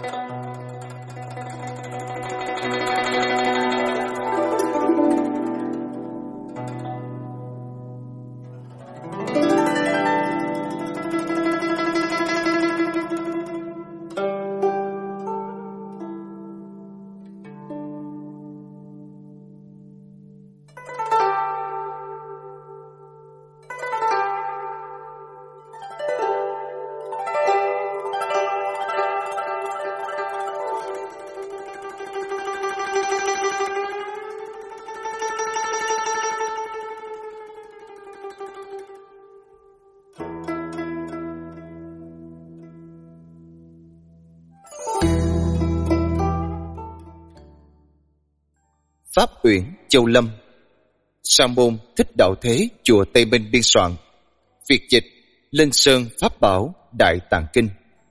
Pháp Uyển Châu Lâm. Sa môn Thích Đạo Thế, chùa Tây Minh biên soạn. Việt dịch Linh Sơn Pháp Bảo Đại Tạng Kinh.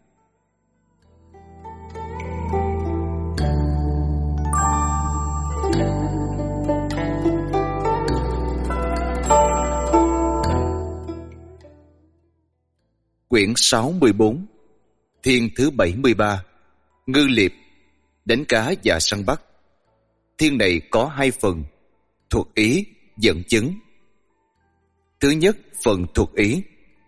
Quyển 64. Thiên thứ 73. Ngư liệp, đánh cá và săn bắt. Thiên này có 2 phần: thuộc ý, dẫn chứng. Thứ nhất, phần thuộc ý.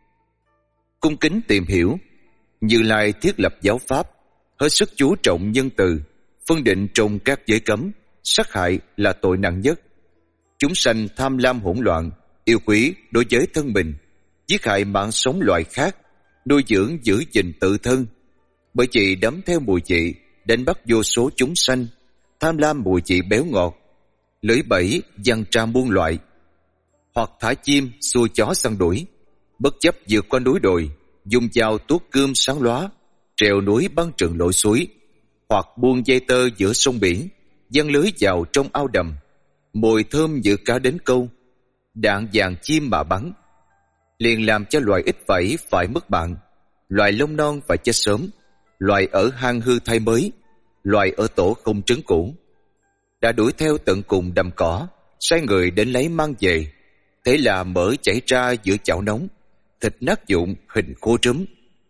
Cung kính tìm hiểu. Như Lai thiết lập giáo pháp, hết sức chú trọng nhân từ, phân định trong các giới cấm, sát hại là tội nặng nhất. Chúng sanh tham lam hỗn loạn, yêu quý đối với thân mình, giết hại mạng sống loài khác, nuôi dưỡng giữ gìn tự thân. Bởi vì đắm theo mùi vị, đánh bắt vô số chúng sanh, tham lam mùi vị béo ngọt, lưỡi bẫy giăng tra muôn loại. Hoặc thả chim xua chó săn đuổi, bất chấp vượt qua núi đồi, dùng dao tuốt cươm sáng lóa, trèo núi băng trượng lội suối. Hoặc buông dây tơ giữa sông biển, giăng lưới vào trong ao đầm, mùi thơm như cá đến câu, đạn vàng chim mà bắn, liền làm cho loài ít vảy phải mất mạng, loài lông non phải chết sớm, loài ở hang hư thay mới, loài ở tổ không trứng cũ. Đã đuổi theo tận cùng đầm cỏ, sai người đến lấy mang về. Thế là mỡ chảy ra giữa chảo nóng, thịt nát vụn hình khô trúm.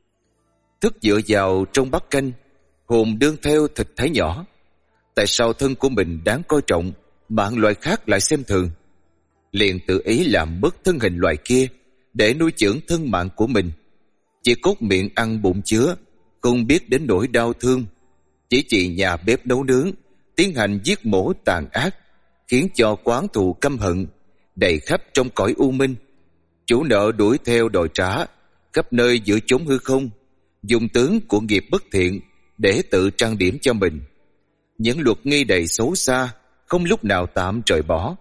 Thức dựa vào trong bát canh, hồn đương theo thịt thái nhỏ. Tại sao thân của mình đáng coi trọng, mạng loài khác lại xem thường? Liền tự ý làm mất thân hình loài kia để nuôi dưỡng thân mạng của mình. Chỉ cốt miệng ăn bụng chứa, không biết đến nỗi đau thương. Chỉ trị nhà bếp nấu nướng, tiến hành giết mổ tàn ác, khiến cho quán thù căm hận đầy khắp trong cõi u minh. Chủ nợ đuổi theo đòi trả, khắp nơi giữa chốn hư không, dùng tướng của nghiệp bất thiện để tự trang điểm cho mình. Những luật nghi đầy xấu xa, không lúc nào tạm rời bỏ.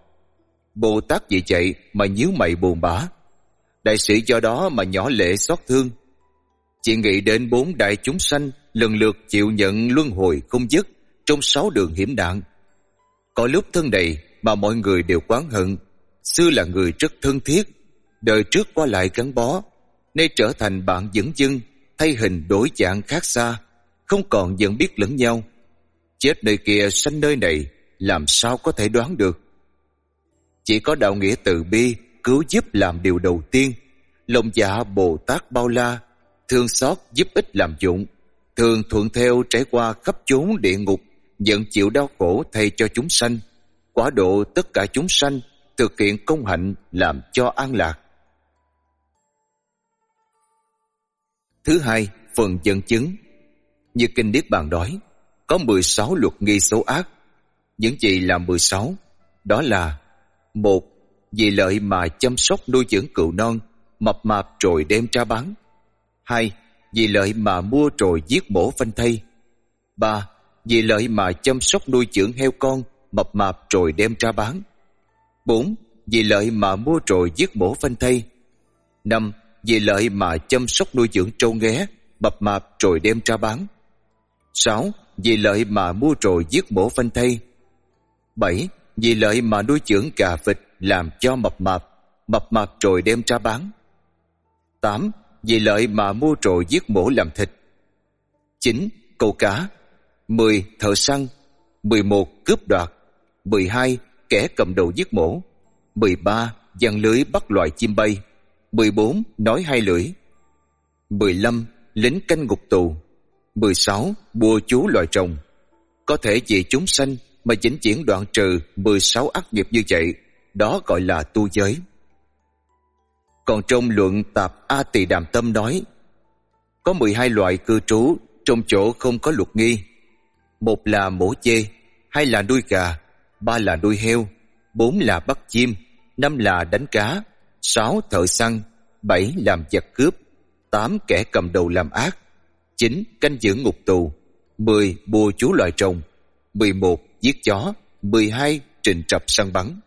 Bồ Tát vì vậy mà nhíu mày buồn bã, đại sĩ do đó mà nhỏ lệ xót thương. Chỉ nghĩ đến 4 đại chúng sanh lần lượt chịu nhận luân hồi không dứt trong 6 đường hiểm nạn. Có lúc thân này mà mọi người đều oán hận, xưa là người rất thân thiết, đời trước qua lại gắn bó, nay trở thành bạn dửng dưng, thay hình đổi dạng khác xa, không còn nhận biết lẫn nhau. Chết nơi kia sanh nơi này, làm sao có thể đoán được? Chỉ có đạo nghĩa từ bi cứu giúp làm điều đầu tiên. Lòng dạ Bồ Tát bao la, thương xót giúp ích làm dụng, thường thuận theo trải qua khắp chốn địa ngục, nhận chịu đau khổ thay cho chúng sanh, quả độ tất cả chúng sanh, thực hiện công hạnh làm cho an lạc. Thứ hai, phần dẫn chứng. Như Kinh Niết Bàn nói, có 16 luật nghi xấu ác. Những gì là 16? Đó là: 1. Vì lợi mà chăm sóc nuôi dưỡng cừu non, mập mạp rồi đem ra bán. 2. Vì lợi mà mua rồi giết mổ phanh thây. 3. Vì lợi mà chăm sóc nuôi dưỡng heo con, mập mạp rồi đem ra bán. 4. Vì lợi mà mua rồi giết mổ phanh thây. 5. Vì lợi mà chăm sóc nuôi dưỡng trâu nghé, mập mạp rồi đem ra bán. 6. Vì lợi mà mua rồi giết mổ phanh thây. 7. Vì lợi mà nuôi dưỡng gà vịt làm cho mập mạp rồi đem ra bán. 8. Vì lợi mà mua rồi giết mổ làm thịt. 9. Câu cá. 10. Thợ săn. 11. Cướp đoạt. 12. Kẻ cầm đầu giết mổ. 13. Giăng lưới bắt loài chim bay. 14. Nói hai lưỡi. 15. Lính canh ngục tù. 16. Bùa chú loài rồng. Có thể vì chúng sanh mà vĩnh viễn đoạn trừ 16 ác nghiệp như vậy, đó gọi là tu giới. Còn trong luận Tạp A Tỳ Đàm Tâm nói, có 12 loại cư trú trong chỗ không có luật nghi. 1 là mổ dê, 2 là nuôi gà, 3 là nuôi heo, 4 là bắt chim, 5 là đánh cá, 6 thợ săn, 7 làm giặc cướp, 8 kẻ cầm đầu làm ác, 9 canh giữ ngục tù, 10 bùa chú loài rồng, 11 giết chó, 12 trình trập săn bắn.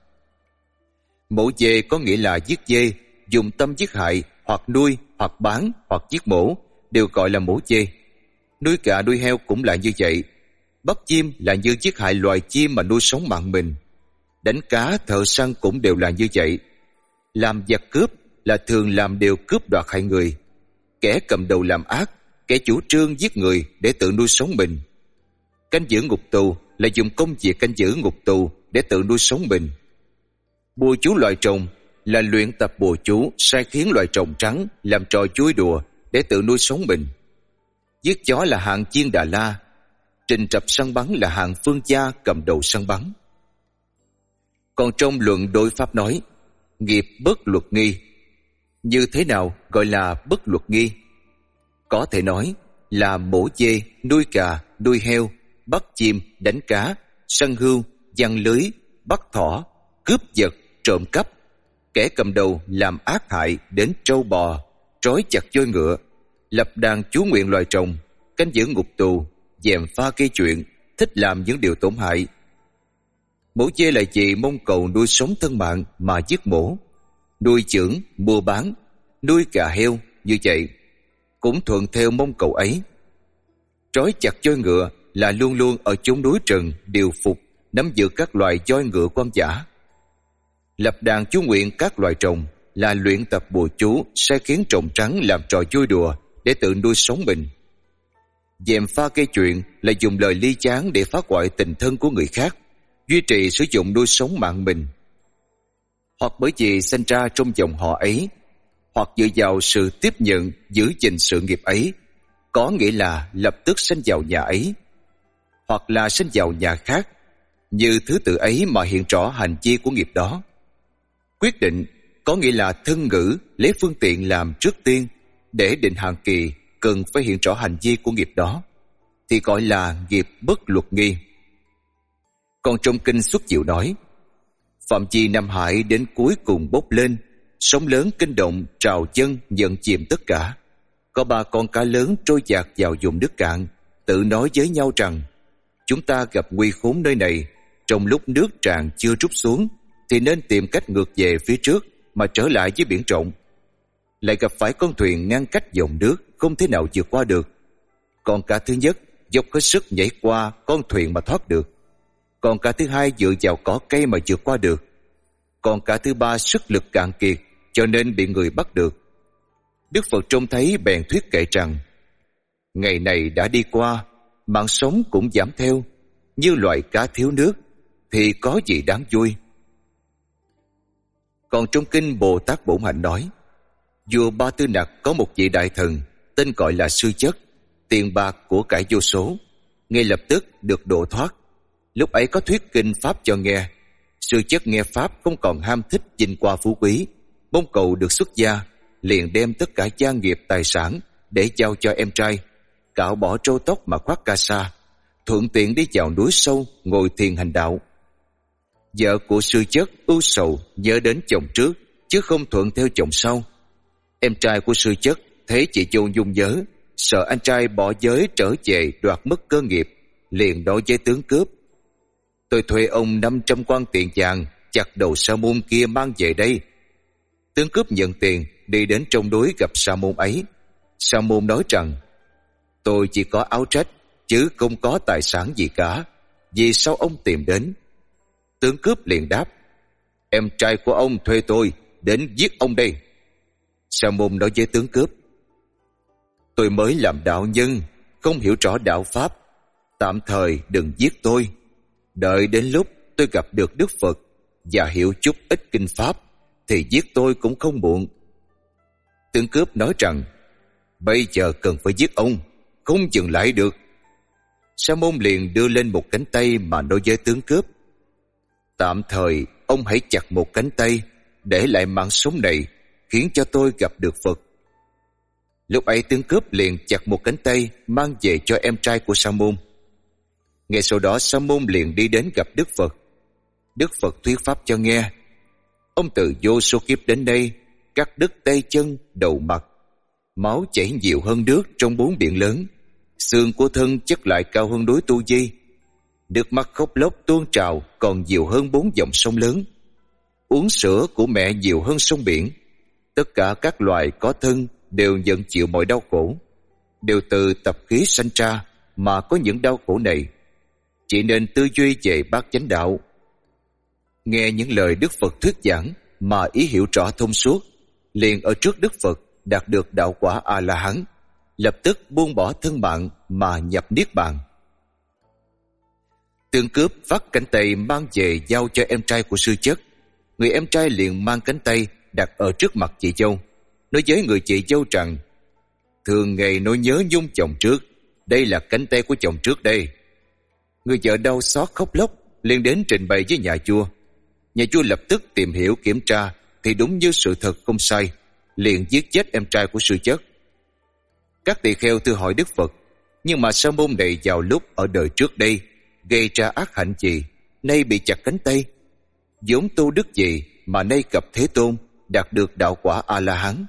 Mổ dê có nghĩa là giết dê, dùng tâm giết hại, hoặc nuôi, hoặc bán, hoặc giết mổ, đều gọi là mổ dê. Nuôi gà nuôi heo cũng là như vậy. Bắt chim là như giết hại loài chim mà nuôi sống mạng mình. Đánh cá, thợ săn cũng đều là như vậy. Làm giặc cướp là thường làm điều cướp đoạt hại người. Kẻ cầm đầu làm ác, kẻ chủ trương giết người để tự nuôi sống mình. Canh giữ ngục tù là dùng công việc canh giữ ngục tù để tự nuôi sống mình. Bùa chú loài rồng là luyện tập bùa chú sai khiến loài rồng trắng làm trò vui đùa để tự nuôi sống mình. Giết chó là hạng chiên Đà La. Trình trập săn bắn là hạng phương gia cầm đầu săn bắn. Còn trong luận đối pháp nói, nghiệp bất luật nghi. Như thế nào gọi là bất luật nghi? Có thể nói là mổ dê, nuôi gà, nuôi heo, bắt chim, đánh cá, săn hươu, giăng lưới, bắt thỏ, cướp giật, trộm cắp. Kẻ cầm đầu làm ác hại đến trâu bò, trói chặt voi ngựa, lập đàn chú nguyện loài rồng, canh giữ ngục tù, gièm pha gây chuyện, thích làm những điều tổn hại. Mổ dê là gì mong cầu nuôi sống thân mạng mà giết mổ. Nuôi chưởng, mua bán, nuôi gà heo như vậy cũng thuận theo mong cầu ấy. Trói chặt voi ngựa là luôn luôn ở chốn núi rừng điều phục, nắm giữ các loài voi ngựa hoang dã. Lập đàn chú nguyện các loài rồng là luyện tập bùa chú sai khiến rồng trắng làm trò vui đùa để tự nuôi sống mình. Gièm pha gây chuyện là dùng lời ly gián để phá hoại tình thân của người khác, duy trì sử dụng nuôi sống mạng mình. Hoặc bởi vì sinh ra trong dòng họ ấy, hoặc dựa vào sự tiếp nhận giữ gìn sự nghiệp ấy, có nghĩa là lập tức sinh vào nhà ấy, hoặc là sinh vào nhà khác, như thứ tự ấy mà hiện rõ hành vi của nghiệp đó. Quyết định có nghĩa là thân ngữ lấy phương tiện làm trước tiên để định hạn kỳ cần phải hiện rõ hành vi của nghiệp đó, thì gọi là nghiệp bất luật nghi. Còn trong kinh Xuất Diệu nói, phạm vi Nam Hải đến cuối cùng bốc lên, sóng lớn kinh động trào dâng nhận chìm tất cả. Có 3 con cá lớn trôi dạt vào vùng nước cạn, tự nói với nhau rằng, chúng ta gặp nguy khốn nơi này, trong lúc nước tràn chưa rút xuống thì nên tìm cách ngược về phía trước mà trở lại với biển rộng. Lại gặp phải con thuyền ngăn cách dòng nước, không thể nào vượt qua được. Con cá thứ nhất dốc hết sức nhảy qua con thuyền mà thoát được. Con cá thứ hai dựa vào cỏ cây mà vượt qua được. Con cá thứ ba sức lực cạn kiệt cho nên bị người bắt được. Đức Phật trông thấy bèn thuyết kệ rằng, ngày này đã đi qua, mạng sống cũng giảm theo, như loại cá thiếu nước thì có gì đáng vui. Còn trong kinh Bồ Tát Bổn Hạnh nói, vua Ba Tư Nặc có một vị đại thần tên gọi là Sư Chất, tiền bạc của cải vô số, ngay lập tức được độ thoát. Lúc ấy có thuyết kinh pháp cho nghe. Sư Chất nghe pháp không còn ham thích vinh qua phú quý, mong cầu được xuất gia, liền đem tất cả gia nghiệp tài sản để giao cho em trai, cạo bỏ râu tóc mà khoác ca sa, thuận tiện đi vào núi sâu ngồi thiền hành đạo. Vợ của Sư Chất ưu sầu nhớ đến chồng trước chứ không thuận theo chồng sau. Em trai của Sư Chất thấy chị dâu nhung nhớ, sợ anh trai bỏ giới trở về đoạt mất cơ nghiệp, liền nói với tướng cướp, tôi thuê ông 500 quan tiền vàng chặt đầu sa môn kia mang về đây. Tướng cướp nhận tiền, đi đến trong núi gặp sa môn ấy. Sa môn nói rằng, tôi chỉ có áo trách chứ không có tài sản gì cả, vì sao ông tìm đến? Tướng cướp liền đáp, em trai của ông thuê tôi đến giết ông đây. Sa môn nói với tướng cướp, tôi mới làm đạo nhân, không hiểu rõ đạo pháp, tạm thời đừng giết tôi. Đợi đến lúc tôi gặp được Đức Phật và hiểu chút ít kinh pháp thì giết tôi cũng không muộn. Tướng cướp nói rằng, bây giờ cần phải giết ông, không dừng lại được. Sa môn liền đưa lên một cánh tay mà nói với tướng cướp: tạm thời ông hãy chặt một cánh tay, để lại mạng sống này, khiến cho tôi gặp được Phật. Lúc ấy tướng cướp liền chặt một cánh tay mang về cho em trai của Sa môn. Ngay sau đó Sa môn liền đi đến gặp Đức Phật. Đức Phật thuyết pháp cho nghe: ông từ vô số kiếp đến đây, cắt đứt tay chân, đầu mặt, máu chảy nhiều hơn nước trong 4 biển lớn, xương của thân chất lại cao hơn núi Tu Di, nước mắt khóc lóc tuôn trào còn nhiều hơn 4 dòng sông lớn, uống sữa của mẹ nhiều hơn sông biển. Tất cả các loài có thân đều nhận chịu mọi đau khổ, đều từ tập khí sanh ra mà có những đau khổ này. Chỉ nên tư duy về bát chánh đạo. Nghe những lời Đức Phật thuyết giảng mà ý hiểu rõ thông suốt, liền ở trước Đức Phật đạt được đạo quả A-la-hán, lập tức buông bỏ thân mạng mà nhập niết bàn. Tướng cướp vắt cánh tay mang về giao cho em trai của sư chất. Người em trai liền mang cánh tay đặt ở trước mặt chị dâu, nói với người chị dâu rằng: thường ngày nỗi nhớ nhung chồng trước, đây là cánh tay của chồng trước đây. Người vợ đau xót khóc lóc liền đến trình bày với nhà vua. Nhà vua lập tức tìm hiểu kiểm tra thì đúng như sự thật không sai, liền giết chết em trai của sư chất. Các tỳ kheo thưa hỏi Đức Phật: nhưng mà Sa môn này vào lúc ở đời trước đây gây ra ác hạnh gì, nay bị chặt cánh tay? Vốn tu đức gì mà nay gặp Thế Tôn, đạt được đạo quả A-la-hán?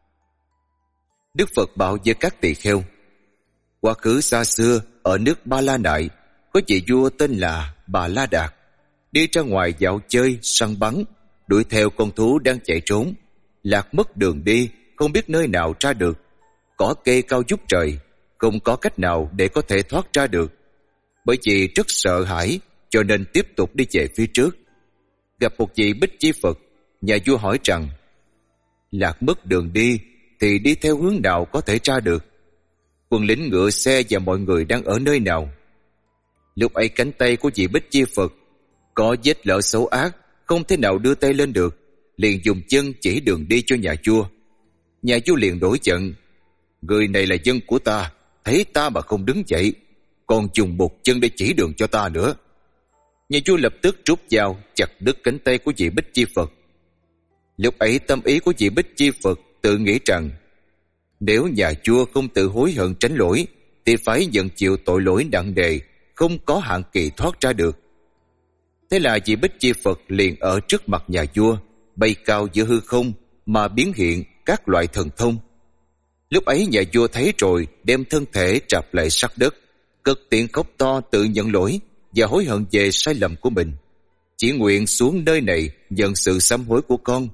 Đức Phật bảo với các tỳ kheo: quá khứ xa xưa ở nước Ba La Nại, có vị vua tên là Bà La Đạt, đi ra ngoài dạo chơi săn bắn, đuổi theo con thú đang chạy trốn, lạc mất đường đi, không biết nơi nào ra được. Cỏ cây cao vút trời, không có cách nào để có thể thoát ra được. Bởi vì rất sợ hãi, cho nên tiếp tục đi về phía trước. Gặp một vị Bích Chi Phật, nhà vua hỏi rằng: lạc mất đường đi thì đi theo hướng nào có thể ra được? Quân lính ngựa xe và mọi người đang ở nơi nào? Lúc ấy cánh tay của vị Bích Chi Phật có vết lở xấu ác, không thể nào đưa tay lên được, liền dùng chân chỉ đường đi cho nhà vua. Nhà vua liền nổi giận: người này là dân của ta, thấy ta mà không đứng dậy, còn dùng một chân để chỉ đường cho ta nữa. Nhà vua lập tức rút dao chặt đứt cánh tay của vị Bích Chi Phật. Lúc ấy tâm ý của vị Bích Chi Phật tự nghĩ rằng: nếu nhà vua không tự hối hận tránh lỗi thì phải nhận chịu tội lỗi nặng nề, không có hạn kỳ thoát ra được. Thế là vị Bích Chi Phật liền ở trước mặt nhà vua, bay cao giữa hư không mà biến hiện các loại thần thông. Lúc ấy nhà vua thấy rồi, đem thân thể trạp lại sát đất, cất tiếng khóc to tự nhận lỗi và hối hận về sai lầm của mình, chỉ nguyện xuống nơi này nhận sự sám hối của con.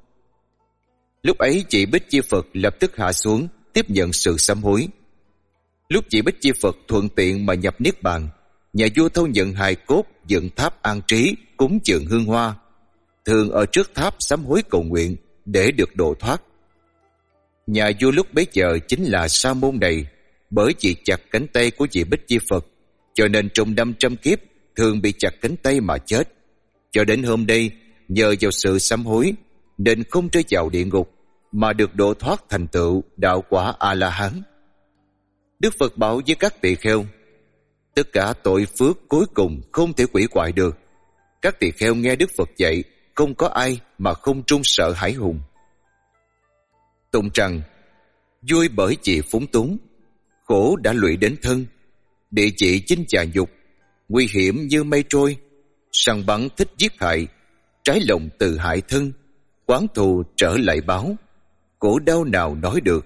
Lúc ấy vị Bích Chi Phật lập tức hạ xuống tiếp nhận sự sám hối. Lúc vị Bích Chi Phật thuận tiện mà nhập niết bàn, nhà vua thâu nhận hài cốt dựng tháp an trí, cúng dường hương hoa, thường ở trước tháp sám hối cầu nguyện để được độ thoát. Nhà vua lúc bấy giờ chính là Sa môn này, bởi vì chặt cánh tay của vị Bích Chi Phật, cho nên trong 500 kiếp thường bị chặt cánh tay mà chết. Cho đến hôm nay, nhờ vào sự sám hối nên không rơi vào địa ngục, mà được độ thoát thành tựu đạo quả A-la-hán. Đức Phật bảo với các tỳ kheo: tất cả tội phước cuối cùng không thể hủy hoại được. Các tỳ kheo nghe Đức Phật dạy, không có ai mà không trung sợ hãi hùng. Tụng rằng: vui bởi vì phúng túng, khổ đã lụy đến thân, địa chỉ chinh chà dục, nguy hiểm như mây trôi, săn bắn thích giết hại, trái lòng tự hại thân, quán thù trở lại báo, khổ đau nào nói được.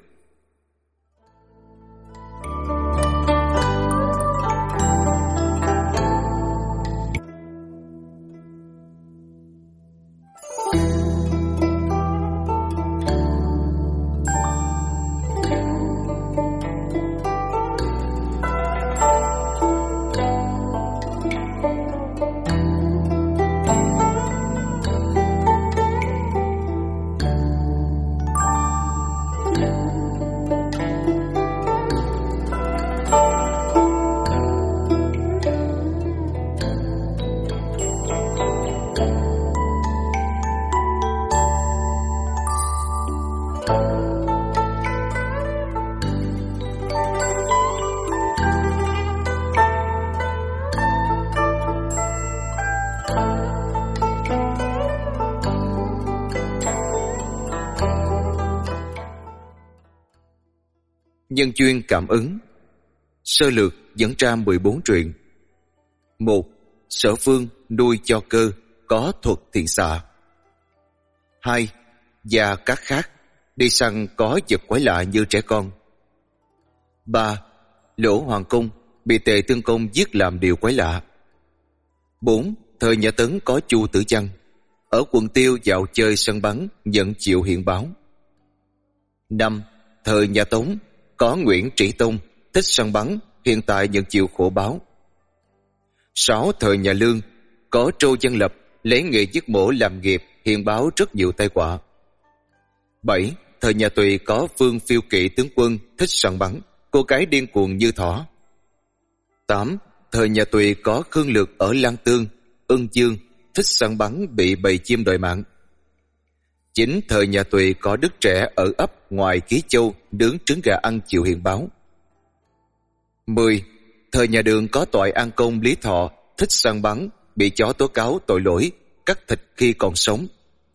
Nhân duyên cảm ứng. Sơ lược dẫn ra 14 truyện. 1. Sở Phương nuôi cho Cơ có thuật thiện xạ. 2. Gia Cát Khác đi săn có vật quái lạ như trẻ con. 3. Lỗ Hoàng Công bị Tề Tương Công giết làm điều quái lạ. 4. Thời nhà Tấn có Chu Tử Văn ở Quận Tiêu dạo chơi săn bắn nhận chịu hiện báo. 5. Thời nhà Tống có Nguyễn Trị Tông thích săn bắn, hiện tại nhận chịu khổ báo. 6. Thời nhà Lương có Trô Văn Lập lấy nghề giết mổ làm nghiệp, hiện báo rất nhiều tai họa. 7. Thời nhà Tùy có Vương Phiêu Kỵ tướng quân thích săn bắn, cô gái điên cuồng như thỏ. 8. Thời nhà Tùy có Khương Lược ở Lan Tương, Ưng Dương thích săn bắn bị bầy chim đòi mạng. 9. Thời nhà Tùy có Đức Trẻ ở ấp ngoài Ký Châu nướng trứng gà ăn chịu hiện báo. 10. Thời nhà Đường có Toại An Công Lý Thọ thích săn bắn, bị chó tố cáo tội lỗi, cắt thịt khi còn sống.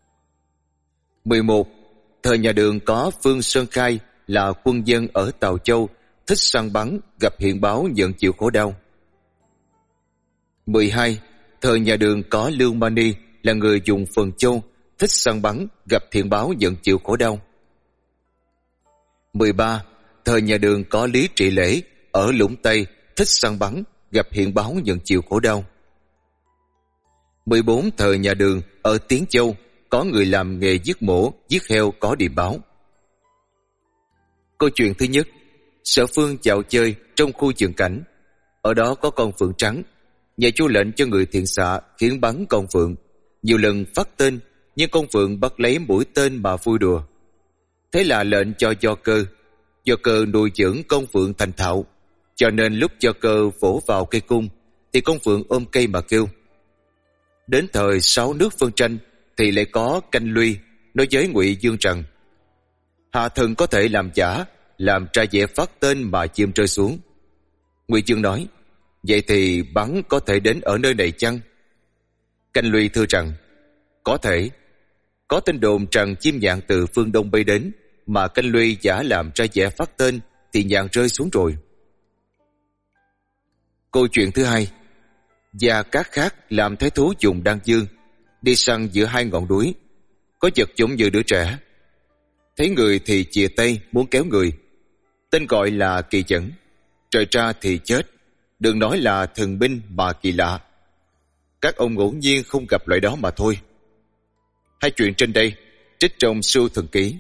11. Thời nhà Đường có Phương Sơn Khai là quân dân ở Tào Châu, thích săn bắn, gặp hiện báo nhận chịu khổ đau. 12. Thời nhà Đường có Lưu Mani là người dùng phần châu, thích săn bắn, gặp hiện báo nhận chịu khổ đau. 13. Thời nhà Đường có Lý Trị Lễ ở Lũng Tây, thích săn bắn, gặp hiện báo nhận chịu khổ đau. 14. Thời nhà Đường ở Tiến Châu có người làm nghề giết mổ, giết heo có điềm báo. Câu chuyện thứ nhất. Sở Phương dạo chơi trong khu vườn cảnh. Ở đó có con phượng trắng. Nhà Chu lệnh cho người thiện xạ khiến bắn con phượng. Nhiều lần phát tên, nhưng con phượng bắt lấy mũi tên mà vui đùa. Thế là lệnh cho Do Cơ. Do Cơ nuôi dưỡng con phượng thành thạo, cho nên lúc Do Cơ vỗ vào cây cung thì con phượng ôm cây mà kêu. Đến thời 6 nước phân tranh thì lại có Canh Luy nói với Ngụy Dương rằng: Hạ thần có thể làm giả, làm ra vẻ phát tên mà chim rơi xuống. Ngụy Dương nói: Vậy thì bắn có thể đến ở nơi này chăng? Canh Luy thưa rằng: Có thể. Có tin đồn rằng chim nhạn từ phương Đông bay đến, mà Canh Luy giả làm ra vẻ phát tên thì nhạn rơi xuống rồi. Câu chuyện thứ hai. Gia Cát Khác làm thái thú dùng Đan Dương, đi săn giữa hai ngọn núi, có vật giống như đứa trẻ. Thấy người thì chìa tay muốn kéo người. Tên gọi là Kỳ Dẫn, trời ra thì chết, đừng nói là thần binh mà kỳ lạ. Các ông ngẫu nhiên không gặp loại đó mà thôi. Hai chuyện trên đây trích trong Sưu Thần Ký.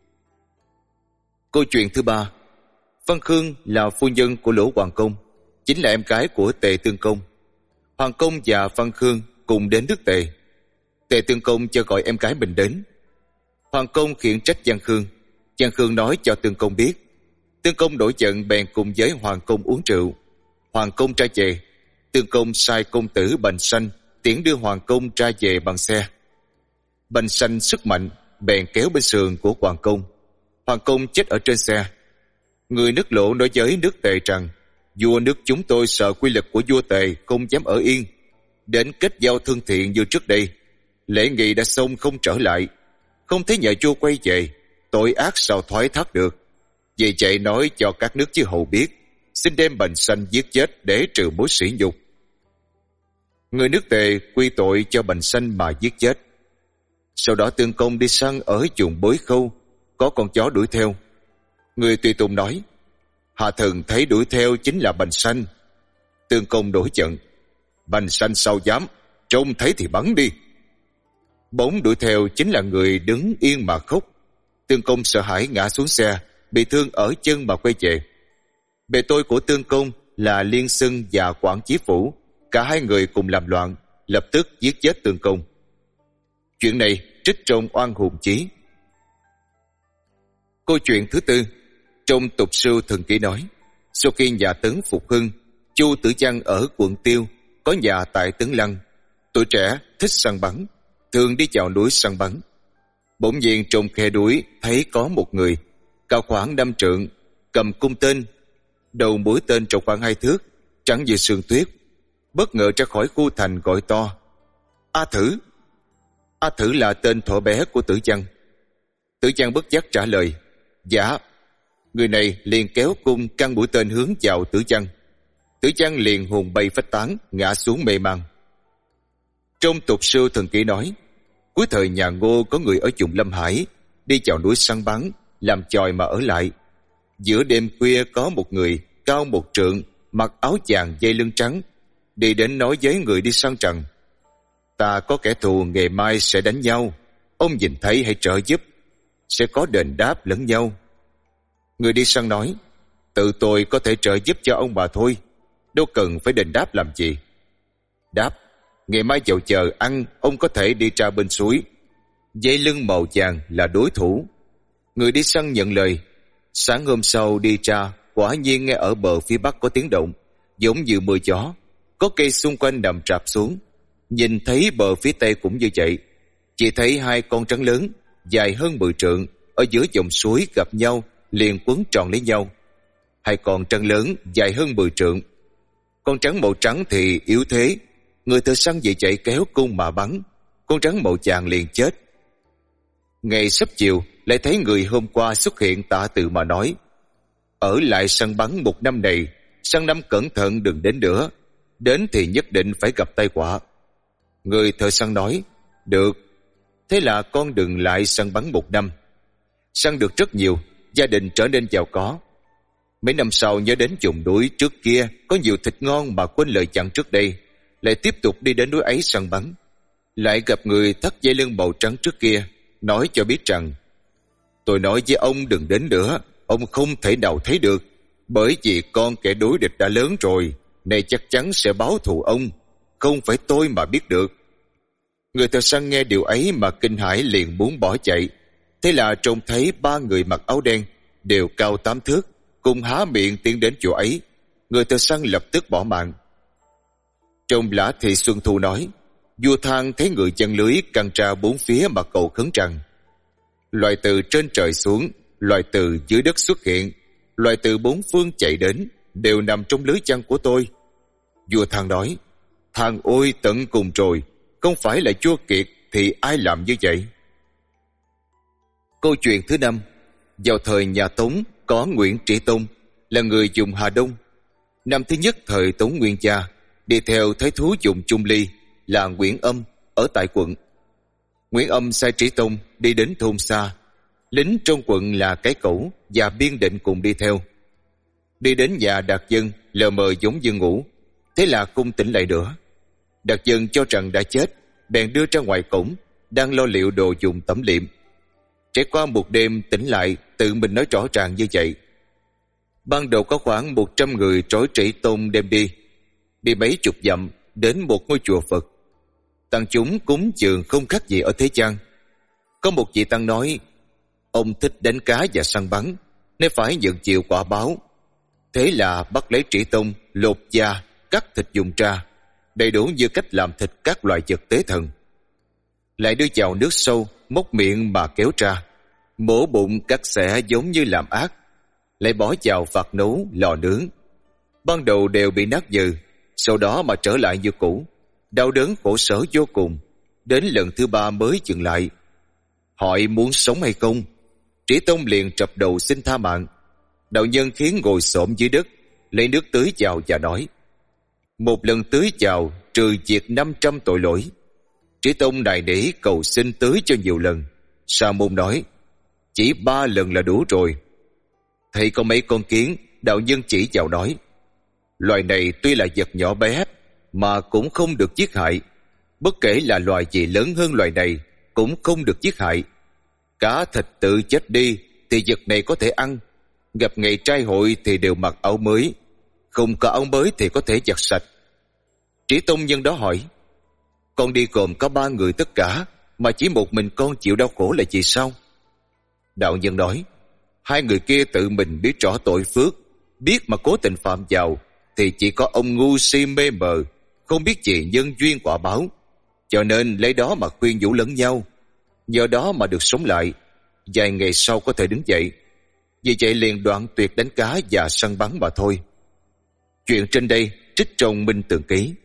Câu chuyện thứ ba. Văn Khương là phu nhân của Lỗ Hoàng Công, chính là em gái của Tề Tương Công. Hoàng Công và Văn Khương cùng đến nước Tề. Tề Tương Công cho gọi em gái mình đến. Hoàng Công khiển trách Văn Khương. Văn Khương nói cho Tương Công biết. Tương Công nổi giận bèn cùng với Hoàng Công uống rượu. Hoàng Công ra về. Tương Công sai công tử Bành Sanh tiễn đưa Hoàng Công ra về bằng xe. Bành Sanh sức mạnh bèn kéo bên sườn của Hoàng Công. Hoàng Công chết ở trên xe. Người nước Lỗ nói với nước Tề rằng: Vua nước chúng tôi sợ quy lực của vua Tề, không dám ở yên, đến kết giao thân thiện như trước đây. Lễ nghị đã xong không trở lại, không thấy nhà vua quay về, tội ác sao thoái thác được. Vì vậy nói cho các nước chư hầu biết, xin đem Bành Sanh giết chết để trừ mối sỉ nhục. Người nước Tề quy tội cho Bành Sanh mà giết chết. Sau đó Tương Công đi săn ở vùng Bối Khâu, có con chó đuổi theo. Người tùy tùng nói: Hạ thần thấy đuổi theo chính là Bành Sanh. Tương Công nổi giận: Bành Sanh sao dám, trông thấy thì bắn đi. Bỗng đuổi theo chính là người đứng yên mà khóc. Tương Công sợ hãi ngã xuống xe, bị thương ở chân mà quay về. Bề tôi của Tương Công là Liên Xưng và Quảng Chí Phủ, cả hai người cùng làm loạn, lập tức giết chết Tương Công. Chuyện này trích trong Oan Hùng Chí. Câu chuyện thứ tư. Trong Tục Sưu Thần Ký nói, sau khi nhà Tấn phục hưng, Chu Tử Văn ở quận Tiêu có nhà tại Tấn Lăng. Tuổi trẻ thích săn bắn, thường đi vào núi săn bắn. Bỗng nhiên trong khe núi thấy có một người cao khoảng 5 trượng, cầm cung tên, đầu mũi tên tròn khoảng 2 thước, trắng như sương tuyết, bất ngờ ra khỏi khu thành gọi to: A Thử! A Thử là tên thuở bé của Tử Văn. Tử Văn bất giác trả lời: Dạ. Người này liền kéo cung căn mũi tên hướng vào Tử Văn. Tử Văn liền hồn bay phách tán, ngã xuống mê man. Trong tục sư thần ký nói, cuối thời nhà Ngô có người ở vùng Lâm Hải đi vào núi săn bắn, làm chòi mà ở lại. Giữa đêm khuya có một người cao 1 trượng, mặc áo vàng dây lưng trắng, đi đến nói với người đi săn rằng: ta có kẻ thù ngày mai sẽ đánh nhau, ông nhìn thấy hãy trợ giúp, sẽ có đền đáp lẫn nhau. Người đi săn nói: tự tôi có thể trợ giúp cho ông bà thôi, đâu cần phải đền đáp làm gì. Đáp: ngày mai vào chờ ăn, ông có thể đi tra bên suối. Dây lưng màu vàng là đối thủ. Người đi săn nhận lời. Sáng hôm sau đi tra, quả nhiên nghe ở bờ phía bắc có tiếng động, giống như mưa gió, có cây xung quanh nằm trạp xuống. Nhìn thấy bờ phía tây cũng như vậy, chỉ thấy 2 con trắng lớn dài hơn 10 trượng ở giữa dòng suối gặp nhau, liền quấn tròn lấy nhau. 2 con trắng lớn dài hơn 10 trượng. Con trắng màu trắng thì yếu thế, người thợ săn vì chạy kéo cung mà bắn, con trắng màu vàng liền chết. Ngày sắp chiều, lại thấy người hôm qua xuất hiện tạ tự mà nói: ở lại săn bắn 1 năm này, sang năm cẩn thận đừng đến nữa, đến thì nhất định phải gặp tai họa. Người thợ săn nói: được. Thế là con đừng lại săn bắn 1 năm. Săn được rất nhiều, gia đình trở nên giàu có. Mấy năm sau nhớ đến vùng núi trước kia có nhiều thịt ngon mà quên lời dặn trước đây, lại tiếp tục đi đến núi ấy săn bắn. Lại gặp người thắt dây lưng màu trắng trước kia, nói cho biết rằng: tôi nói với ông đừng đến nữa, ông không thể nào thấy được, bởi vì con kẻ đối địch đã lớn rồi, này chắc chắn sẽ báo thù ông, không phải tôi mà biết được. Người thợ săn nghe điều ấy mà kinh hãi, liền muốn bỏ chạy. Thế là trông thấy 3 người mặc áo đen, đều cao 8 thước, cùng há miệng tiến đến chỗ ấy. Người thợ săn lập tức bỏ mạng. Trong Lã Thị Xuân Thu nói, vua Thang thấy người giăng lưới căng ra 4 phía mà cầu khấn rằng: loài từ trên trời xuống, loài từ dưới đất xuất hiện, loài từ 4 phương chạy đến, đều nằm trong lưới giăng của tôi. Vua Thang nói: Thang ôi, tận cùng rồi, không phải là vua Kiệt thì ai làm như vậy? Câu chuyện thứ 5. Vào thời nhà Tống có Nguyễn Trị Tông, là người vùng Hà Đông. Năm thứ nhất thời Tống Nguyên Gia, đi theo thái thú vùng Trung Ly là Nguyễn Âm ở tại quận. Nguyễn Âm sai Trị Tông đi đến thôn xa, lính trong quận là Cái Cẩu và Biên Định cùng đi theo. Đi đến nhà Đạt Dân, lờ mờ giống như ngủ, thế là cung tỉnh lại nữa. Đạt Dân cho rằng đã chết, bèn đưa ra ngoài cổng, đang lo liệu đồ dùng tẩm liệm. Trải qua một đêm tỉnh lại, tự mình nói rõ ràng như vậy. Ban đầu có khoảng 100 người trói Trị Tông đem đi mấy chục dặm đến một ngôi chùa Phật. Tăng chúng cúng dường không khác gì ở thế gian. Có một vị tăng nói, ông thích đánh cá và săn bắn, nên phải nhận chịu quả báo. Thế là bắt lấy Trị Tông, lột da, cắt thịt dùng tra, đầy đủ như cách làm thịt các loài vật tế thần. Lại đưa vào nước sâu, móc miệng mà kéo ra, mổ bụng cắt xẻ giống như làm ác, lại bỏ vào vạc nấu, lò nướng. Ban đầu đều bị nát nhừ, sau đó mà trở lại như cũ, đau đớn khổ sở vô cùng. Đến lần thứ 3 mới dừng lại. Hỏi muốn sống hay không? Trị Tông liền trập đầu xin tha mạng. Đạo nhân khiến ngồi xổm dưới đất, lấy nước tưới vào và nói, một lần tưới vào trừ diệt 500 tội lỗi. Trị Tông nài nỉ cầu xin tưới cho nhiều lần. Sa môn nói, chỉ 3 lần là đủ rồi. Thấy có mấy con kiến, đạo nhân chỉ vào nói, loài này tuy là vật nhỏ bé mà cũng không được giết hại. Bất kể là loài gì lớn hơn loài này cũng không được giết hại. Cá thịt tự chết đi thì vật này có thể ăn. Gặp ngày trai hội thì đều mặc áo mới, không có áo mới thì có thể giặt sạch. Trị Tông nhân đó hỏi, con đi gồm có 3 người tất cả, mà chỉ một mình con chịu đau khổ là vì sao? Đạo nhân nói, 2 người kia tự mình biết rõ tội phước, biết mà cố tình phạm vào, thì chỉ có ông ngu si mê mờ, không biết gì nhân duyên quả báo, cho nên lấy đó mà khuyên nhủ lẫn nhau, nhờ đó mà được sống lại, vài ngày sau có thể đứng dậy. Vì vậy liền đoạn tuyệt đánh cá và săn bắn mà thôi. Chuyện trên đây trích trong Minh Tường Ký.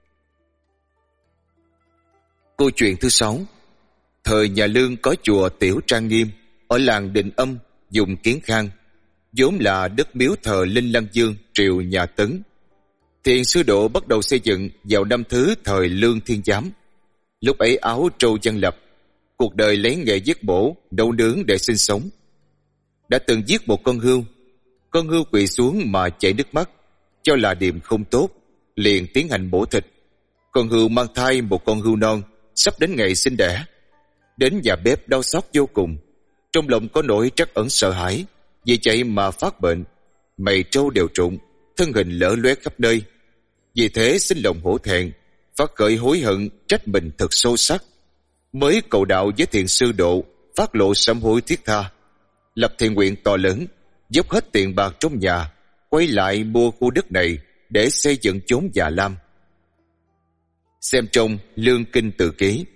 Câu chuyện thứ 6. Thời nhà Lương có chùa Tiểu Trang Nghiêm ở làng Định Âm, vùng Kiến Khang. vốn là đất miếu thờ Linh Lăng Dương triều nhà Tấn. Thiền sư Độ bắt đầu xây dựng vào năm thứ thời Lương Thiên Giám. Lúc ấy Áo Trâu dân lập, cuộc đời lấy nghề giết bổ, nấu nướng để sinh sống. Đã từng giết một con hươu quỳ xuống mà chảy nước mắt, cho là điềm không tốt, liền tiến hành bổ thịt. Con hươu mang thai một con hươu non, sắp đến ngày sinh đẻ. Đến nhà bếp đau xót vô cùng, trong lòng có nỗi trắc ẩn sợ hãi, vì chạy mà phát bệnh, mày trâu đều trụng, thân hình lở loét khắp nơi. Vì thế xin lòng hổ thẹn, phát khởi hối hận, trách mình thật sâu sắc, mới cầu đạo với thiền sư Độ, phát lộ sám hối thiết tha, lập thiện nguyện to lớn, dốc hết tiền bạc trong nhà, quay lại mua khu đất này để xây dựng chốn già lam. Xem trong Lương Kinh Tự Ký.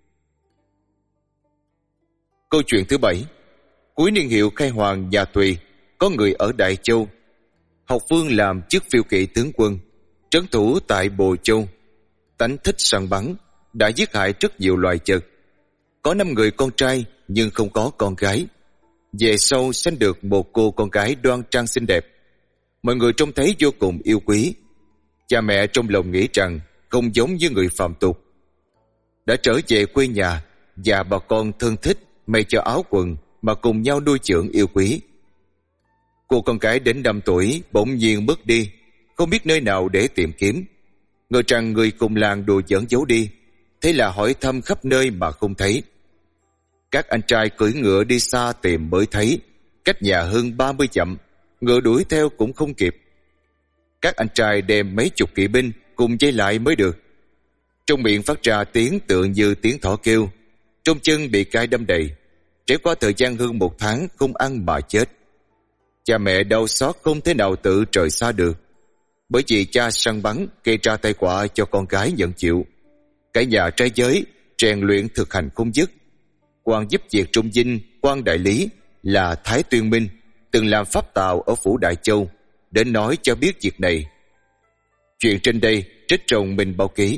Câu chuyện thứ 7. Cuối niên hiệu khai hoàng nhà Tùy, có người ở Đại Châu, học vương làm chức phiêu kỵ tướng quân, trấn thủ tại Bồ Châu. Tánh thích săn bắn, đã giết hại rất nhiều loài vật. Có 5 người con trai nhưng không có con gái. Về sau sanh được một cô con gái đoan trang xinh đẹp. Mọi người trông thấy vô cùng yêu quý. Cha mẹ trong lòng nghĩ rằng không giống như người phàm tục. Đã trở về quê nhà, và bà con thân thích may cho áo quần mà cùng nhau nuôi dưỡng yêu quý. Cô con gái đến 5 tuổi bỗng nhiên mất đi, không biết nơi nào để tìm kiếm. Ngờ rằng người cùng làng đùa giỡn giấu đi, thế là hỏi thăm khắp nơi mà không thấy. Các anh trai cưỡi ngựa đi xa tìm mới thấy, cách nhà hơn 30 dặm, ngựa đuổi theo cũng không kịp. Các anh trai đem mấy chục kỵ binh cùng dây lại mới được. Trong miệng phát ra tiếng tựa như tiếng thỏ kêu, trong chân bị cài đâm đầy. Trải qua thời gian hơn 1 tháng không ăn mà chết. Cha mẹ đau xót không thể nào tự trời xa được, bởi vì cha săn bắn gây ra tai họa cho con gái nhận chịu. Cả nhà trai giới rèn luyện thực hành không dứt. Quan giúp việc trung dinh quan đại lý là Thái Tuyên Minh, từng làm pháp tào ở phủ Đại Châu, đến nói cho biết việc này. Chuyện trên đây trích trong Minh Báo Ký.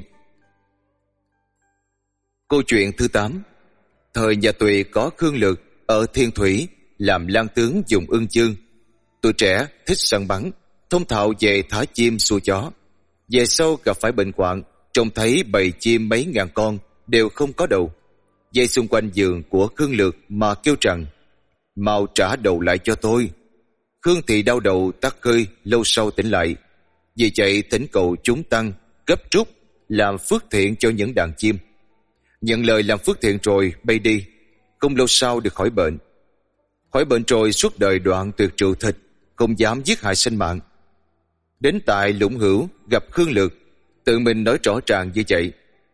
Câu chuyện thứ 8. Thời nhà Tùy có Khương Lực ở Thiên Thủy làm lang tướng dùng Ưng Dương. Tuổi trẻ thích săn bắn, thông thạo về thả chim xua chó. Về sau gặp phải bệnh hoạn, trông thấy bầy chim mấy ngàn con đều không có đầu, dây xung quanh giường của Khương Lược mà kêu rằng: mau trả đầu lại cho tôi. Khương Thị đau đầu tắt hơi, lâu sau tỉnh lại, vì chạy thỉnh cầu chúng tăng gấp rút làm phước thiện cho những đàn chim. Nhận lời làm phước thiện rồi bay đi, không lâu sau được khỏi bệnh. Khỏi bệnh rồi suốt đời đoạn tuyệt rượu thịt, không dám giết hại sinh mạng. Đến tại Lũng Hữu gặp Khương Lược, tự mình nói rõ ràng như vậy.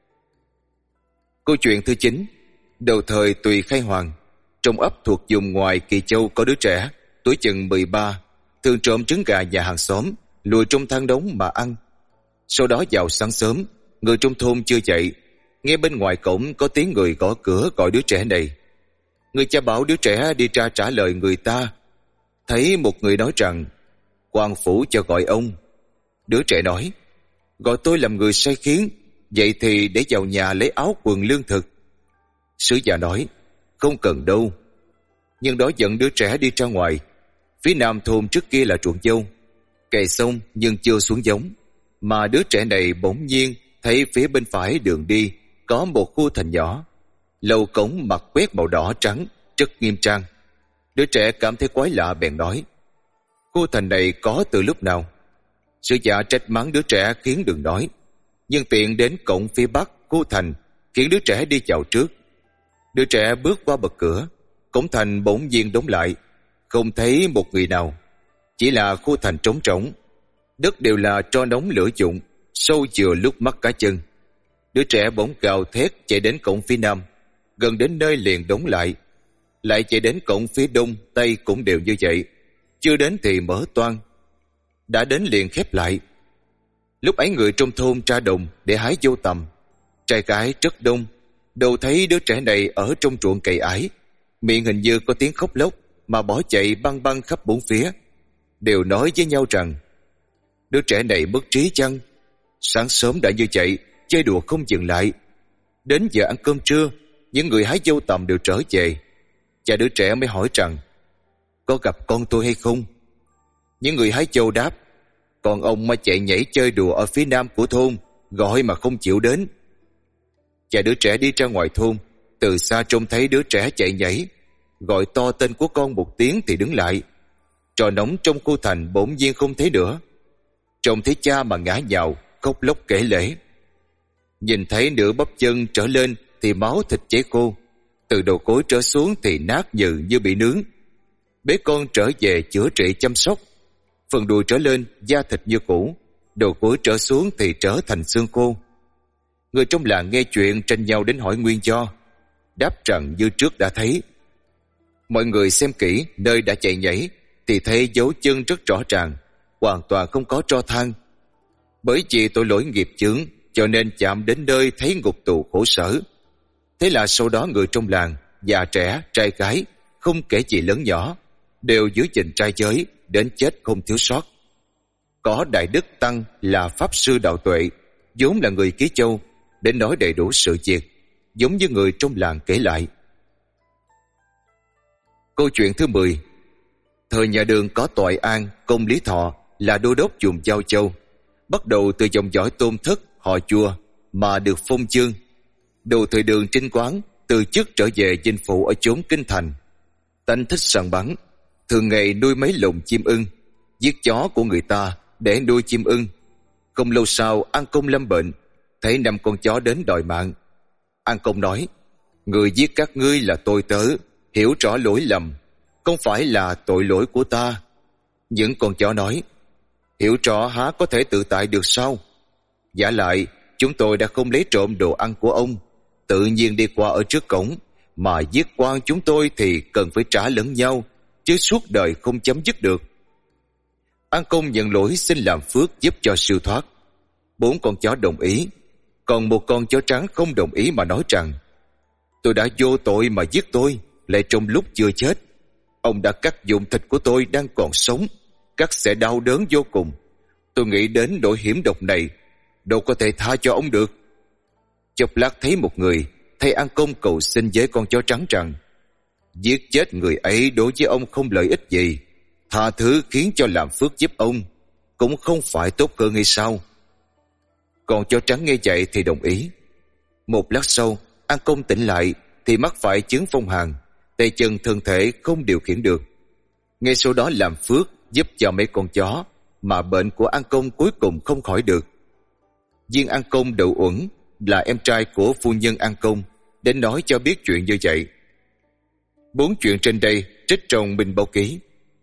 Câu chuyện thứ 9. Đầu thời Tùy khai hoàng, trong ấp thuộc vùng ngoài Kỳ Châu có đứa trẻ tuổi chừng 13, thường trộm trứng gà nhà hàng xóm, lùi trong thang đống mà ăn. Sau đó vào sáng sớm, người trong thôn chưa dậy, nghe bên ngoài cổng có tiếng người gõ cửa gọi đứa trẻ này. Người cha bảo đứa trẻ đi ra trả lời người ta. Thấy một người nói rằng: quan phủ cho gọi ông. Đứa trẻ nói: gọi tôi làm người sai khiến, vậy thì để vào nhà lấy áo quần lương thực. Sứ giả nói: không cần đâu. Nhưng đó dẫn đứa trẻ đi ra ngoài. Phía nam thôn trước kia là ruộng dâu, cày xong nhưng chưa xuống giống, mà đứa trẻ này bỗng nhiên thấy phía bên phải đường đi có một khu thành nhỏ, lầu cổng mặt quét màu đỏ trắng, rất nghiêm trang. Đứa trẻ cảm thấy quái lạ bèn nói: khu thành này có từ lúc nào? Sứ giả trách mắng đứa trẻ khiến đừng nói, nhưng tiện đến cổng phía bắc khu thành, khiến đứa trẻ đi vào trước. Đứa trẻ bước qua bậc cửa, cổng thành bỗng nhiên đóng lại, không thấy một người nào, chỉ là khu thành trống trống, đất đều là tro nóng lửa dụng, sâu chừa lúc mắt cá chân. Đứa trẻ bỗng gào thét chạy đến cổng phía nam, gần đến nơi liền đóng lại. Lại chạy đến cổng phía đông tây cũng đều như vậy, chưa đến thì mở toang, đã đến liền khép lại. Lúc ấy người trong thôn ra đồng để hái dâu tằm, trai gái rất đông, đâu thấy đứa trẻ này ở trong ruộng cày ải, miệng hình như có tiếng khóc lóc mà bỏ chạy băng băng khắp bốn phía. Đều nói với nhau rằng: đứa trẻ này mất trí chăng? Sáng sớm đã như vậy, chơi đùa không dừng lại. Đến giờ ăn cơm trưa, những người hái dâu tằm đều trở về. Cha đứa trẻ mới hỏi rằng: có gặp con tôi hay không? Những người hái châu đáp: Còn ông mà chạy nhảy chơi đùa ở phía nam của thôn, gọi mà không chịu đến. Và đứa trẻ đi ra ngoài thôn, từ xa trông thấy đứa trẻ chạy nhảy, gọi to tên của con một tiếng thì đứng lại. Trò nóng trong khu thành bỗng nhiên không thấy nữa. Trông thấy cha mà ngã nhào, khóc lóc kể lể. Nhìn thấy nửa bắp chân trở lên thì máu thịt cháy khô, từ đầu gối trở xuống thì nát như bị nướng. Bế con trở về chữa trị chăm sóc, phần đùi trở lên da thịt như cũ, đầu gối trở xuống thì trở thành xương khô. Người trong làng nghe chuyện tranh nhau đến hỏi nguyên do, đáp rằng như trước đã thấy. Mọi người xem kỹ nơi đã chạy nhảy thì thấy dấu chân rất rõ ràng, hoàn toàn không có tro than. Bởi vì tội lỗi nghiệp chướng cho nên chạm đến nơi thấy ngục tù khổ sở. Thế là sau đó người trong làng, già trẻ, trai gái, không kể gì lớn nhỏ, đều giữ gìn trai giới đến chết không thiếu sót. Có Đại Đức Tăng là Pháp Sư Đạo Tuệ, vốn là người Ký Châu, để nói đầy đủ sự việc, giống như người trong làng kể lại. Câu chuyện thứ 10. Thời nhà Đường có Toại An, Công Lý Thọ là đô đốc vùng Giao Châu, bắt đầu từ dòng dõi Tôn Thất họ Chua mà được phong chương. Đầu thời Đường Trinh Quán từ chức trở về dinh phụ ở chốn kinh thành. Tánh thích săn bắn, thường ngày nuôi mấy lồng chim ưng, giết chó của người ta để nuôi chim ưng. Không lâu sau An Công lâm bệnh, thấy 5 con chó đến đòi mạng. An Công nói: Người giết các ngươi là tôi tớ, hiểu rõ lỗi lầm, không phải là tội lỗi của ta. Những con chó nói: Hiểu rõ há có thể tự tại được sao? Vả lại chúng tôi đã không lấy trộm đồ ăn của ông, tự nhiên đi qua ở trước cổng, mà giết quan chúng tôi thì cần phải trả lẫn nhau, chứ suốt đời không chấm dứt được. An Công nhận lỗi xin làm phước giúp cho siêu thoát. 4 con chó đồng ý, còn một con chó trắng không đồng ý mà nói rằng: Tôi đã vô tội mà giết tôi, lại trong lúc chưa chết. Ông đã cắt dụng thịt của tôi đang còn sống, cắt sẽ đau đớn vô cùng. Tôi nghĩ đến nỗi hiểm độc này, đâu có thể tha cho ông được. Chốc lát thấy một người, thầy An Công cầu xin với con chó trắng rằng: Giết chết người ấy đối với ông không lợi ích gì, tha thứ khiến cho làm phước giúp ông, cũng không phải tốt hơn hay sao? Con chó trắng nghe vậy thì đồng ý. Một lát sau, An Công tỉnh lại thì mắc phải chứng phong hàn, tay chân thân thể không điều khiển được. Ngay sau đó làm phước giúp cho mấy con chó, mà bệnh của An Công cuối cùng không khỏi được. Viên An Công Đậu Uẩn là em trai của phu nhân An Công đến nói cho biết chuyện như vậy. 4 chuyện trên đây trích trong Minh Báo Ký.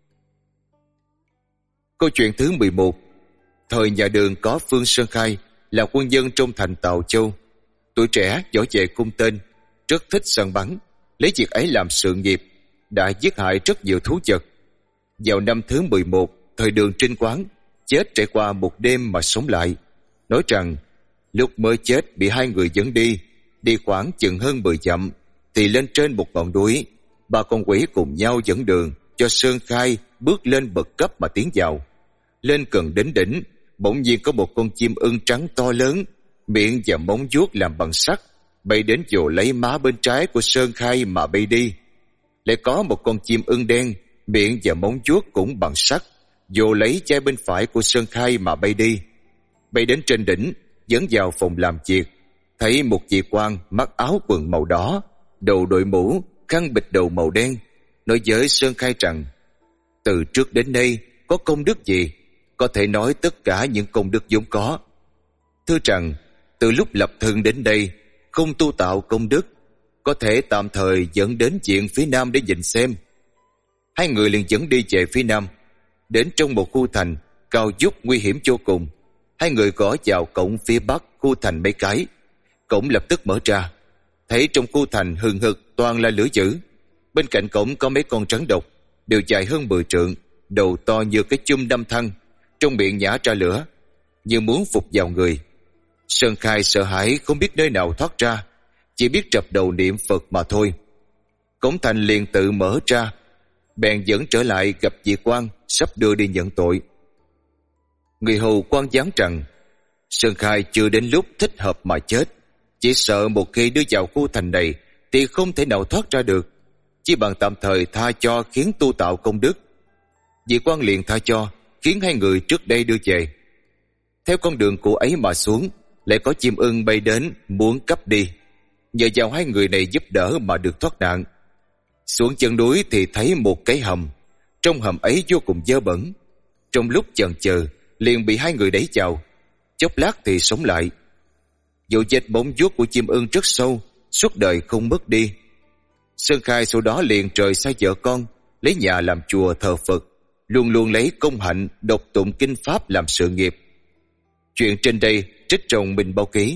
Câu chuyện thứ 11. Thời nhà Đường có Phương Sơn Khai là quân nhân trong thành Tào Châu. Tuổi trẻ, võ về cung tên, rất thích săn bắn, lấy việc ấy làm sự nghiệp, đã giết hại rất nhiều thú vật. Vào năm thứ 11, thời Đường Trinh Quán chết trải qua một đêm mà sống lại, nói rằng lúc mới chết bị 2 người dẫn đi khoảng chừng hơn 10 dặm, thì lên trên một ngọn núi, 3 con quỷ cùng nhau dẫn đường cho Sơn Khai bước lên bậc cấp mà tiến vào. Lên gần đến đỉnh, bỗng nhiên có một con chim ưng trắng to lớn, miệng và móng vuốt làm bằng sắt, bay đến vồ lấy má bên trái của Sơn Khai mà bay đi. Lại có một con chim ưng đen, miệng và móng vuốt cũng bằng sắt, vồ lấy chai bên phải của Sơn Khai mà bay đi. Bay đến trên đỉnh, dẫn vào phòng làm việc, thấy một vị quan mặc áo quần màu đỏ, đầu đội mũ, khăn bịt đầu màu đen, nói với Sơn Khai rằng: Từ trước đến nay có công đức gì? Có thể nói tất cả những công đức vốn có. Thưa rằng từ lúc lập thân đến đây không tu tạo công đức, có thể tạm thời dẫn đến diện phía nam để nhìn xem. 2 người liền dẫn đi về phía nam. Đến trong một khu thành cao vút nguy hiểm vô cùng, 2 người gõ vào cổng phía bắc khu thành mấy cái. Cổng lập tức mở ra, thấy trong khu thành hừng hực toàn là lửa dữ. Bên cạnh cổng có mấy con rắn độc, đều dài hơn 10 trượng, đầu to như cái chum đâm thăng, trong miệng nhả ra lửa, như muốn phục vào người. Sơn Khai sợ hãi không biết nơi nào thoát ra, chỉ biết trập đầu niệm Phật mà thôi. Cổng thành liền tự mở ra, bèn dẫn trở lại gặp vị quan sắp đưa đi nhận tội. Người hầu quan gián rằng Sơn Khai chưa đến lúc thích hợp mà chết, chỉ sợ một khi đưa vào khu thành này thì không thể nào thoát ra được, chỉ bằng tạm thời tha cho khiến tu tạo công đức. Vị quan liền tha cho, khiến hai người trước đây đưa về. Theo con đường cũ ấy mà xuống, lại có chim ưng bay đến muốn cắp đi. Nhờ vào hai người này giúp đỡ mà được thoát nạn. Xuống chân núi thì thấy một cái hầm. Trong hầm ấy vô cùng dơ bẩn. Trong lúc chần chờ, liền bị hai người đẩy vào. Chốc lát thì sống lại. Dụ dệt bóng vuốt của chim ưng rất sâu, suốt đời không mất đi. Sơn Khai sau đó liền rời xa vợ con, lấy nhà làm chùa thờ Phật, luôn luôn lấy công hạnh đọc tụng kinh pháp làm sự nghiệp. Chuyện trên đây trích trong Minh Báo Ký.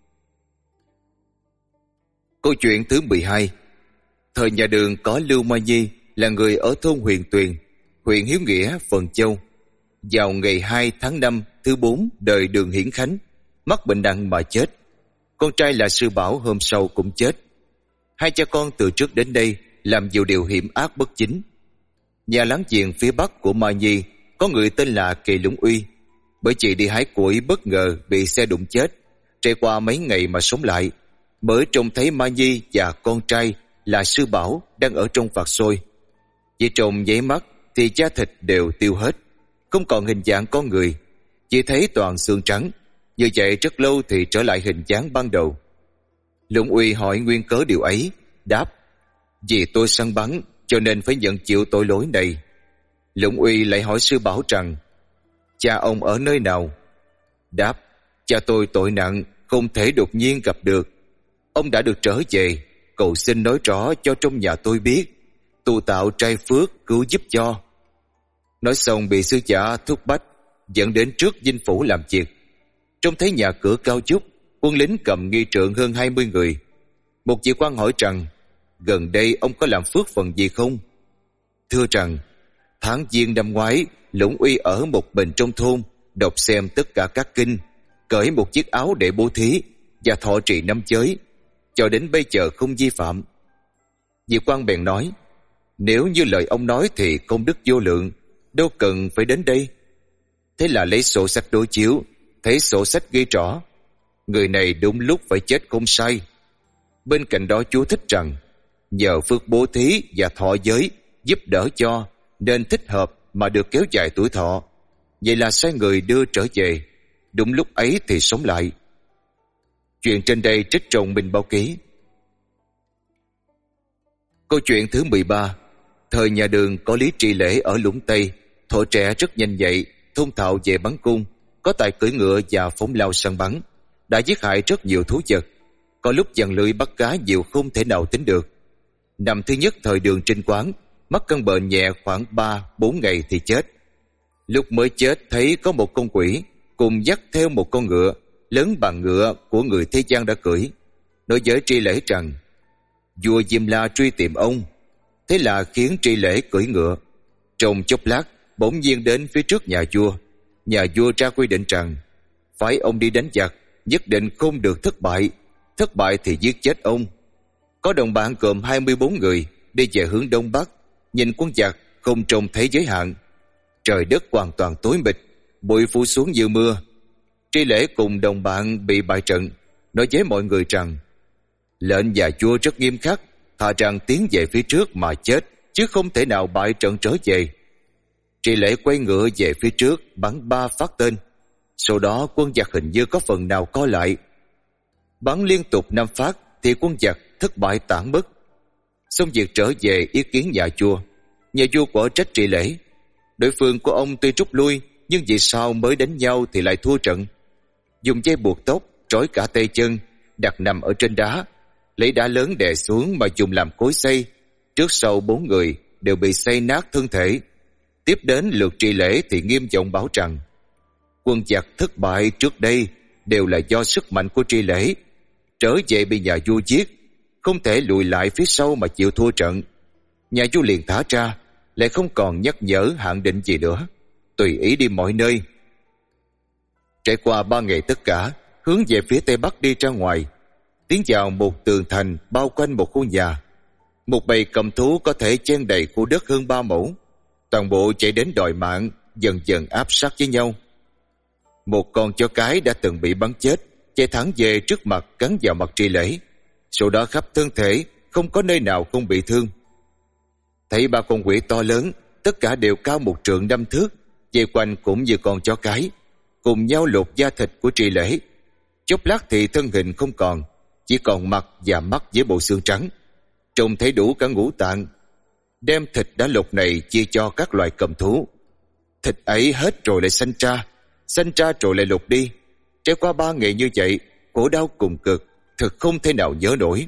Câu chuyện thứ 12. Thời nhà Đường có Lưu Mai Nhi là người ở thôn Huyền Tuyền, huyện Hiếu Nghĩa, Phần Châu. Vào ngày 2 tháng 5 thứ 4 đời Đường Hiển Khánh, mắc bệnh nặng mà chết. Con trai là Sư Bảo hôm sau cũng chết. Hai cha con từ trước đến đây làm nhiều điều hiểm ác bất chính. Nhà láng giềng phía bắc của Mai Nhi có người tên là Kỳ Lũng Uy, bởi chị đi hái củi bất ngờ bị xe đụng chết, trải qua mấy ngày mà sống lại, mới trông thấy Mai Nhi và con trai là Sư Bảo đang ở trong vạc sôi. Chỉ trong nháy mắt thì da thịt đều tiêu hết, không còn hình dạng con người, chỉ thấy toàn xương trắng. Như vậy rất lâu thì trở lại hình dáng ban đầu. Lũng Uy hỏi nguyên cớ điều ấy, đáp: vì tôi săn bắn cho nên phải nhận chịu tội lỗi này. Lũng Uy lại hỏi Sư Bảo rằng: cha ông ở nơi nào? Đáp: cha tôi tội nặng, không thể đột nhiên gặp được. Ông đã được trở về, cầu xin nói rõ cho trong nhà tôi biết, tu tạo trai phước cứu giúp cho. Nói xong bị sư giả thúc bách dẫn đến trước dinh phủ làm việc. Trông thấy nhà cửa cao chúc, quân lính cầm nghi trượng hơn 20 người. Một vị quan hỏi rằng: gần đây ông có làm phước phần gì không? Thưa rằng: tháng Giêng năm ngoái, Lũng Uy ở một mình trong thôn, đọc xem tất cả các kinh, cởi một chiếc áo để bố thí và thọ trì năm giới, cho đến bây giờ không vi phạm. Vị quan bèn nói: nếu như lời ông nói thì công đức vô lượng, đâu cần phải đến đây. Thế là lấy sổ sách đối chiếu, thấy sổ sách ghi rõ người này đúng lúc phải chết không sai. Bên cạnh đó chú thích rằng nhờ phước bố thí và thọ giới giúp đỡ cho nên thích hợp mà được kéo dài tuổi thọ. Vậy là sai người đưa trở về, đúng lúc ấy thì sống lại. Chuyện trên đây trích trong Minh Báo Ký. Câu chuyện thứ 13. Thời nhà Đường có Lý Tri Lễ ở Lũng Tây, thổ trẻ rất nhanh nhạy, thông thạo về bắn cung, có tài cưỡi ngựa và phóng lao săn bắn, đã giết hại rất nhiều thú vật, có lúc giăng lưới bắt cá nhiều không thể nào tính được. Năm thứ nhất thời Đường Trinh Quán mắc căn bệnh nhẹ khoảng 3-4 ngày thì chết. Lúc mới chết thấy có một con quỷ cùng dắt theo một con ngựa lớn bằng ngựa của người thế gian đã cưỡi, nói với Tri Lễ rằng vua Diêm La truy tìm ông. Thế là khiến Tri Lễ cưỡi ngựa. Trong chốc lát bỗng nhiên đến phía trước nhà vua. Nhà vua ra quy định rằng phải ông đi đánh giặc, nhất định không được thất bại, thất bại thì giết chết ông. Có đồng bạn gồm 24 người đi về hướng đông bắc, nhìn quân giặc không trông thấy giới hạn. Trời đất hoàn toàn tối mịt, bụi phủ xuống như mưa. Tri Lễ cùng đồng bạn bị bại trận, nói với mọi người rằng lệnh nhà vua rất nghiêm khắc, thà rằng tiến về phía trước mà chết, chứ không thể nào bại trận trở về. Tri Lễ quay ngựa về phía trước, bắn 3 phát tên. Sau đó quân giặc hình như có phần nào co lại. Bắn liên tục 5 phát thì quân giặc thất bại tản mất. Xong việc trở về ý kiến nhà vua. Nhà vua quở trách Tri Lễ. Đối phương của ông tuy rút lui, nhưng vì sao mới đánh nhau thì lại thua trận? Dùng dây buộc tóc, trói cả tay chân, đặt nằm ở trên đá, lấy đá lớn đè xuống mà dùng làm cối xay. Trước sau 4 người đều bị xay nát thân thể. Tiếp đến lượt Tri Lễ thì nghiêm giọng bảo rằng quân giặc thất bại trước đây đều là do sức mạnh của Tri Lễ. Trở về bị nhà vua giết, không thể lùi lại phía sau mà chịu thua trận. Nhà vua liền thả ra, lại không còn nhắc nhở hạn định gì nữa, tùy ý đi mọi nơi. Trải qua 3 ngày tất cả, hướng về phía tây bắc đi ra ngoài, tiến vào một tường thành bao quanh một khu nhà. Một bầy cầm thú có thể chen đầy khu đất hơn 3 mẫu, toàn bộ chạy đến đòi mạng, dần dần áp sát với nhau. Một con chó cái đã từng bị bắn chết, chạy thẳng về trước mặt cắn vào mặt Tri Lễ, sau đó khắp thân thể không có nơi nào không bị thương. Thấy 3 con quỷ to lớn, tất cả đều cao 1 trượng 5 thước, Dây quanh cũng như con chó cái, cùng nhau lột da thịt của Tri Lễ. Chốc lát thì thân hình không còn, chỉ còn mặt và mắt với bộ xương trắng, trông thấy đủ cả ngũ tạng. Đem thịt đã lột này chia cho các loài cầm thú. Thịt ấy hết rồi lại sanh ra rồi lại lột đi. Trải qua 3 ngày như vậy, khổ đau cùng cực, thực không thể nào nhớ nổi.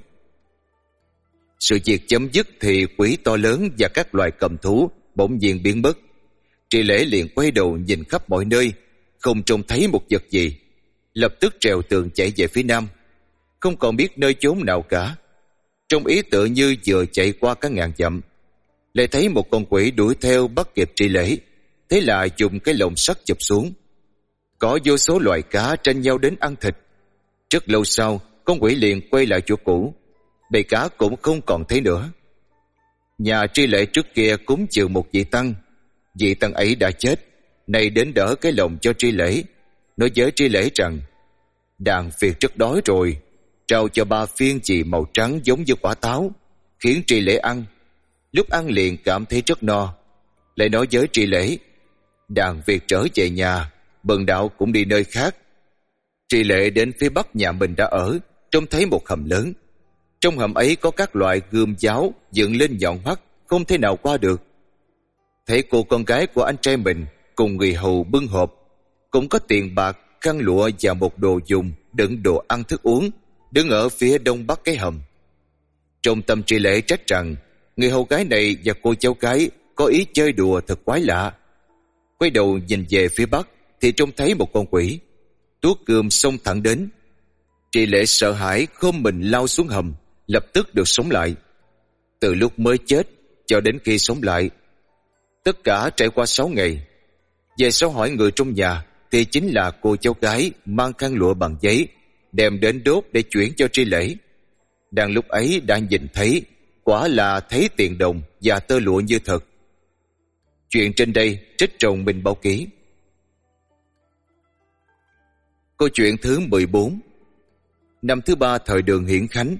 Sự việc chấm dứt thì quỷ to lớn và các loài cầm thú bỗng nhiên biến mất. Tri Lễ liền quay đầu nhìn khắp mọi nơi, không trông thấy một vật gì, lập tức trèo tường chạy về phía nam, không còn biết nơi chốn nào cả. Trong ý tự như vừa chạy qua cả ngàn dặm, lại thấy một con quỷ đuổi theo bắt kịp Tri Lễ, thế là dùng cái lồng sắt chụp xuống. Có vô số loài cá tranh nhau đến ăn thịt. Rất lâu sau, con quỷ liền quay lại chỗ cũ, bầy cá cũng không còn thấy nữa. Nhà Tri Lễ trước kia cúng chịu một vị tăng ấy đã chết, nay đến đỡ cái lồng cho Tri Lễ, nói với Tri Lễ rằng đàn Việt rất đói rồi, trao cho 3 phiên chì màu trắng giống như quả táo, khiến Tri Lễ ăn. Lúc ăn liền cảm thấy rất no, lại nói với Tri Lễ đàn Việt trở về nhà, bần đạo cũng đi nơi khác. Tri Lễ đến phía bắc nhà mình đã ở, trông thấy một hầm lớn. Trong hầm ấy có các loại gươm giáo dựng lên nhọn hoắt, không thể nào qua được. Thấy cô con gái của anh trai mình cùng người hầu bưng hộp, cũng có tiền bạc, khăn lụa và một đồ dùng đựng đồ ăn thức uống, đứng ở phía đông bắc cái hầm. Trong tâm Tri Lễ trách rằng người hầu gái này và cô cháu gái có ý chơi đùa thật quái lạ. Quay đầu nhìn về phía bắc thì trông thấy một con quỷ tuốt gươm xông thẳng đến. Tri Lễ sợ hãi khom mình lao xuống hầm, lập tức được sống lại. Từ lúc mới chết cho đến khi sống lại, tất cả trải qua 6 ngày. Về sau hỏi người trong nhà thì chính là cô cháu gái mang khăn lụa bằng giấy đem đến đốt để chuyển cho Tri Lễ. Đang lúc ấy đã nhìn thấy, quả là thấy tiền đồng và tơ lụa như thật. Chuyện trên đây trích trong Minh Báo Ký. Câu chuyện thứ 14. Năm thứ 3 thời Đường Hiển Khánh.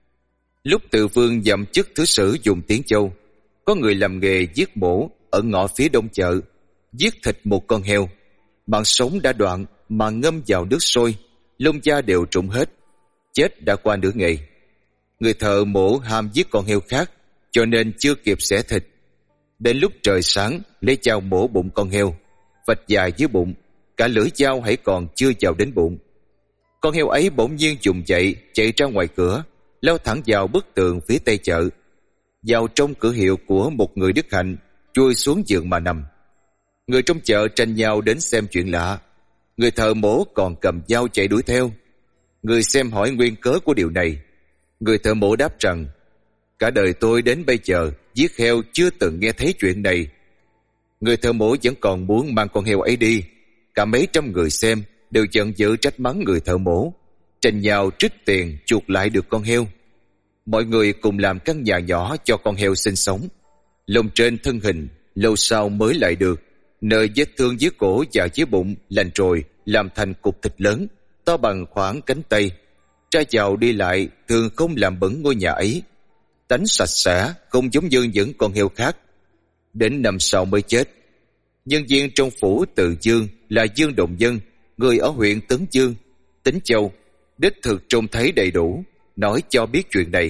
Lúc Từ Vương nhậm chức thứ sử vùng Tiến Châu, có người làm nghề giết mổ ở ngõ phía đông chợ, giết thịt một con heo. Mạng sống đã đoạn mà ngâm vào nước sôi, lông da đều trụng hết, chết đã qua nửa ngày. Người thợ mổ ham giết con heo khác, cho nên chưa kịp xẻ thịt. Đến lúc trời sáng, lấy dao mổ bụng con heo, vạch dài dưới bụng, cả lưỡi dao hãy còn chưa vào đến bụng. Con heo ấy bỗng nhiên vùng dậy, chạy ra ngoài cửa, lao thẳng vào bức tường phía tây chợ, vào trong cửa hiệu của một người đức hạnh, chui xuống giường mà nằm. Người trong chợ tranh nhau đến xem chuyện lạ. Người thợ mổ còn cầm dao chạy đuổi theo. Người xem hỏi nguyên cớ của điều này. Người thợ mổ đáp rằng cả đời tôi đến bây giờ giết heo chưa từng nghe thấy chuyện này. Người thợ mổ vẫn còn muốn mang con heo ấy đi. Cả mấy trăm người xem đều giận dữ trách mắng người thợ mổ, tranh nhau trích tiền chuộc lại được con heo. Mọi người cùng làm căn nhà nhỏ cho con heo sinh sống. Lông trên thân hình lâu sau mới lại được, nơi vết thương dưới cổ và dưới bụng lành rồi làm thành cục thịt lớn to bằng khoảng cánh tay. Ra vào đi lại thường không làm bẩn ngôi nhà ấy, tánh sạch sẽ không giống như những con heo khác. Đến năm sau mới chết. Nhân viên trong phủ Từ Dương là Dương Đồng Dân, người ở huyện Tấn Dương, Tính Châu, đích thực trông thấy đầy đủ, nói cho biết chuyện này.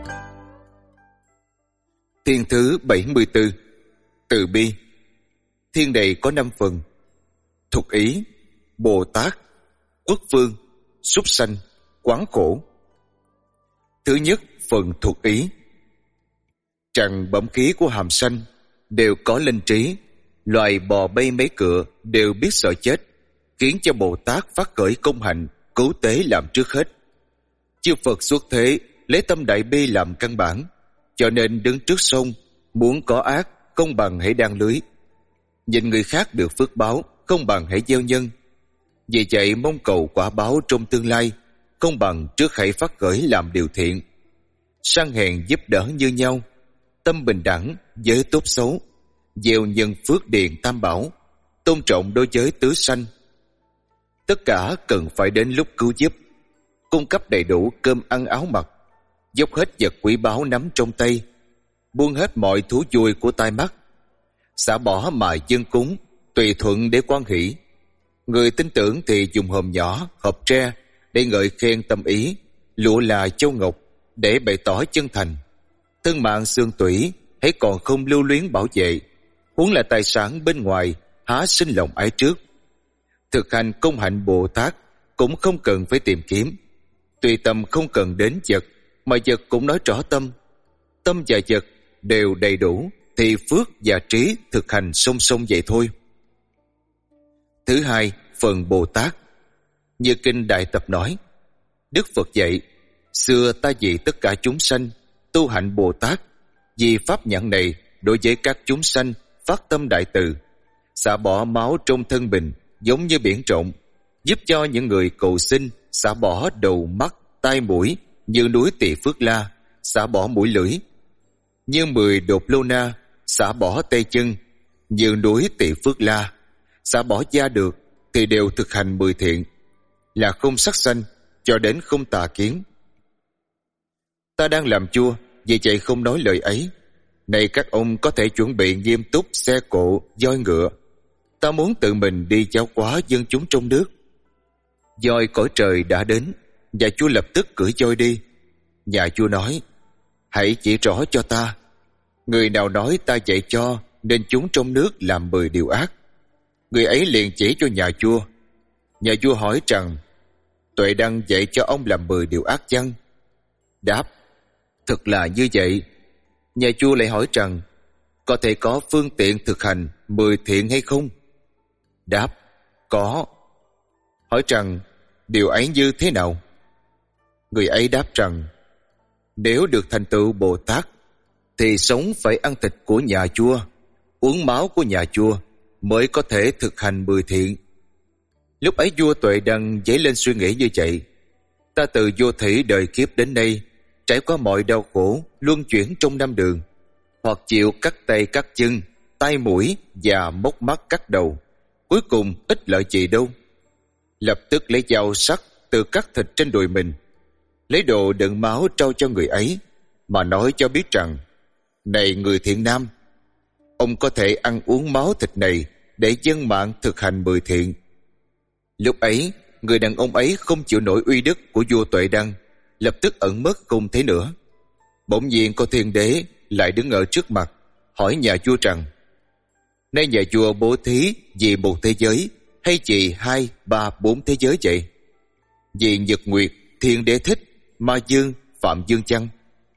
Thiên thứ 74. Từ bi. Thiên này có 5 phần: Thuộc ý, Bồ Tát, Quốc Vương, Súc Sanh, Quán Khổ. Thứ nhất, phần thuộc ý. Trần bẩm khí của hàm sanh đều có linh trí, loài bò bay mấy cựa đều biết sợ chết, khiến cho Bồ Tát phát khởi công hạnh cứu tế làm trước hết. Chư Phật xuất thế lấy tâm đại bi làm căn bản, cho nên đứng trước sông, muốn có ác không bằng hãy đan lưới, nhìn người khác được phước báo không bằng hãy gieo nhân. Vì vậy mong cầu quả báo trong tương lai, không bằng trước hãy phát khởi làm điều thiện. Sang hèn giúp đỡ như nhau, tâm bình đẳng, giới tốt xấu, gieo nhân phước điền tam bảo, tôn trọng đối với tứ sanh. Tất cả cần phải đến lúc cứu giúp, cung cấp đầy đủ cơm ăn áo mặc, dốc hết vật quý báu nắm trong tay, buông hết mọi thú vui của tai mắt, xả bỏ mà dâng cúng, tùy thuận để quan hỷ. Người tin tưởng thì dùng hòm nhỏ, hộp tre để ngợi khen tâm ý, lụa là châu ngọc để bày tỏ chân thành. Thân mạng xương tủy hãy còn không lưu luyến bảo vệ, huống là tài sản bên ngoài há sinh lòng ái trước. Thực hành công hạnh Bồ Tát cũng không cần phải tìm kiếm, tùy tâm không cần đến vật, mà vật cũng nói rõ tâm. Tâm và vật đều đầy đủ thì phước và trí thực hành song song vậy thôi. Thứ hai, phần Bồ Tát. Như kinh Đại Tập nói, Đức Phật dạy, xưa ta vì tất cả chúng sanh tu hạnh Bồ Tát, vì pháp nhãn này đối với các chúng sanh phát tâm đại từ, xả bỏ máu trong thân mình giống như biển rộng, giúp cho những người cầu xin xả bỏ đầu mắt tai mũi như núi Tỳ Phước La, xả bỏ mũi lưỡi, như 10 đột lô na xả bỏ tay chân như núi Tỳ Phước La, xả bỏ da được thì đều thực hành 10 thiện, là không sát sanh cho đến không tà kiến. Ta đang làm vua, vì vậy không nói lời ấy. Này các ông có thể chuẩn bị nghiêm túc xe cộ, voi ngựa. Ta muốn tự mình đi giáo hóa dân chúng trong nước. Voi cõi trời đã đến, và vua lập tức cưỡi voi đi. Nhà vua nói, hãy chỉ rõ cho ta, người nào nói ta dạy cho nên chúng trong nước làm 10 điều ác. Người ấy liền chỉ cho nhà vua. Nhà vua hỏi rằng, Tuệ Đăng dạy cho ông làm 10 điều ác chăng? Đáp, thực là như vậy. Nhà vua lại hỏi rằng, có thể có phương tiện thực hành 10 thiện hay không? Đáp, có. Hỏi rằng, điều ấy như thế nào? Người ấy đáp rằng, nếu được thành tựu Bồ Tát thì sống phải ăn thịt của nhà vua, uống máu của nhà vua mới có thể thực hành 10 thiện. Lúc ấy vua Tuệ Đăng dấy lên suy nghĩ như vậy. Ta từ vô thủy đời kiếp đến nay trải qua mọi đau khổ, luân chuyển trong 5 đường, hoặc chịu cắt tay cắt chân, tai mũi và móc mắt cắt đầu, cuối cùng ích lợi gì đâu. Lập tức lấy dao sắc từ cắt thịt trên đùi mình, lấy đồ đựng máu trao cho người ấy, mà nói cho biết rằng, này người thiện nam, ông có thể ăn uống máu thịt này để dân mạng thực hành 10 thiện. Lúc ấy, người đàn ông ấy không chịu nổi uy đức của vua Tuệ Đăng, lập tức ẩn mất không thấy nữa. Bỗng nhiên có thiên đế lại đứng ở trước mặt, hỏi nhà vua rằng, nay nhà vua bố thí vì một thế giới hay vì 2, 3, 4 thế giới vậy? Vì Nhật Nguyệt, Thiên Đế Thích, Ma Dương, Phạm Dương chăng?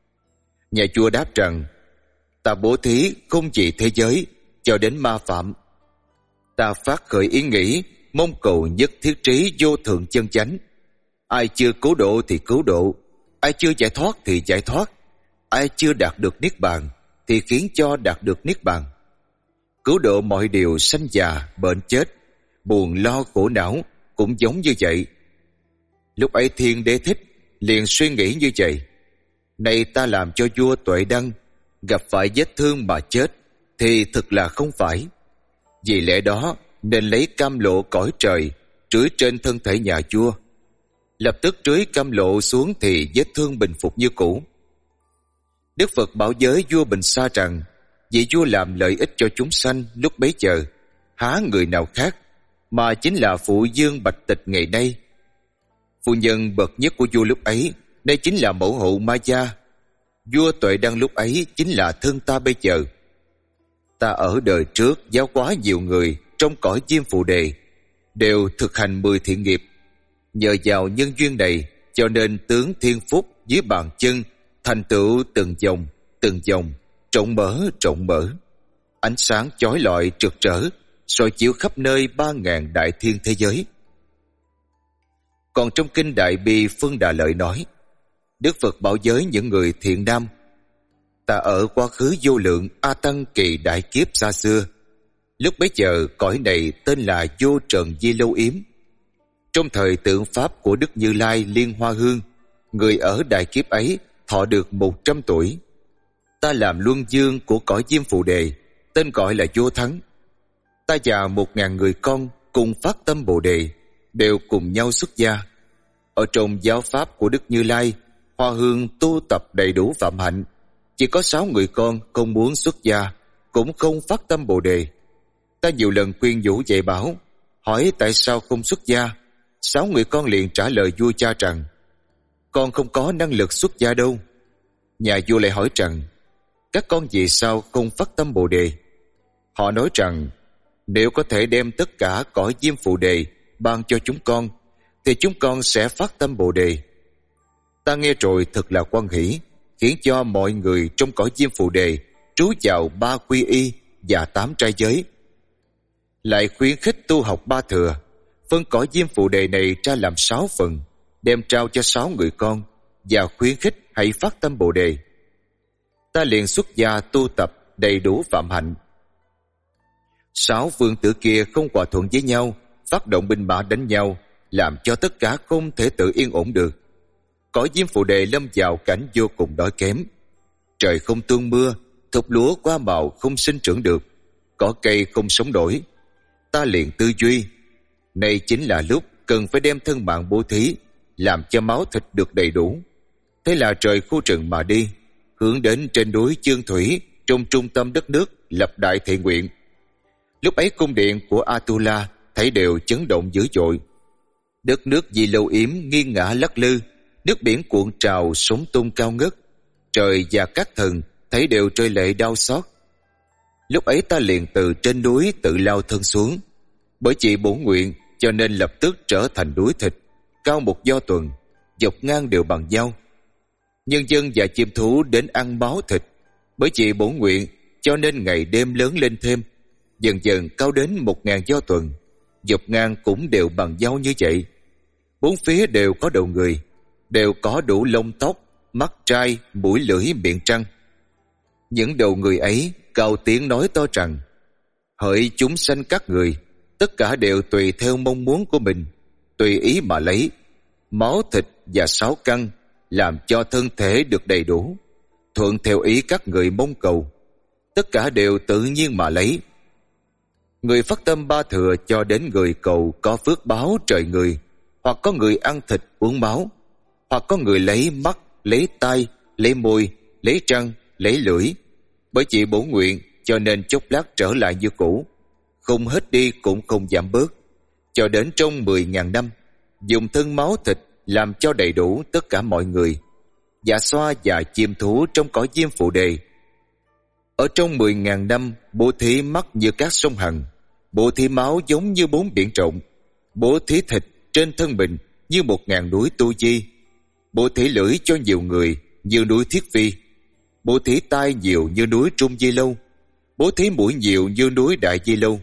Nhà vua đáp rằng, ta bố thí không vì thế giới cho đến ma phạm. Ta phát khởi ý nghĩ mong cầu nhất thiết trí vô thượng chân chánh. Ai chưa cứu độ thì cứu độ, ai chưa giải thoát thì giải thoát, ai chưa đạt được niết bàn thì khiến cho đạt được niết bàn. Cứu độ mọi điều sanh già, bệnh chết, buồn lo khổ não cũng giống như vậy. Lúc ấy Thiên Đế Thích liền suy nghĩ như vậy, này ta làm cho vua Tuệ Đăng gặp phải vết thương mà chết thì thực là không phải. Vì lẽ đó nên lấy cam lộ cõi trời trưới trên thân thể nhà vua. Lập tức trưới cam lộ xuống thì vết thương bình phục như cũ. Đức Phật bảo giới vua Bình Sa rằng, vì vua làm lợi ích cho chúng sanh lúc bấy giờ, há người nào khác mà chính là phụ dương Bạch Tịch ngày nay. Phu nhân bậc nhất của vua lúc ấy, đây chính là mẫu hậu Ma Gia. Vua Tuệ Đăng lúc ấy chính là thân ta bây giờ. Ta ở đời trước giáo hóa nhiều người trong cõi Diêm Phù Đề, đều thực hành 10 thiện nghiệp. Nhờ vào nhân duyên này, cho nên tướng thiên phúc dưới bàn chân thành tựu từng dòng, rộng mở. Ánh sáng chói lọi trực trở, soi chiếu khắp nơi 3.000 đại thiên thế giới. Còn trong kinh Đại Bi Phương Đà Lợi nói, Đức Phật bảo giới những người thiện nam: ta ở quá khứ vô lượng A Tăng kỳ đại kiếp xa xưa, lúc bấy giờ cõi này tên là Vô Trần Di Lâu Yếm. Trong thời tượng pháp của Đức Như Lai Liên Hoa Hương, người ở đại kiếp ấy thọ được 100 tuổi. Ta làm luân dương của cõi Diêm Phù Đề, tên gọi là Vô Thắng. Ta và 1.000 người con cùng phát tâm Bồ Đề, đều cùng nhau xuất gia. Ở trong giáo pháp của Đức Như Lai, Hoa Hương tu tập đầy đủ phạm hạnh. Chỉ có 6 người con không muốn xuất gia, cũng không phát tâm Bồ Đề. Ta nhiều lần khuyên nhủ dạy bảo, hỏi tại sao không xuất gia. 6 người con liền trả lời vua cha rằng, con không có năng lực xuất gia đâu. Nhà vua lại hỏi rằng, các con vì sao không phát tâm Bồ Đề? Họ nói rằng, nếu có thể đem tất cả cõi Diêm Phù Đề ban cho chúng con, thì chúng con sẽ phát tâm Bồ Đề. Ta nghe rồi thật là hoan hỷ, khiến cho mọi người trong cõi Diêm Phù Đề trú vào 3 quy y và 8 trai giới. Lại khuyến khích tu học Ba Thừa, phân cõi Diêm Phù Đề này ra làm 6 phần, đem trao cho 6 người con, và khuyến khích hãy phát tâm Bồ Đề. Ta liền xuất gia tu tập đầy đủ phạm hạnh. 6 vương tử kia không hòa thuận với nhau, phát động binh mã đánh nhau, làm cho tất cả không thể tự yên ổn được. Cõi Diêm Phù Đề lâm vào cảnh vô cùng đói kém. Trời không tuôn mưa, thục lúa hoa màu không sinh trưởng được, cỏ cây không sống nổi. Ta liền tư duy, này chính là lúc cần phải đem thân mạng bố thí, làm cho máu thịt được đầy đủ. Thế là trời khu rừng mà đi, hướng đến trên núi Chương Thủy trong trung tâm đất nước lập đại thệ nguyện. Lúc ấy cung điện của Atula thấy đều chấn động dữ dội. Đất nước Di Lâu Yếm nghiêng ngả lắc lư, nước biển cuộn trào sóng tung cao ngất. Trời và các thần thấy đều rơi lệ đau xót. Lúc ấy ta liền từ trên núi tự lao thân xuống. Bởi chỉ bổn nguyện cho nên lập tức trở thành núi thịt, cao 1 do tuần, dọc ngang đều bằng dao. Nhân dân và chim thú đến ăn máu thịt. Bởi chỉ bổn nguyện cho nên ngày đêm lớn lên thêm, dần dần cao đến 1.000 do tuần, dọc ngang cũng đều bằng dao như vậy. 4 phía đều có đầu người, đều có đủ lông tóc, mắt trai, mũi lưỡi, miệng trăng. Những đầu người ấy cao tiếng nói to rằng, hỡi chúng sanh các người, tất cả đều tùy theo mong muốn của mình, tùy ý mà lấy máu thịt và 6 căn, làm cho thân thể được đầy đủ, thuận theo ý các người mong cầu. Tất cả đều tự nhiên mà lấy. Người phát tâm Ba Thừa cho đến người cầu có phước báo trời người, hoặc có người ăn thịt uống máu, hoặc có người lấy mắt, lấy tai, lấy môi, lấy răng, lấy lưỡi. Bởi chỉ bổn nguyện cho nên chốc lát trở lại như cũ, không hết đi cũng không giảm bớt, cho đến trong 10.000 năm, dùng thân máu thịt làm cho đầy đủ tất cả mọi người, dạ xoa và chim thú trong cõi Diêm Phù Đề. Ở trong 10.000 năm, bố thí mắt như các sông Hằng, bố thí máu giống như 4 biển rộng, bố thí thịt trên thân mình như 1.000 núi Tu Di, bố thí lưỡi cho nhiều người như núi Thiết Vi, bố thí tai nhiều như núi Trung Di Lâu, bố thí mũi nhiều như núi Đại Di Lâu.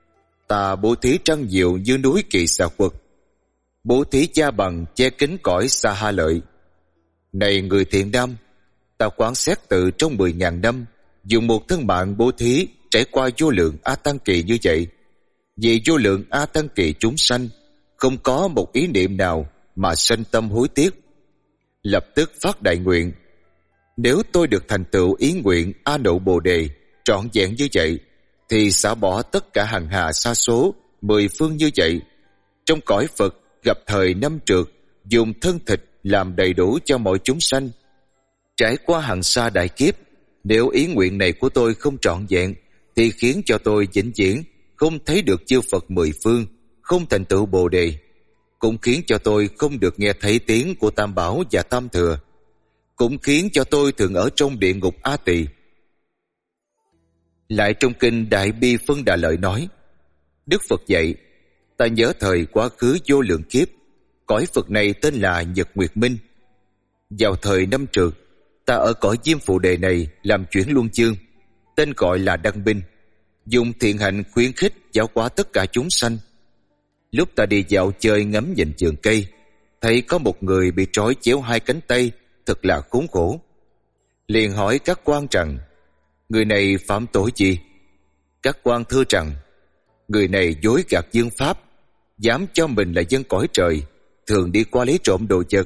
Ta bố thí trăng nhiều như núi Kỳ Xà Quật, bố thí cha bằng che kín cõi Sa Ha Lợi. Này người thiện nam, ta quán xét từ trong 10.000 năm, dùng một thân mạng bố thí trải qua vô lượng A Tăng kỳ như vậy. Vì vô lượng A Tăng kỳ chúng sanh, không có một ý niệm nào mà sanh tâm hối tiếc. Lập tức phát đại nguyện, nếu tôi được thành tựu ý nguyện A Nậu Bồ Đề trọn vẹn như vậy, thì xả bỏ tất cả hằng hà sa số 10 phương như vậy. Trong cõi Phật gặp thời năm trượt, dùng thân thịt làm đầy đủ cho mọi chúng sanh. Trải qua hằng sa đại kiếp, nếu ý nguyện này của tôi không trọn vẹn, thì khiến cho tôi vĩnh viễn không thấy được chư Phật 10 phương, không thành tựu Bồ Đề, cũng khiến cho tôi không được nghe thấy tiếng của Tam Bảo và Tam Thừa, cũng khiến cho tôi thường ở trong địa ngục A Tỳ. Lại trong kinh Đại Bi Phân Đà Lợi nói, Đức Phật dạy, ta nhớ thời quá khứ vô lượng kiếp, cõi Phật này tên là Nhật Nguyệt Minh. Vào thời năm Trượt, ta ở cõi Diêm Phù Đề này làm chuyển luân chương, tên gọi là Đăng Binh, dùng thiện hạnh khuyến khích giáo hóa tất cả chúng sanh. Lúc ta đi dạo chơi ngắm nhìn vườn cây, thấy có một người bị trói chéo hai cánh tay, thật là khốn khổ. Liền hỏi các quan rằng, người này phạm tội gì? Các quan thưa rằng, người này dối gạt dương pháp, dám cho mình là dân cõi trời, thường đi qua lấy trộm đồ vật.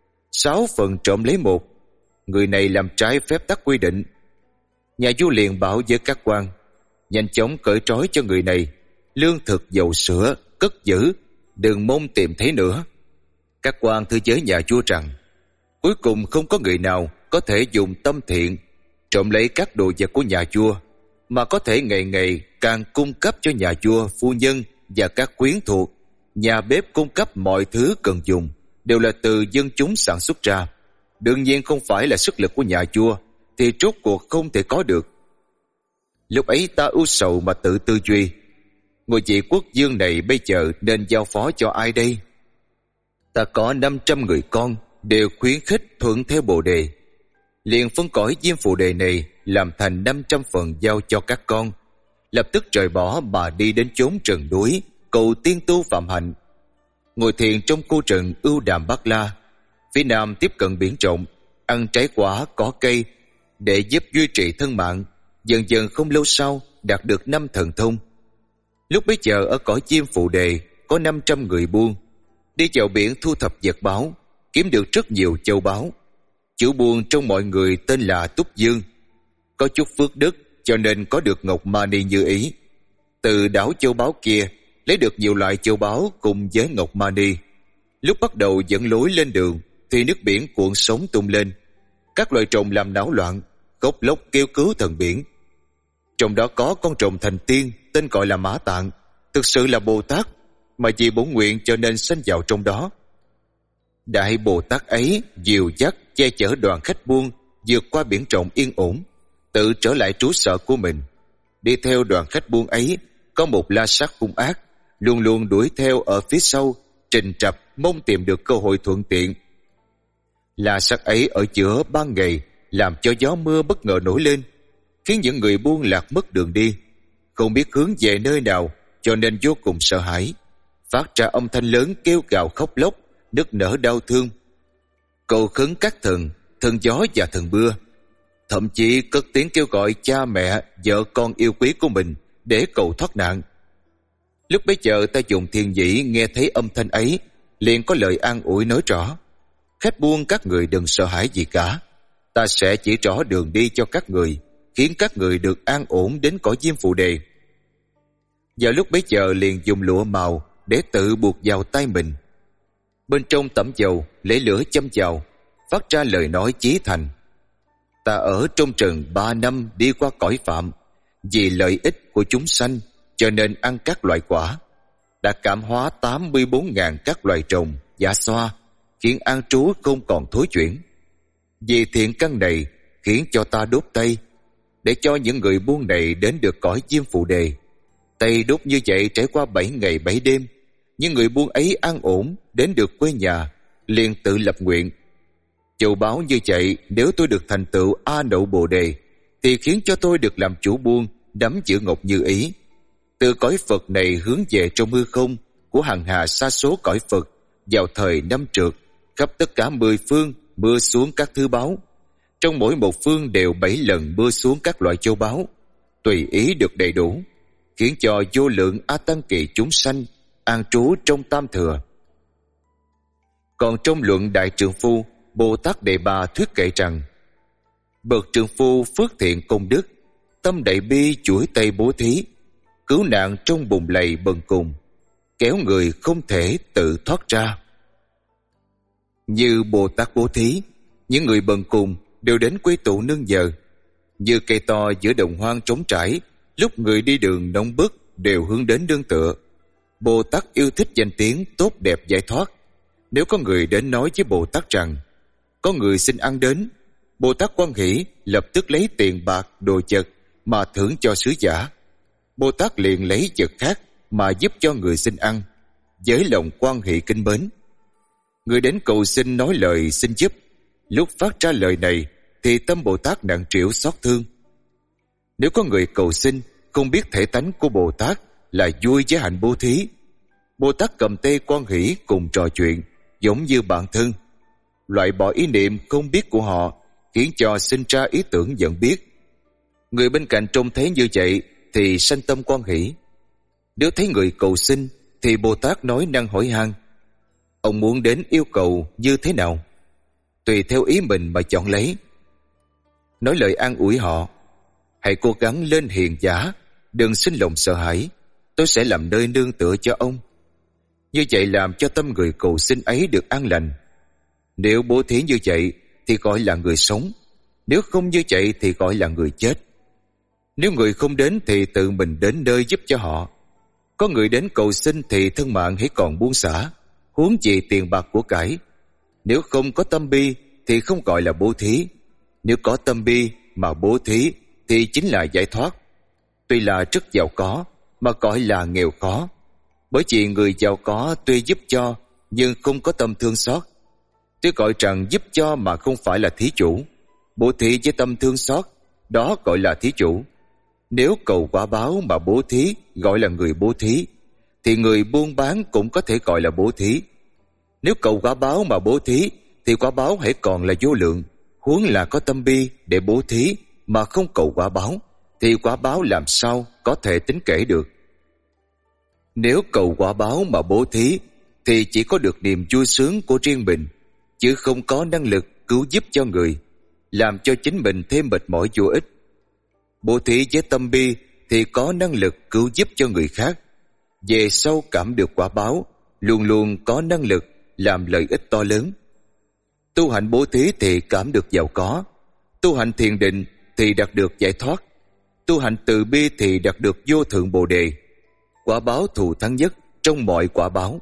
6 phần trộm lấy 1, người này làm trái phép tắc quy định. Nhà vua liền bảo với các quan, nhanh chóng cởi trói cho người này, lương thực dầu sữa cất giữ, đừng mong tìm thấy nữa. Các quan thưa với nhà vua rằng, cuối cùng không có người nào có thể dùng tâm thiện trộm lấy các đồ vật của nhà vua, mà có thể ngày ngày càng cung cấp cho nhà vua, phu nhân và các quyến thuộc, nhà bếp cung cấp mọi thứ cần dùng, đều là từ dân chúng sản xuất ra. Đương nhiên không phải là sức lực của nhà vua, thì rốt cuộc không thể có được. Lúc ấy ta ưu sầu mà tự tư duy, ngôi vị quốc vương này bây giờ nên giao phó cho ai đây? Ta có 500 người con, đều khuyến khích thuận theo Bồ Đề. Liền phân cõi Diêm Phù Đề này làm thành 500 phần giao cho các con, lập tức rời bỏ mà đi đến chốn rừng núi cầu tiên tu phạm hạnh. Ngồi thiền trong khu rừng ưu đàm Bát La, phía nam tiếp cận biển rộng, ăn trái quả cỏ cây để giúp duy trì thân mạng. Dần dần không lâu sau đạt được 5 thần thông. Lúc bấy giờ ở cõi Diêm Phù Đề có 500 người buôn, đi vào biển thu thập vật báu, kiếm được rất nhiều châu báu. Chủ buôn trong mọi người tên là Túc Dương, có chút phước đức cho nên có được ngọc mani như ý. Từ đảo châu báu kia lấy được nhiều loại châu báu cùng với ngọc mani. Lúc bắt đầu dẫn lối lên đường thì nước biển cuộn sóng tung lên, các loài trùng làm náo loạn, khóc lóc kêu cứu thần biển. Trong đó có con trùng thành tiên tên gọi là Mã Tạng, thực sự là Bồ Tát, mà vì bổn nguyện cho nên sanh vào trong đó. Đại Bồ Tát ấy dìu dắt che chở đoàn khách buôn vượt qua biển rộng yên ổn, tự trở lại trú sở của mình. Đi theo đoàn khách buôn ấy có một la sát hung ác, luôn luôn đuổi theo ở phía sau, trình trập mong tìm được cơ hội thuận tiện. La sát ấy ở giữa ban ngày làm cho gió mưa bất ngờ nổi lên, khiến những người buôn lạc mất đường đi, không biết hướng về nơi nào, cho nên vô cùng sợ hãi, phát ra âm thanh lớn kêu gào khóc lóc, nức nở đau thương, cầu khấn các thần, thần gió và thần mưa, thậm chí cất tiếng kêu gọi cha mẹ, vợ con yêu quý của mình để cầu thoát nạn. Lúc bấy giờ ta dùng thiền nhĩ nghe thấy âm thanh ấy, liền có lời an ủi nói rõ, khách buôn các người đừng sợ hãi gì cả, ta sẽ chỉ rõ đường đi cho các người, khiến các người được an ổn đến cõi Diêm Phù Đề. Vào lúc bấy giờ liền dùng lụa màu để tự buộc vào tay mình. Bên trong tẩm dầu lấy lửa châm vào, phát ra lời nói chí thành: ta ở trong rừng 3 năm đi qua cõi phạm, vì lợi ích của chúng sanh cho nên ăn các loại quả, đã cảm hóa 84.000 các loài trùng giả xoa, khiến an trú không còn thối chuyển. Vì thiện căn này khiến cho ta đốt tay, để cho những người buôn này đến được cõi Diêm Phù Đề. Tay đốt như vậy trải qua 7 ngày 7 đêm, những người buôn ấy an ổn đến được quê nhà, liền tự lập nguyện: châu báu như vậy nếu tôi được thành tựu A Nậu Bồ Đề, thì khiến cho tôi được làm chủ buôn, nắm giữ ngọc như ý. Từ cõi Phật này hướng về trong hư không của hàng hà sa số cõi Phật, vào thời năm trượt, khắp tất cả 10 phương mưa xuống các thứ báu. Trong mỗi một phương đều 7 lần mưa xuống các loại châu báu, tùy ý được đầy đủ, khiến cho vô lượng A Tăng Kỳ chúng sanh an trú trong tam thừa. Còn trong luận Đại Trượng Phu, Bồ Tát Đề Bà thuyết kể rằng: bậc trượng phu phước thiện công đức, tâm đại bi chuỗi tay bố thí, cứu nạn trong bùn lầy bần cùng, kéo người không thể tự thoát ra. Như Bồ Tát bố thí, những người bần cùng đều đến quy tụ nương nhờ. Như cây to giữa đồng hoang trống trải, lúc người đi đường nóng bức đều hướng đến nương tựa. Bồ Tát yêu thích danh tiếng tốt đẹp giải thoát. Nếu có người đến nói với Bồ Tát rằng có người xin ăn đến, Bồ Tát hoan hỷ lập tức lấy tiền bạc đồ vật mà thưởng cho sứ giả, Bồ Tát liền lấy vật khác mà giúp cho người xin ăn, với lòng quan hệ kính mến. Người đến cầu xin nói lời xin giúp, lúc phát ra lời này thì tâm Bồ Tát nặng trĩu xót thương. Nếu có người cầu xin không biết thể tánh của Bồ Tát là vui với hạnh bố thí, Bồ Tát cầm tay quan hỷ cùng trò chuyện giống như bạn thân, loại bỏ ý niệm không biết của họ, khiến cho sinh ra ý tưởng nhận biết. Người bên cạnh trông thấy như vậy thì sanh tâm quan hỷ. Nếu thấy người cầu xin thì Bồ Tát nói năng hỏi han: ông muốn đến yêu cầu như thế nào? Tùy theo ý mình mà chọn lấy. Nói lời an ủi họ: hãy cố gắng lên hiền giả, đừng sinh lòng sợ hãi, tôi sẽ làm nơi nương tựa cho ông. Như vậy làm cho tâm người cầu xin ấy được an lành. Nếu bố thí như vậy thì gọi là người sống, nếu không như vậy thì gọi là người chết. Nếu người không đến thì tự mình đến nơi giúp cho họ. Có người đến cầu xin thì thân mạng hãy còn buông xả, huống gì tiền bạc của cải. Nếu không có tâm bi thì không gọi là bố thí. Nếu có tâm bi mà bố thí thì chính là giải thoát. Tuy là rất giàu có mà gọi là nghèo khó, bởi vì người giàu có tuy giúp cho nhưng không có tâm thương xót. Tuy gọi rằng giúp cho mà không phải là thí chủ, bố thí với tâm thương xót, đó gọi là thí chủ. Nếu cầu quả báo mà bố thí gọi là người bố thí, thì người buôn bán cũng có thể gọi là bố thí. Nếu cầu quả báo mà bố thí thì quả báo hãy còn là vô lượng, huống là có tâm bi để bố thí mà không cầu quả báo, thì quả báo làm sao có thể tính kể được. Nếu cầu quả báo mà bố thí thì chỉ có được niềm vui sướng của riêng mình, chứ không có năng lực cứu giúp cho người, làm cho chính mình thêm mệt mỏi vô ích. Bố thí với tâm bi thì có năng lực cứu giúp cho người khác, về sau cảm được quả báo, luôn luôn có năng lực làm lợi ích to lớn. Tu hành bố thí thì cảm được giàu có, tu hành thiền định thì đạt được giải thoát, tu hành từ bi thì đạt được vô thượng bồ đề. Quả báo thù thắng nhất trong mọi quả báo.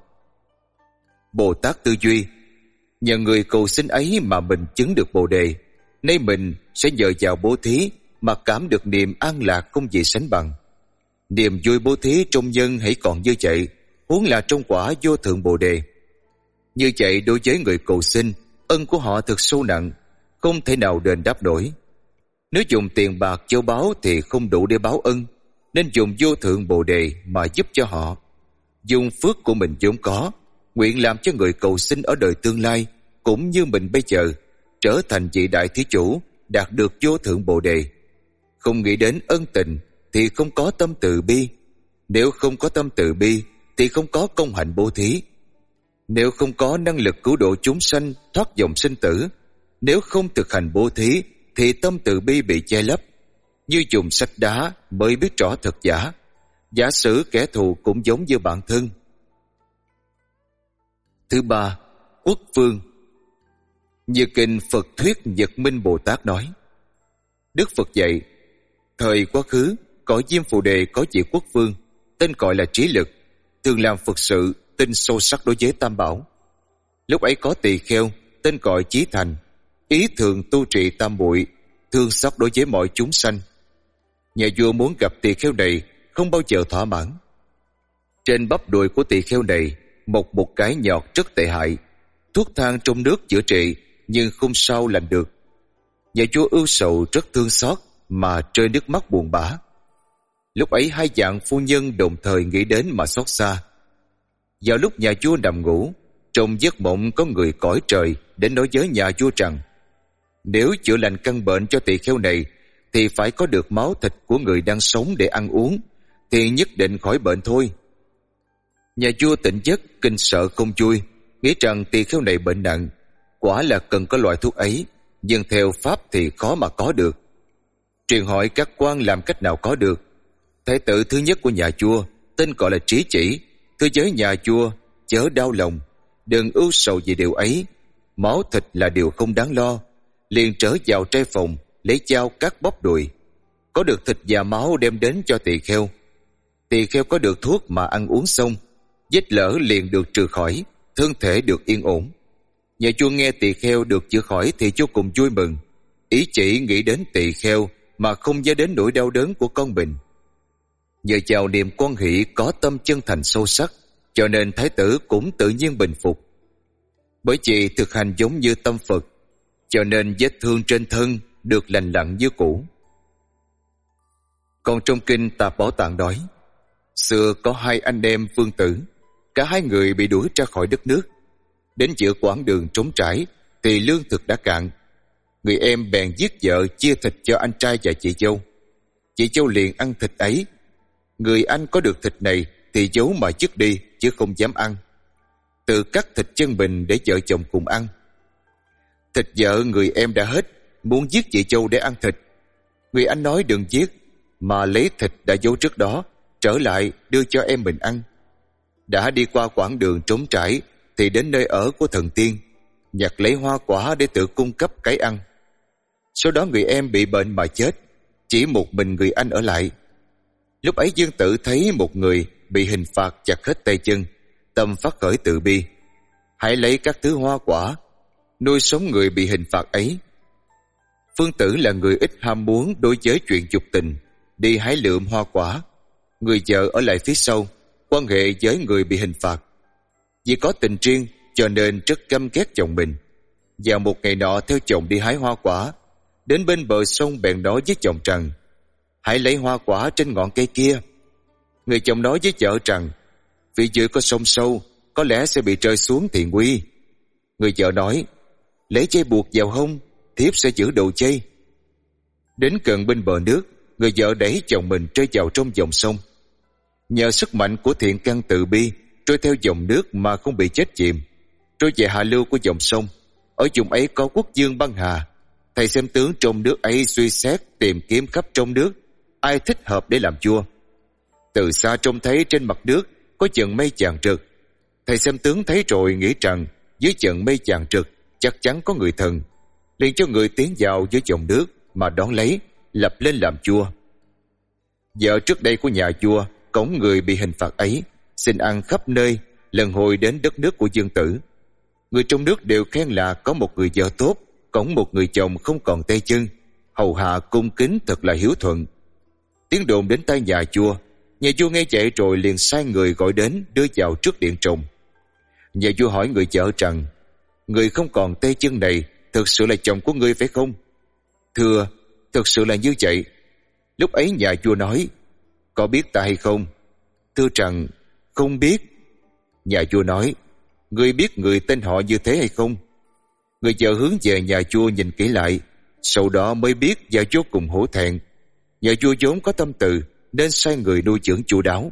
Bồ Tát tư duy: nhờ người cầu xin ấy mà mình chứng được bồ đề, nay mình sẽ nhờ vào bố thí mà cảm được niềm an lạc không gì sánh bằng. Niềm vui bố thí trong nhân hãy còn như vậy, huống là trong quả vô thượng bồ đề. Như vậy đối với người cầu xin, ân của họ thực sâu nặng, không thể nào đền đáp nổi. Nếu dùng tiền bạc châu báu thì không đủ để báo ân, nên dùng vô thượng bồ đề mà giúp cho họ. Dùng phước của mình vốn có, nguyện làm cho người cầu xin ở đời tương lai cũng như mình bây giờ trở thành vị đại thí chủ, đạt được vô thượng bồ đề. Không nghĩ đến ân tình thì không có tâm từ bi. Nếu không có tâm từ bi thì không có công hạnh bố thí. Nếu không có năng lực cứu độ chúng sanh thoát dòng sinh tử, nếu không thực hành bố thí thì tâm từ bi bị che lấp. Như dùng sách đá mới biết rõ thật giả, giả sử kẻ thù cũng giống như bạn thân. Thứ ba, quốc vương. Như kinh Phật thuyết Nhật Minh Bồ Tát nói, Đức Phật dạy, thời quá khứ cõi Diêm Phù Đề có vị quốc vương tên gọi là Trí Lực, thường làm Phật sự, tin sâu sắc đối với Tam Bảo. Lúc ấy có tỳ kheo tên gọi Chí Thành, ý thường tu trì tam muội, thương xót đối với mọi chúng sanh. Nhà vua muốn gặp tỳ kheo này không bao giờ thỏa mãn. Trên bắp đùi của tỳ kheo này mọc một cái nhọt rất tệ hại, thuốc thang trong nước chữa trị nhưng không sao lành được. Nhà vua ưu sầu rất thương xót mà rơi nước mắt buồn bã. Lúc ấy hai dạng phu nhân đồng thời nghĩ đến mà xót xa. Vào lúc nhà vua nằm ngủ, trong giấc mộng có người cõi trời đến nói với nhà vua rằng, nếu chữa lành căn bệnh cho tỳ kheo này thì phải có được máu thịt của người đang sống để ăn uống, thì nhất định khỏi bệnh thôi. Nhà vua tỉnh giấc kinh sợ không vui, nghĩ rằng tỳ kheo này bệnh nặng, quả là cần có loại thuốc ấy, nhưng theo pháp thì khó mà có được. Truyền hỏi các quan làm cách nào có được. Thái tử thứ nhất của nhà vua tên gọi là Trí Chỉ thưa với nhà vua, chớ đau lòng, đừng ưu sầu về điều ấy, máu thịt là điều không đáng lo. Liền trở vào trai phòng, lấy dao cắt bóp đùi, có được thịt và máu đem đến cho tỳ kheo. Tỳ kheo có được thuốc mà ăn uống xong, vết lở liền được trừ khỏi, thân thể được yên ổn. Nhà vua nghe tỳ kheo được chữa khỏi thì vô cùng vui mừng, ý chỉ nghĩ đến tỳ kheo mà không dám đến nỗi đau đớn của con mình. Nhờ vào niềm quan hỷ có tâm chân thành sâu sắc, cho nên thái tử cũng tự nhiên bình phục. Bởi vì thực hành giống như tâm Phật, cho nên vết thương trên thân được lành lặn như cũ. Còn trong kinh Tạp Bảo Tạng nói, xưa có hai anh em vương tử, cả hai người bị đuổi ra khỏi đất nước. Đến giữa quãng đường trống trải thì lương thực đã cạn. Người em bèn giết vợ chia thịt cho anh trai và chị dâu. Chị dâu liền ăn thịt ấy. Người anh có được thịt này thì giấu mà dứt đi, chứ không dám ăn. Tự cắt thịt chân mình để vợ chồng cùng ăn. Thịt vợ người em đã hết, muốn giết chị dâu để ăn thịt. Người anh nói đừng giết, mà lấy thịt đã giấu trước đó trở lại đưa cho em mình ăn. Đã đi qua quãng đường trống trải thì đến nơi ở của thần tiên, nhặt lấy hoa quả để tự cung cấp cái ăn. Sau đó người em bị bệnh mà chết, chỉ một mình người anh ở lại. Lúc ấy Dương Tử thấy một người bị hình phạt chặt hết tay chân, tâm phát khởi từ bi, hãy lấy các thứ hoa quả nuôi sống người bị hình phạt ấy. Phương Tử là người ít ham muốn đối với chuyện dục tình, đi hái lượm hoa quả. Người vợ ở lại phía sau, quan hệ với người bị hình phạt. Vì có tình riêng cho nên rất căm ghét chồng mình. Vào một ngày nọ theo chồng đi hái hoa quả, đến bên bờ sông bèn nói với chồng rằng, hãy lấy hoa quả trên ngọn cây kia. Người chồng nói với vợ rằng, vì dưới có sông sâu, có lẽ sẽ bị rơi xuống thì nguy. Người vợ nói, lấy dây buộc vào hông, thiếp sẽ giữ đầu dây. Đến gần bên bờ nước, người vợ đẩy chồng mình rơi vào trong dòng sông. Nhờ sức mạnh của thiện căn từ bi, trôi theo dòng nước mà không bị chết chìm. Trôi về hạ lưu của dòng sông, ở vùng ấy có quốc vương băng hà. Thầy xem tướng trong nước ấy suy xét tìm kiếm khắp trong nước ai thích hợp để làm vua. Từ xa trông thấy trên mặt nước có chừng mây chàng rực. Thầy xem tướng thấy rồi nghĩ rằng dưới chừng mây chàng rực chắc chắn có người thần, liền cho người tiến vào dưới dòng nước mà đón lấy, lập lên làm vua. Vợ trước đây của nhà vua cõng người bị hình phạt ấy, xin ăn khắp nơi, lần hồi đến đất nước của Dương Tử. Người trong nước đều khen là có một người vợ tốt, cõng một người chồng không còn tay chân, hầu hạ cung kính thật là hiếu thuận. Tiếng đồn đến tai nhà vua nghe vậy rồi liền sai người gọi đến đưa vào trước điện trồng. Nhà vua hỏi người vợ rằng, người không còn tay chân này thực sự là chồng của ngươi phải không? Thưa, thực sự là như vậy. Lúc ấy nhà vua nói, có biết ta hay không? Thưa rằng, không biết. Nhà vua nói, ngươi biết người tên họ như thế hay không? Người vợ hướng về nhà vua nhìn kỹ lại, sau đó mới biết và vô cùng hổ thẹn. Nhà vua vốn có tâm từ nên sai người nuôi dưỡng chu đáo.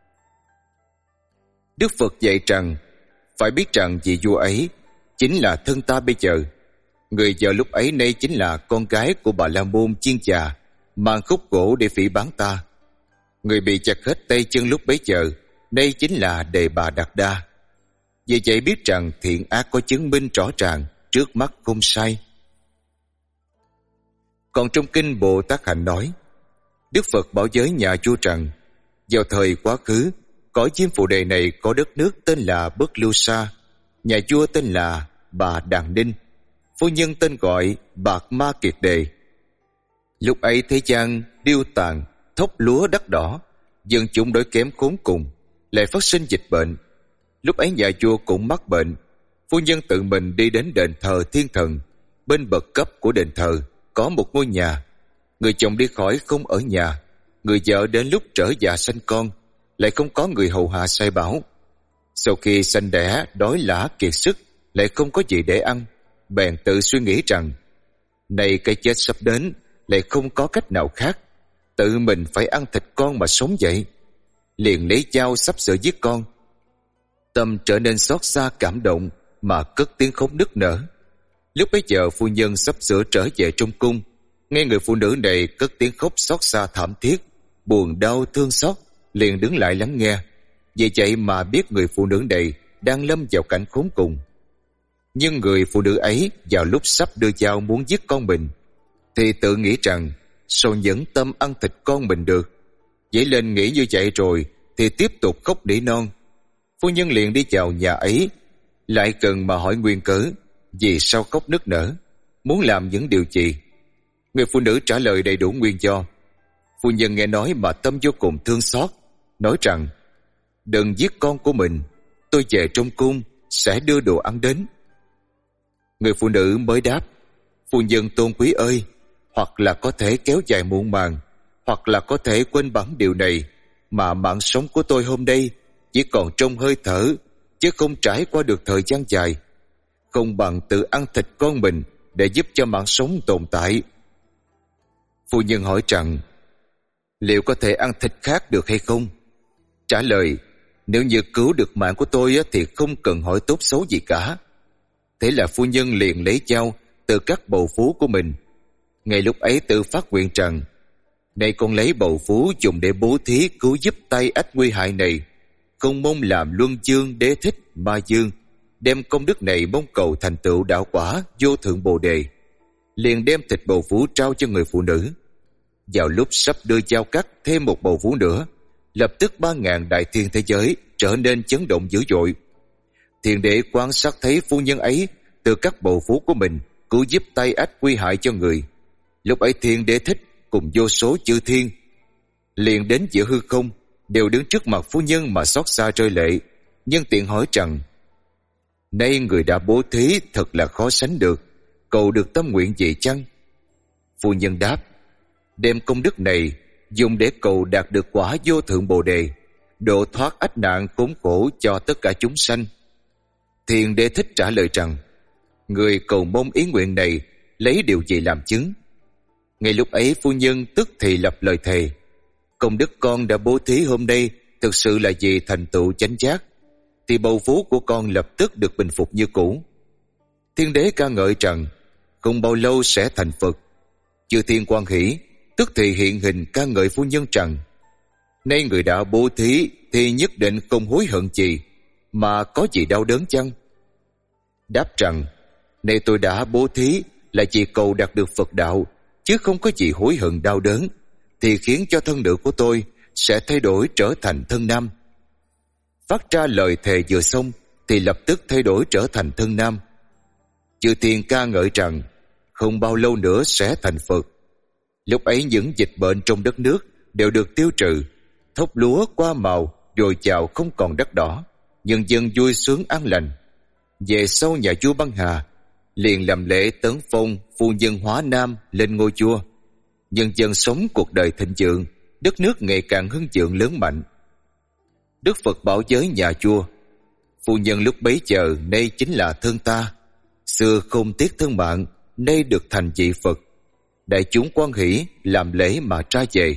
Đức Phật dạy rằng, phải biết rằng vị vua ấy chính là thân ta bây giờ. Người vợ lúc ấy nay chính là con gái của Bà La Môn chiên già, mang khúc gỗ để phỉ báng ta. Người bị chặt hết tay chân lúc bấy giờ, đây chính là Đề Bà Đạt Đa. Vì vậy biết rằng thiện ác có chứng minh rõ ràng, trước mắt không sai. Còn trong kinh Bồ Tát Hạnh nói, Đức Phật bảo với nhà vua rằng, vào thời quá khứ, cõi Diêm Phù Đề này có đất nước tên là Bất Lưu Sa, nhà vua tên là Bà Đàn Ninh, phu nhân tên gọi Bạc Ma Kiệt Đề. Lúc ấy thế gian điêu tàn, thóc lúa đắt đỏ, dân chúng đói kém khốn cùng, lại phát sinh dịch bệnh. Lúc ấy nhà vua cũng mắc bệnh. Phu nhân tự mình đi đến đền thờ thiên thần. Bên bậc cấp của đền thờ có một ngôi nhà. Người chồng đi khỏi không ở nhà. Người vợ đến lúc trở già sanh con, lại không có người hầu hạ sai bảo. Sau khi sanh đẻ đói lả kiệt sức, lại không có gì để ăn, bèn tự suy nghĩ rằng, này cái chết sắp đến, lại không có cách nào khác, tự mình phải ăn thịt con mà sống vậy. Liền lấy dao sắp sửa giết con. Tâm trở nên xót xa cảm động mà cất tiếng khóc nức nở. Lúc bấy giờ phu nhân sắp sửa trở về trong cung, nghe người phụ nữ này cất tiếng khóc xót xa thảm thiết, buồn đau thương xót, liền đứng lại lắng nghe. Vì vậy mà biết người phụ nữ này đang lâm vào cảnh khốn cùng. Nhưng người phụ nữ ấy vào lúc sắp đưa dao muốn giết con mình, thì tự nghĩ rằng sao nhẫn tâm ăn thịt con mình được. Dậy lên nghĩ như vậy rồi thì tiếp tục khóc nỉ non. Phu nhân liền đi vào nhà ấy, lại cần mà hỏi nguyên cớ vì sao khóc nức nở, muốn làm những điều gì. Người phụ nữ trả lời đầy đủ nguyên do. Phu nhân nghe nói mà tâm vô cùng thương xót, nói rằng: đừng giết con của mình, tôi về trong cung sẽ đưa đồ ăn đến. Người phụ nữ mới đáp: phu nhân tôn quý ơi, hoặc là có thể kéo dài muộn màng, hoặc là có thể quên bẵng điều này, mà mạng sống của tôi hôm nay chỉ còn trong hơi thở, chứ không trải qua được thời gian dài. Không bằng tự ăn thịt con mình để giúp cho mạng sống tồn tại. Phu nhân hỏi rằng: liệu có thể ăn thịt khác được hay không? Trả lời: nếu như cứu được mạng của tôi thì không cần hỏi tốt xấu gì cả. Thế là phu nhân liền lấy dao từ các bầu phú của mình. Ngay lúc ấy tự phát nguyện rằng: nay con lấy bầu phú dùng để bố thí cứu giúp tay ách nguy hại này, không mong làm luân dương đế thích ma dương, đem công đức này mong cầu thành tựu đạo quả vô thượng bồ đề. Liền đem thịt bầu phú trao cho người phụ nữ. Vào lúc sắp đưa dao cắt thêm một bầu phú nữa, lập tức 3.000 đại thiên thế giới trở nên chấn động dữ dội. Thiền đệ quan sát thấy phu nhân ấy từ các bầu phú của mình cứu giúp tay ách nguy hại cho người. Lúc ấy thiên đế thích cùng vô số chư thiên liền đến giữa hư không, đều đứng trước mặt phu nhân mà xót xa rơi lệ, nhân tiện hỏi rằng: nay người đã bố thí thật là khó sánh được, cầu được tâm nguyện gì chăng? Phu nhân đáp: đem công đức này dùng để cầu đạt được quả vô thượng bồ đề, độ thoát ách nạn khốn khổ cho tất cả chúng sanh. Thiền đệ thích trả lời rằng: người cầu mong ý nguyện này lấy điều gì làm chứng? Ngay lúc ấy phu nhân tức thì lập lời thề: công đức con đã bố thí hôm nay thực sự là vì thành tựu chánh giác, thì bầu phú của con lập tức được bình phục như cũ. Thiên đế ca ngợi rằng không bao lâu sẽ thành Phật. Chư thiên quan hỷ, tức thì hiện hình ca ngợi phu nhân rằng: nay người đã bố thí thì nhất định không hối hận gì, mà có gì đau đớn chăng? Đáp rằng: nay tôi đã bố thí là chỉ cầu đạt được Phật đạo, chứ không có gì hối hận đau đớn, thì khiến cho thân nữ của tôi sẽ thay đổi trở thành thân nam. Phát ra lời thề vừa xong thì lập tức thay đổi trở thành thân nam. Chư thiên ca ngợi rằng không bao lâu nữa sẽ thành Phật. Lúc ấy những dịch bệnh trong đất nước đều được tiêu trừ, thóc lúa qua màu dồi dào không còn đất đỏ, nhân dân vui sướng an lành. Về sau nhà vua Băng Hà liền làm lễ tấn phong phu nhân hóa nam lên ngôi vua. Nhân dân sống cuộc đời thịnh vượng, đất nước ngày càng hưng vượng lớn mạnh. Đức Phật bảo với nhà vua: phu nhân lúc bấy giờ nay chính là thân ta, xưa không tiếc thân mạng, nay được thành vị Phật. Đại chúng hoan hỷ làm lễ mà ra về.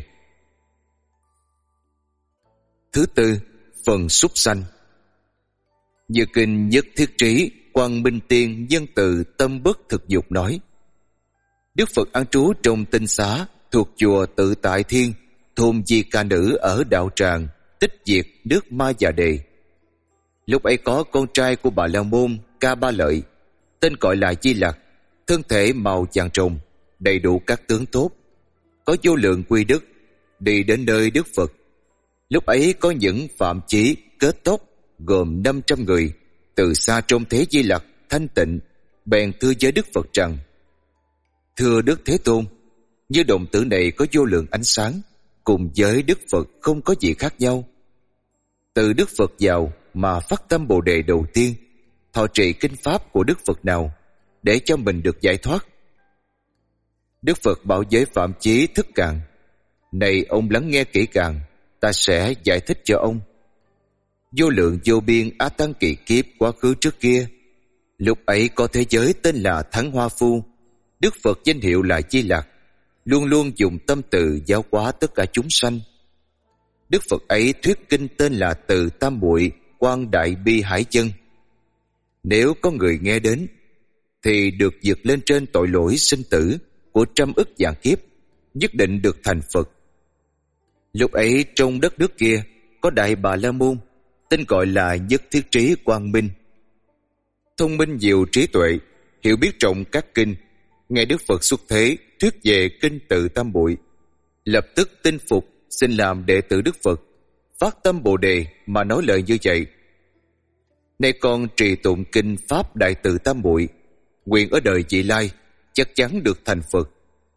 Thứ tư, phần súc sanh. Như kinh Nhất Thiết Trí Quang Minh Tiên Nhân Từ Tâm Bất Thực Dục nói: Đức Phật an trú trong tinh xá thuộc chùa Tự Tại Thiên, thôn Di Ca Nữ ở đạo tràng Tích Diệt, nước Ma Già Đề. Lúc ấy có con trai của Bà La Môn Ca Ba Lợi, tên gọi là Di Lặc, thân thể màu vàng rồng, đầy đủ các tướng tốt, có vô lượng quy đức, đi đến nơi Đức Phật. Lúc ấy có những phạm chí kết tóc gồm 500 người, từ xa trông thấy Di Lặc thanh tịnh, bèn thưa với Đức Phật rằng: thưa Đức Thế Tôn, như đồng tử này có vô lượng ánh sáng, cùng với Đức Phật không có gì khác nhau. Từ Đức Phật vào mà phát tâm Bồ Đề đầu tiên, thọ trì kinh pháp của Đức Phật nào để cho mình được giải thoát? Đức Phật bảo với phạm chí Thức Cạn: này ông lắng nghe kỹ càng, ta sẽ giải thích cho ông. Vô lượng vô biên á tăng kỳ kiếp quá khứ trước kia, lúc ấy có thế giới tên là Thắng Hoa Phu, Đức Phật danh hiệu là Di Lặc, luôn luôn dùng tâm từ giáo hóa tất cả chúng sanh. Đức Phật ấy thuyết kinh tên là Từ Tam Muội Quan Đại Bi Hải Chân. Nếu có người nghe đến thì được vượt lên trên tội lỗi sinh tử của trăm ức vạn kiếp, nhất định được thành Phật. Lúc ấy trong đất nước kia có Đại Bà La Môn, tên gọi là Nhất Thiết Trí Quang Minh, thông minh nhiều trí tuệ, hiểu biết rộng các kinh. Nghe Đức Phật xuất thế thuyết về kinh Tự Tam Muội, lập tức tin phục, xin làm đệ tử Đức Phật, phát tâm Bồ Đề mà nói lời như vậy: nay con trì tụng kinh pháp Đại Từ Tam Muội, nguyện ở đời vị lai chắc chắn được thành Phật.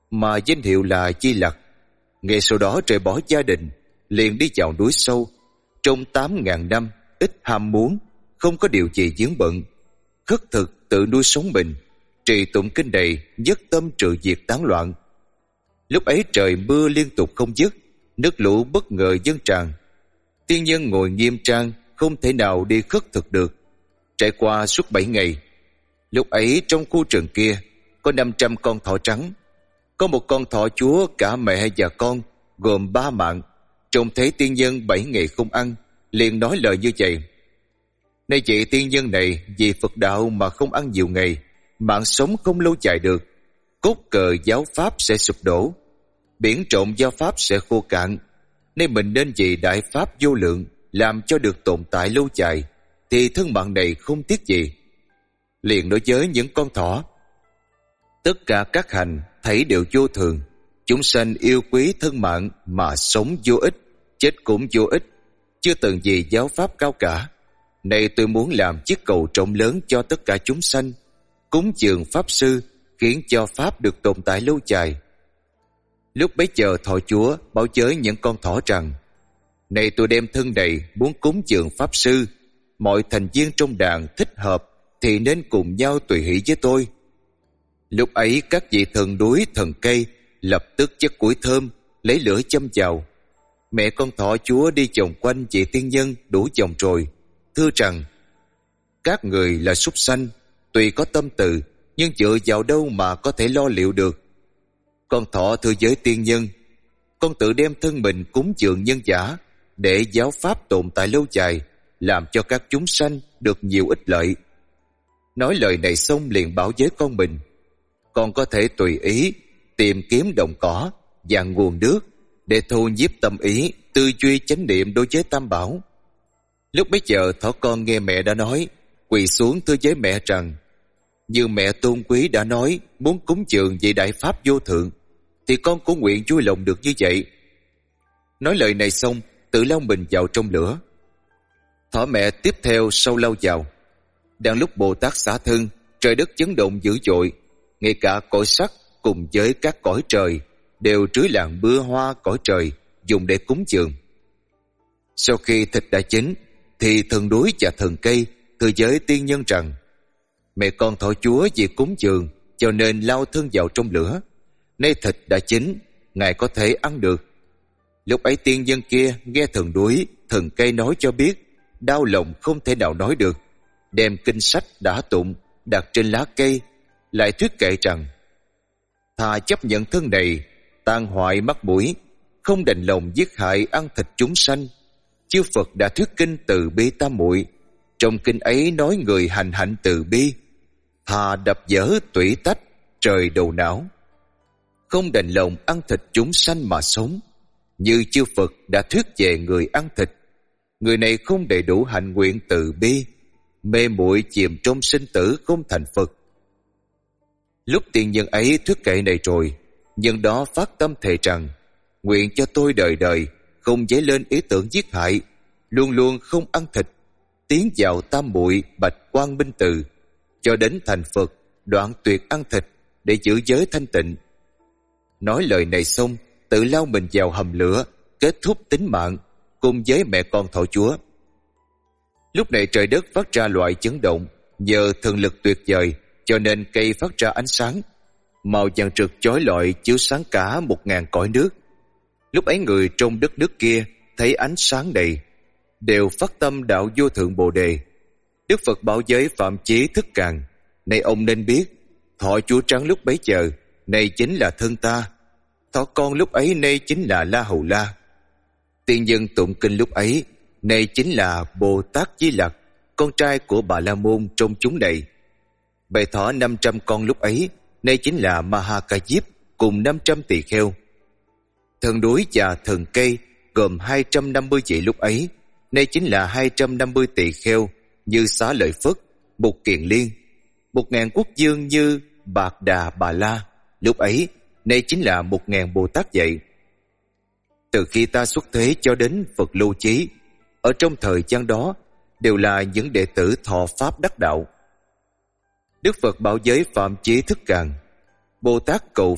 mà danh hiệu là Di Lặc. Ngay sau đó rời bỏ gia đình, liền đi vào núi sâu. Trong 8.000 năm, ít ham muốn, không có điều gì vướng bận, khất thực tự nuôi sống mình, trì tụng kinh đầy, nhất tâm trừ diệt tán loạn. Lúc ấy trời mưa liên tục không dứt, nước lũ bất ngờ dâng tràn. Tiên nhân ngồi nghiêm trang, không thể nào đi khất thực được. Trải qua suốt 7 ngày. Lúc ấy trong khu rừng kia có 500 con thỏ trắng. Có một con thỏ chúa cả mẹ và con, gồm 3 mạng. Trông thấy tiên nhân 7 ngày không ăn, liền nói lời như vậy: Này vị tiên nhân này, vì Phật đạo mà không ăn nhiều ngày, mạng sống không lâu dài được. Cốt cờ giáo pháp sẽ sụp đổ, biển trộn giáo pháp sẽ khô cạn. Nên mình nên vì đại pháp vô lượng, làm cho được tồn tại lâu dài, thì thân mạng này không tiếc gì. Liền nói với những con thỏ: Tất cả các hành thấy đều vô thường, chúng sanh yêu quý thân mạng mà sống vô ích, chết cũng vô ích, chưa từng gì giáo pháp cao cả. Này tôi muốn làm chiếc cầu rộng lớn cho tất cả chúng sanh, cúng dường pháp sư, khiến cho pháp được tồn tại lâu dài. Lúc bấy giờ thỏ chúa bảo với những con thỏ rằng: Này tôi đem thân này muốn cúng dường pháp sư, mọi thành viên trong đàn thích hợp thì nên cùng nhau tùy hỷ với tôi. Lúc ấy các vị thần núi thần cây lập tức chất củi thơm, lấy lửa châm vào. Mẹ con thỏ chúa đi vòng quanh vị tiên nhân đủ vòng rồi, thưa rằng: Các người là súc sanh, tuy có tâm từ, nhưng dựa vào đâu mà có thể lo liệu được. Con thỏ thưa với tiên nhân: Con tự đem thân mình cúng dường nhân giả, để giáo pháp tồn tại lâu dài, làm cho các chúng sanh được nhiều ích lợi. Nói lời này xong liền bảo với con mình: Con có thể tùy ý tìm kiếm đồng cỏ và nguồn nước để thu nhiếp tâm ý, tư duy chánh niệm đối với Tam Bảo. Lúc bấy giờ thỏ con nghe mẹ đã nói, quỳ xuống thưa với mẹ rằng: Như mẹ tôn quý đã nói muốn cúng dường vị đại pháp vô thượng, thì con cũng nguyện vui lòng được như vậy. Nói lời này xong, tự lao mình vào trong lửa. Thỏ mẹ tiếp theo sau lao vào. Đang lúc Bồ Tát xả thân, trời đất chấn động dữ dội, ngay cả cõi sắc cùng với các cõi trời đều rưới làng mưa hoa cõi trời dùng để cúng dường. Sau khi thịt đã chín, thì thần núi và thần cây thưa với tiên nhân rằng: Mẹ con thỏ chúa vì cúng dường cho nên lao thân vào trong lửa. Nay thịt đã chín, ngài có thể ăn được. Lúc ấy tiên nhân kia nghe thần núi thần cây nói cho biết, đau lòng không thể nào nói được, đem kinh sách đã tụng đặt trên lá cây, lại thuyết kệ rằng: Thà chấp nhận thân này tan hoại mắt mũi, không đành lòng giết hại ăn thịt chúng sanh. Chư Phật đã thuyết kinh từ bi tam muội, trong kinh ấy nói người hành hạnh từ bi, thà đập vỡ tủy tách trời đầu não, không đành lòng ăn thịt chúng sanh mà sống. Như chư Phật đã thuyết về người ăn thịt, người này không đầy đủ hạnh nguyện từ bi, mê muội chìm trong sinh tử không thành Phật. Lúc tiên nhân ấy thuyết kệ này rồi, nhân đó phát tâm thề rằng: Nguyện cho tôi đời đời không dấy lên ý tưởng giết hại, luôn luôn không ăn thịt, tiến vào tam muội bạch quang minh từ, cho đến thành Phật đoạn tuyệt ăn thịt để giữ giới thanh tịnh. Nói lời này xong, tự lao mình vào hầm lửa, kết thúc tính mạng cùng với mẹ con thỏ chúa. Lúc này trời đất phát ra loại chấn động, nhờ thần lực tuyệt vời cho nên cây phát ra ánh sáng màu vàng rực chói lọi, chiếu sáng cả 1000 cõi nước. Lúc ấy người trong đất nước kia thấy ánh sáng này đều phát tâm đạo vô thượng bồ đề. Đức Phật bảo với Phạm Chí Thức Càng: Này ông nên biết, thỏ chúa trắng lúc bấy giờ này chính là thân ta, thỏ con lúc ấy nay chính là La Hầu La. Tiên nhân tụng kinh lúc ấy này chính là Bồ Tát Di Lặc, con trai của Bà La Môn trong chúng này. Bầy thỏ 500 con lúc ấy nay chính là Ma Ca Diếp cùng 500 tỳ kheo. Thần núi và thần cây gồm 250 vị lúc ấy nay chính là 250 tỳ kheo như Xá Lợi Phất, Mục Kiền Liên. 1000 quốc dương như Bạc Đà Bà La lúc ấy nay chính là 1000 Bồ Tát vậy. Từ khi ta xuất thế cho đến Phật lưu chí, ở trong thời gian đó đều là những đệ tử thọ pháp đắc đạo. Đức Phật bảo với Phạm Chí Thức Càng: Bồ Tát cầu pháp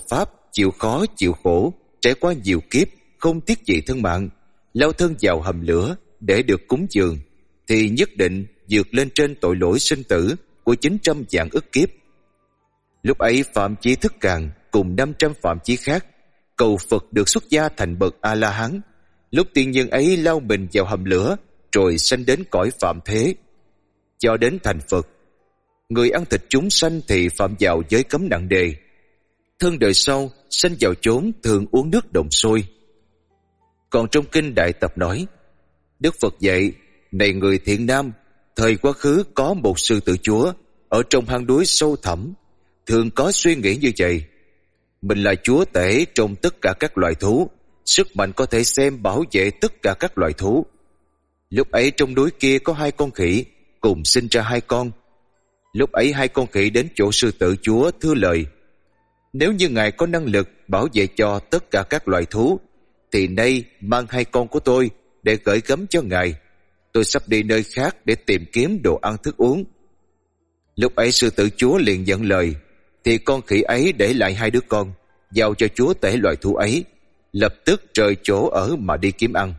chịu khó chịu khổ, trải qua nhiều kiếp, không tiếc gì thân mạng, lao thân vào hầm lửa để được cúng dường, thì nhất định vượt lên trên tội lỗi sinh tử của 900 vạn ức kiếp. Lúc ấy Phạm Chí Thức Càng cùng 500 Phạm Chí khác cầu Phật được xuất gia thành bậc A-la-hán. Lúc tiên nhân ấy lao mình vào hầm lửa, rồi sanh đến cõi phạm thế, cho đến thành Phật. Người ăn thịt chúng sanh thì phạm vào giới cấm nặng đề. Thân đời sau sanh vào chốn thường uống nước đồng sôi. Còn trong kinh Đại Tập nói, Đức Phật dạy: này người thiện nam, thời quá khứ có một sư tử chúa ở trong hang núi sâu thẳm, thường có suy nghĩ như vậy: mình là chúa tể trong tất cả các loài thú, sức mạnh có thể xem bảo vệ tất cả các loài thú. Lúc ấy trong núi kia có 2 con khỉ cùng sinh ra 2 con. Lúc ấy 2 con khỉ đến chỗ sư tử chúa thưa lời: nếu như ngài có năng lực bảo vệ cho tất cả các loài thú, thì nay mang 2 con của tôi để gửi gắm cho ngài. Tôi sắp đi nơi khác để tìm kiếm đồ ăn thức uống. Lúc ấy sư tử chúa liền nhận lời, thì con khỉ ấy để lại 2 đứa con, giao cho chúa tể loài thú ấy, lập tức rời chỗ ở mà đi kiếm ăn.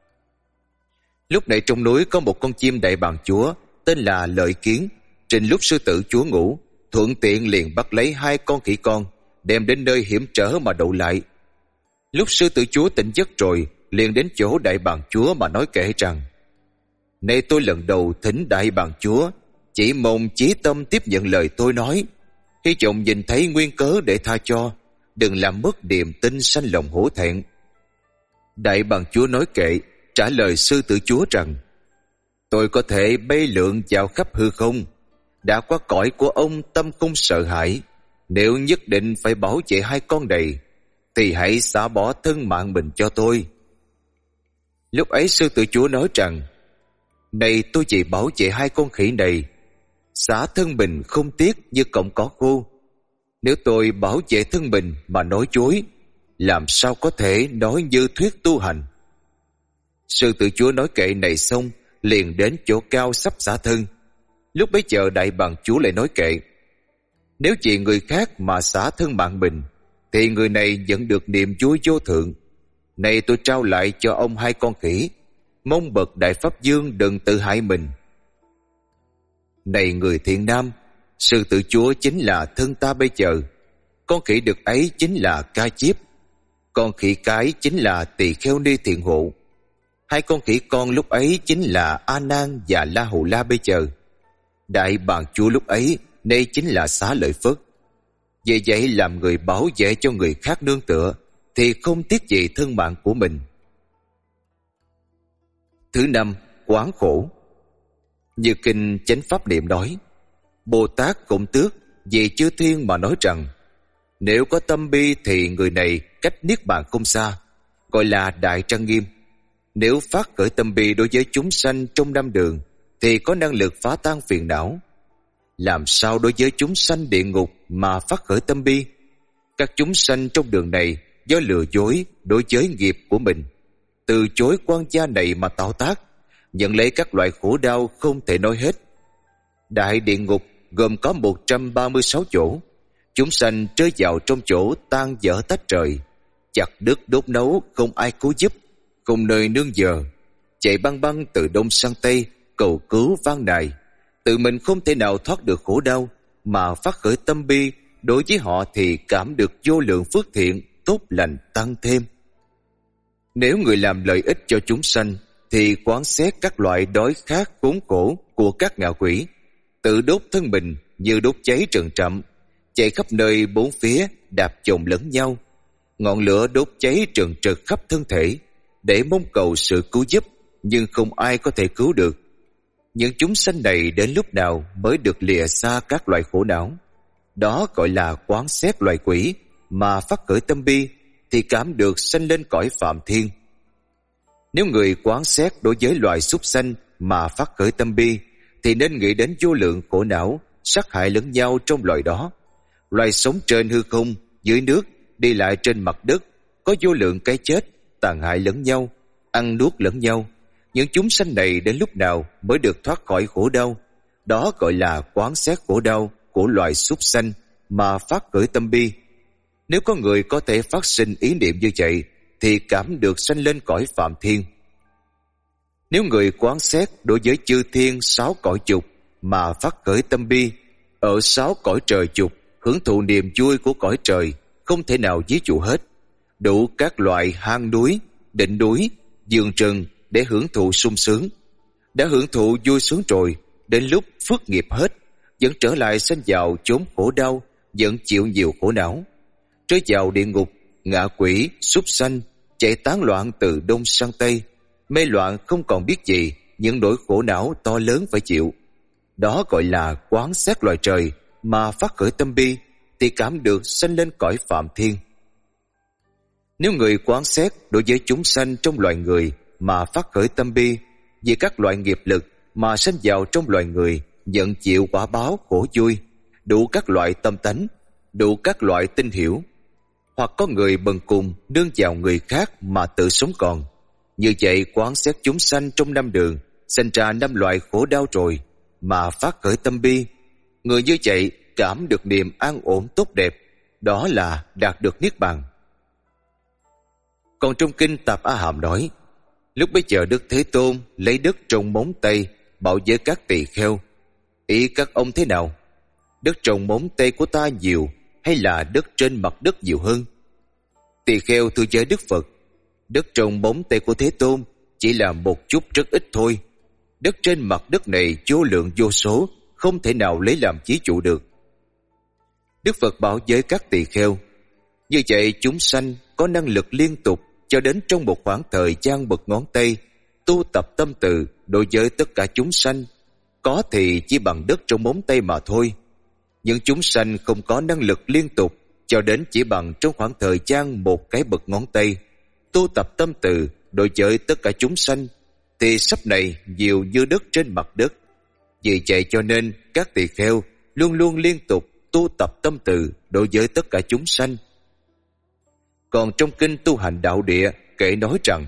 Lúc này trong núi có một con chim đại bàng chúa tên là Lợi Kiến. Trình lúc sư tử chúa ngủ, thuận tiện liền bắt lấy 2 con khỉ con, đem đến nơi hiểm trở mà đậu lại. Lúc sư tử chúa tỉnh giấc rồi, liền đến chỗ đại bàng chúa mà nói kể rằng: nay tôi lần đầu thỉnh đại bàng chúa, chỉ mong chí tâm tiếp nhận lời tôi nói, hy vọng nhìn thấy nguyên cớ để tha cho, đừng làm mất điềm tin sanh lòng hổ thẹn. Đại bàng chúa nói kệ, trả lời sư tử chúa rằng: tôi có thể bay lượn vào khắp hư không, đã qua cõi của ông tâm không sợ hãi. Nếu nhất định phải bảo vệ 2 con này, thì hãy xả bỏ thân mạng mình cho tôi. Lúc ấy sư tử chúa nói rằng: này tôi chỉ bảo vệ 2 con khỉ này, xả thân mình không tiếc như cọng cỏ khô. Nếu tôi bảo vệ thân mình mà nói dối, làm sao có thể nói như thuyết tu hành. Sư tử chúa nói kệ này xong, liền đến chỗ cao sắp xả thân. Lúc bấy giờ đại bàng chúa lại nói kệ: nếu chỉ người khác mà xả thân mạng mình, thì người này nhận được niềm vui vô thượng. Này tôi trao lại cho ông 2 con khỉ, mong bậc đại pháp dương đừng tự hại mình. Này người thiện nam, sư tử chúa chính là thân ta bây giờ. Con khỉ đực ấy chính là Ca Chiếp, con khỉ cái chính là Tỳ Kheo Ni Thiện Hộ. 2 con khỉ con lúc ấy chính là A Nan và La Hầu La bây giờ. Đại bàng chúa lúc ấy nay chính là Xá Lợi Phất. Vì vậy làm người bảo vệ cho người khác nương tựa, thì không tiếc gì thân mạng của mình. Thứ 5, quán khổ. Như kinh Chánh Pháp Niệm nói, Bồ Tát Cộng Tước vì chư thiên mà nói rằng: nếu có tâm bi thì người này cách niết bàn không xa, gọi là đại trang nghiêm. Nếu phát khởi tâm bi đối với chúng sanh trong 5 đường, thì có năng lực phá tan phiền não. Làm sao đối với chúng sanh địa ngục mà phát khởi tâm bi? Các chúng sanh trong đường này do lừa dối đối với nghiệp của mình, từ chối quan gia này mà tạo tác, nhận lấy các loại khổ đau không thể nói hết. Đại địa ngục gồm có 136 chỗ. Chúng sanh rơi vào trong chỗ tan dở tách rời, chặt đứt đốt nấu, không ai cứu giúp, không nơi nương nhờ, chạy băng băng từ đông sang tây cầu cứu van nài. Tự mình không thể nào thoát được khổ đau, mà phát khởi tâm bi đối với họ thì cảm được vô lượng phước thiện tốt lành tăng thêm. Nếu người làm lợi ích cho chúng sanh, thì quán xét các loại đói khát khốn khổ của các ngạ quỷ, tự đốt thân mình như đốt cháy rừng rậm, chạy khắp nơi bốn phía, đạp chồng lẫn nhau, ngọn lửa đốt cháy trần trật khắp thân thể, để mong cầu sự cứu giúp, nhưng không ai có thể cứu được. Những chúng sanh này đến lúc nào mới được lìa xa các loại khổ não? Đó gọi là quán xét loài quỷ, mà phát khởi tâm bi thì cảm được sanh lên cõi phạm thiên. Nếu người quán xét đối với loài súc sanh mà phát khởi tâm bi, thì nên nghĩ đến vô lượng khổ não sát hại lẫn nhau trong loài đó. Loài sống trên hư không, dưới nước, đi lại trên mặt đất, có vô lượng cái chết, tàn hại lẫn nhau, ăn nuốt lẫn nhau. Những chúng sanh này đến lúc nào mới được thoát khỏi khổ đau? Đó gọi là quán xét khổ đau của loài súc sanh mà phát khởi tâm bi. Nếu có người có thể phát sinh ý niệm như vậy thì cảm được sanh lên cõi Phạm Thiên. Nếu người quán xét đối với chư thiên 6 cõi dục mà phát khởi tâm bi, ở 6 cõi trời dục hưởng thụ niềm vui của cõi trời không thể nào ví dụ hết, đủ các loại hang núi, đỉnh núi, vườn rừng để hưởng thụ sung sướng. Đã hưởng thụ vui sướng rồi, đến lúc phước nghiệp hết, vẫn trở lại sanh vào chốn khổ đau, vẫn chịu nhiều khổ não, rơi vào địa ngục, ngạ quỷ, súc sanh, chạy tán loạn từ đông sang tây, mê loạn không còn biết gì, những nỗi khổ não to lớn phải chịu. Đó gọi là quán xét loài trời mà phát khởi tâm bi thì cảm được sanh lên cõi Phạm Thiên. Nếu người quán xét đối với chúng sanh trong loài người mà phát khởi tâm bi vì các loại nghiệp lực mà sanh vào trong loài người, nhận chịu quả báo khổ vui, đủ các loại tâm tánh, đủ các loại tinh hiểu, hoặc có người bần cùng nương vào người khác mà tự sống còn, như vậy quán xét chúng sanh trong 5 đường, sanh ra 5 loại khổ đau rồi mà phát khởi tâm bi, người như vậy cảm được niềm an ổn tốt đẹp, đó là đạt được niết bàn. Còn trong kinh Tạp A Hàm nói, lúc bấy giờ Đức Thế Tôn lấy đất trồng móng tay bảo với các tỳ kheo: ý các ông thế nào? Đất trồng móng tay của ta nhiều hay là đất trên mặt đất nhiều hơn? Tỳ kheo thưa với Đức Phật: đất trồng móng tay của Thế Tôn chỉ là một chút rất ít thôi. Đất trên mặt đất này vô lượng vô số, không thể nào lấy làm ví dụ được. Đức Phật bảo với các tỳ kheo: như vậy chúng sanh có năng lực liên tục cho đến trong một khoảng thời gian bật ngón tay, tu tập tâm từ đối với tất cả chúng sanh, có thì chỉ bằng đất trong móng tay mà thôi. Những chúng sanh không có năng lực liên tục cho đến chỉ bằng trong khoảng thời gian một cái bật ngón tay, tu tập tâm từ đối với tất cả chúng sanh, thì sắp này nhiều như đất trên mặt đất. Vì vậy cho nên các tỳ kheo luôn luôn liên tục tu tập tâm từ đối với tất cả chúng sanh. Còn trong kinh Tu Hành Đạo Địa kể nói rằng,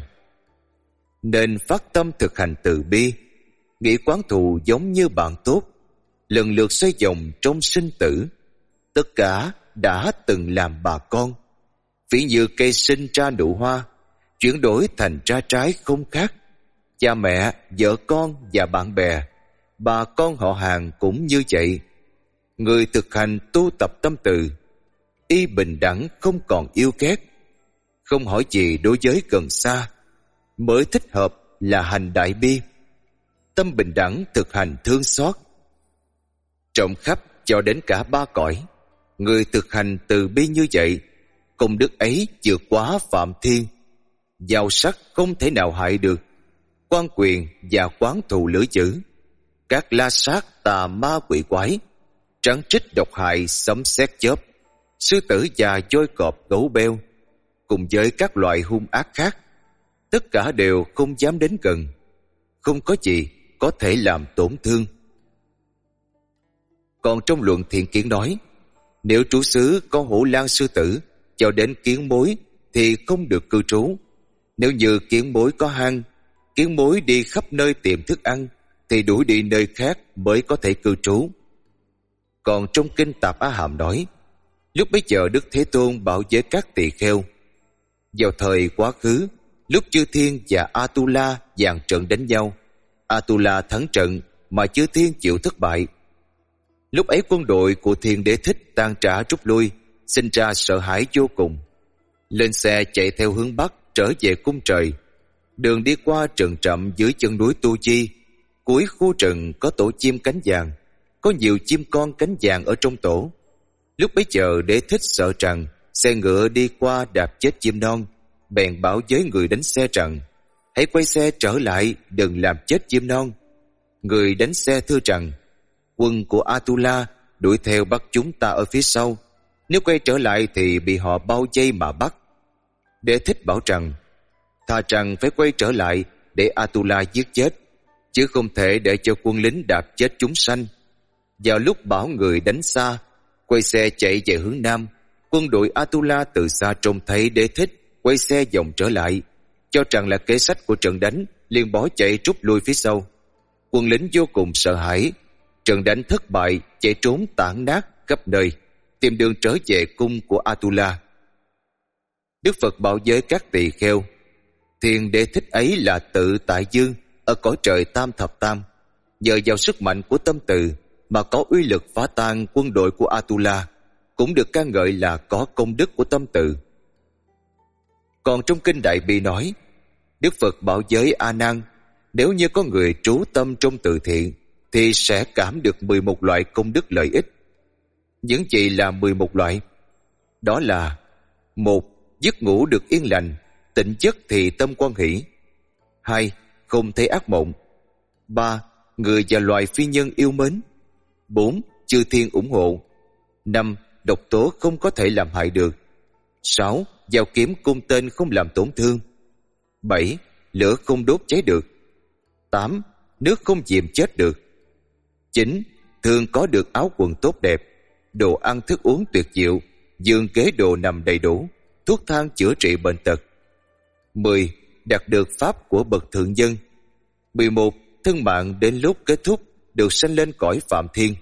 nên phát tâm thực hành từ bi, nghĩ quán thù giống như bạn tốt, lần lượt xoay vòng trong sinh tử, tất cả đã từng làm bà con. Ví như cây sinh ra nụ hoa, chuyển đổi thành ra trái không khác. Cha mẹ, vợ con và bạn bè, bà con họ hàng cũng như vậy. Người thực hành tu tập tâm từ, y bình đẳng không còn yêu ghét, không hỏi gì đối với gần xa, mới thích hợp là hành đại bi. Tâm bình đẳng thực hành thương xót, rộng khắp cho đến cả 3 cõi. Người thực hành từ bi như vậy, công đức ấy vượt quá Phạm Thiên. Giàu sắc không thể nào hại được, quan quyền và quán thù lưỡi chữ, các la sát tà ma quỷ quái, trắng trích độc hại sấm sét chớp, sư tử và voi cọp gấu beo, cùng với các loại hung ác khác, tất cả đều không dám đến gần, không có gì có thể làm tổn thương. Còn trong luận Thiện Kiến nói, nếu trú xứ có hổ lang sư tử cho đến kiến mối thì không được cư trú. Nếu như kiến mối có hang, kiến mối đi khắp nơi tìm thức ăn thì đuổi đi nơi khác mới có thể cư trú. Còn trong kinh Tạp A Hàm nói, lúc bấy giờ Đức Thế Tôn bảo với các tỳ kheo: vào thời quá khứ, lúc chư thiên và Atula dàn trận đánh nhau, Atula thắng trận mà chư thiên chịu thất bại. Lúc ấy quân đội của Thiên Đế Thích tan rã rút lui, sinh ra sợ hãi vô cùng. Lên xe chạy theo hướng Bắc trở về cung trời. Đường đi qua rừng rậm dưới chân núi Tu Chi. Cuối khu rừng có tổ chim cánh vàng, có nhiều chim con cánh vàng ở trong tổ. Lúc bấy giờ Đế Thích sợ rằng xe ngựa đi qua đạp chết chim non, bèn bảo với người đánh xe rằng: hãy quay xe trở lại, đừng làm chết chim non. Người đánh xe thưa rằng: quân của Atula đuổi theo bắt chúng ta ở phía sau, nếu quay trở lại thì bị họ bao vây mà bắt. Đế Thích bảo rằng: thà rằng phải quay trở lại để Atula giết chết, chứ không thể để cho quân lính đạp chết chúng sanh. Vào lúc bảo người đánh xa, quay xe chạy về hướng Nam, quân đội Atula từ xa trông thấy Đế Thích quay xe vòng trở lại, cho rằng là kế sách của trận đánh, liền bỏ chạy rút lui phía sau. Quân lính vô cùng sợ hãi, trận đánh thất bại, chạy trốn tản nát khắp nơi, tìm đường trở về cung của Atula. Đức Phật bảo với các tỳ kheo, thiền đệ thích ấy là tự tại dương ở cõi trời tam thập tam, nhờ vào sức mạnh của tâm từ mà có uy lực phá tan quân đội của Atula, cũng được ca ngợi là có công đức của tâm từ. Còn trong kinh Đại Bi nói, Đức Phật bảo với A Nan, nếu như có người trú tâm trong từ thiện thì sẽ cảm được 11 loại công đức lợi ích. Những gì là 11 loại? Đó là: 1. Giấc ngủ được yên lành, tỉnh giấc thì tâm hoan hỷ. 2. Không thấy ác mộng. 3. Người và loài phi nhân yêu mến. 4. Chư thiên ủng hộ. 5. Độc tố không có thể làm hại được. 6. Dao kiếm cung tên không làm tổn thương. 7. Lửa không đốt cháy được. 8. Nước không chìm chết được. 9. Thường có được áo quần tốt đẹp, đồ ăn thức uống tuyệt diệu, giường ghế đồ nằm đầy đủ, thuốc thang chữa trị bệnh tật. 10. Đạt được pháp của bậc thượng dân. 11. Thân mạng đến lúc kết thúc được sanh lên cõi phạm thiên.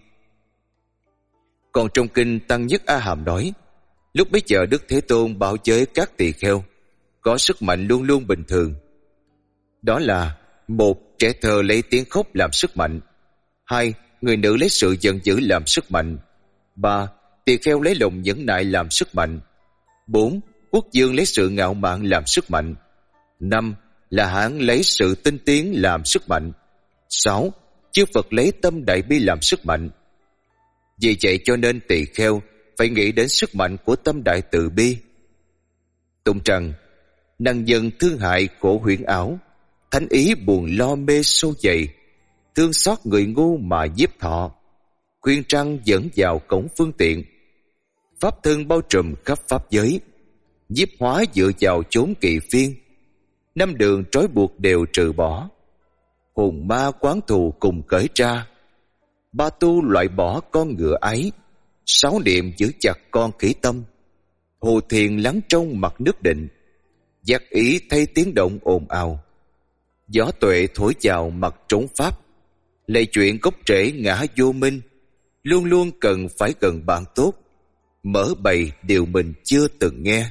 Còn trong kinh Tăng Nhất A Hàm nói, lúc bấy giờ Đức Thế Tôn bảo với các tỳ kheo có sức mạnh luôn luôn bình thường. Đó là: 1. Trẻ thơ lấy tiếng khóc làm sức mạnh. 2. Người nữ lấy sự giận dữ làm sức mạnh. 3. Tỳ kheo lấy lòng nhẫn nại làm sức mạnh. 4. Quốc vương lấy sự ngạo mạn làm sức mạnh. 5. La Hán lấy sự tinh tiến làm sức mạnh. 6. Chư Phật lấy tâm đại bi làm sức mạnh. Vì vậy cho nên tỳ kheo phải nghĩ đến sức mạnh của tâm đại từ bi. Tụng rằng: năng dân thương hại khổ huyễn ảo, thánh ý buồn lo mê sâu dày, thương xót người ngu mà nhiếp thọ, khuyên trăng dẫn vào cổng phương tiện, pháp thân bao trùm khắp pháp giới, nhiếp hóa dựa vào chốn kỳ phiên, năm đường trói buộc đều trừ bỏ, hồn ma quán thù cùng cởi ra, ba tu loại bỏ con ngựa ấy, sáu niệm giữ chặt con khỉ tâm, hồ thiền lắng trong mặt nước định, giác ý thay tiếng động ồn ào, gió tuệ thổi vào mặt trống pháp, lệ chuyện gốc rễ ngã vô minh, luôn luôn cần phải gần bạn tốt, mở bày điều mình chưa từng nghe.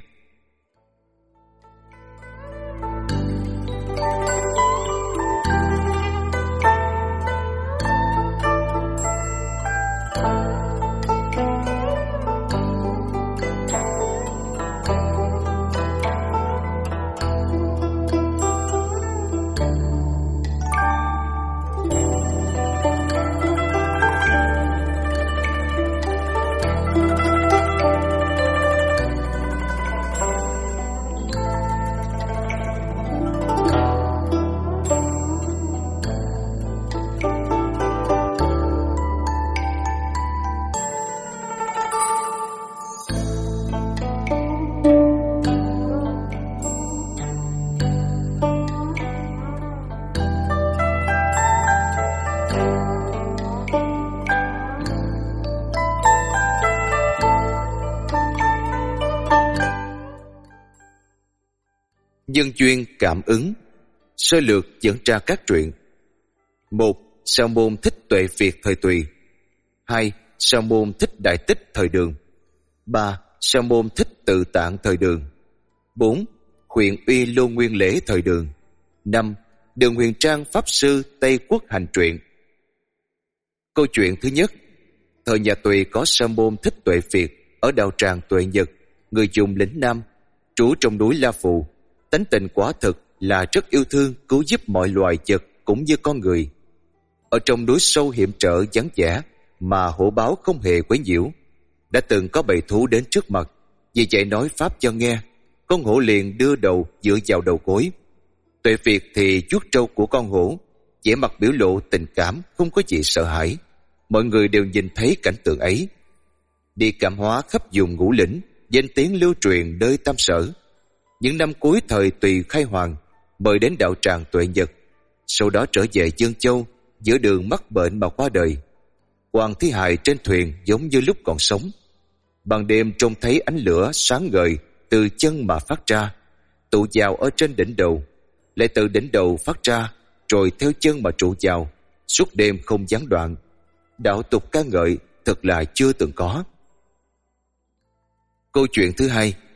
Nhân duyên cảm ứng. Sơ lược dẫn ra các truyện. 1. Sa môn Thích Tuệ Việt thời Tùy. 2. Sa môn Thích Đại Tích thời Đường. 3. Sa môn Thích Tự Tạng thời Đường. 4. Huyện Uy Lô Nguyên Lễ thời Đường. 5. Đường Huyền Trang Pháp Sư Tây Quốc hành truyện. Câu chuyện thứ nhất. Thời nhà Tùy có sa môn Thích Tuệ Việt ở đạo tràng Tuệ Nhật, người dùng lĩnh Nam, trú trong núi La Phù. Tánh tình quả thực là rất yêu thương, cứu giúp mọi loài vật cũng như con người. Ở trong núi sâu hiểm trở vắng vẻ mà hổ báo không hề quấy nhiễu. Đã từng có bầy thú đến trước mặt, vì vậy nói pháp cho nghe. Con hổ liền đưa đầu dựa vào đầu gối. Tuệ Việt thì vuốt trâu của con hổ, vẻ mặt biểu lộ tình cảm, không có gì sợ hãi. Mọi người đều nhìn thấy cảnh tượng ấy. Đi cảm hóa khắp vùng Ngũ Lĩnh, danh tiếng lưu truyền nơi Tam Sở. Những năm cuối thời Tùy khai hoàng, mời đến đạo tràng Tuệ Nhật, sau đó trở về Dương Châu, giữa đường mắc bệnh mà qua đời. Hoàng thi hài trên thuyền giống như lúc còn sống. Ban đêm trông thấy ánh lửa sáng ngời từ chân mà phát ra, tụ vào ở trên đỉnh đầu, lại từ đỉnh đầu phát ra, rồi theo chân mà trụ vào, suốt đêm không gián đoạn. Đạo tục ca ngợi thật là chưa từng có. Câu chuyện thứ hai.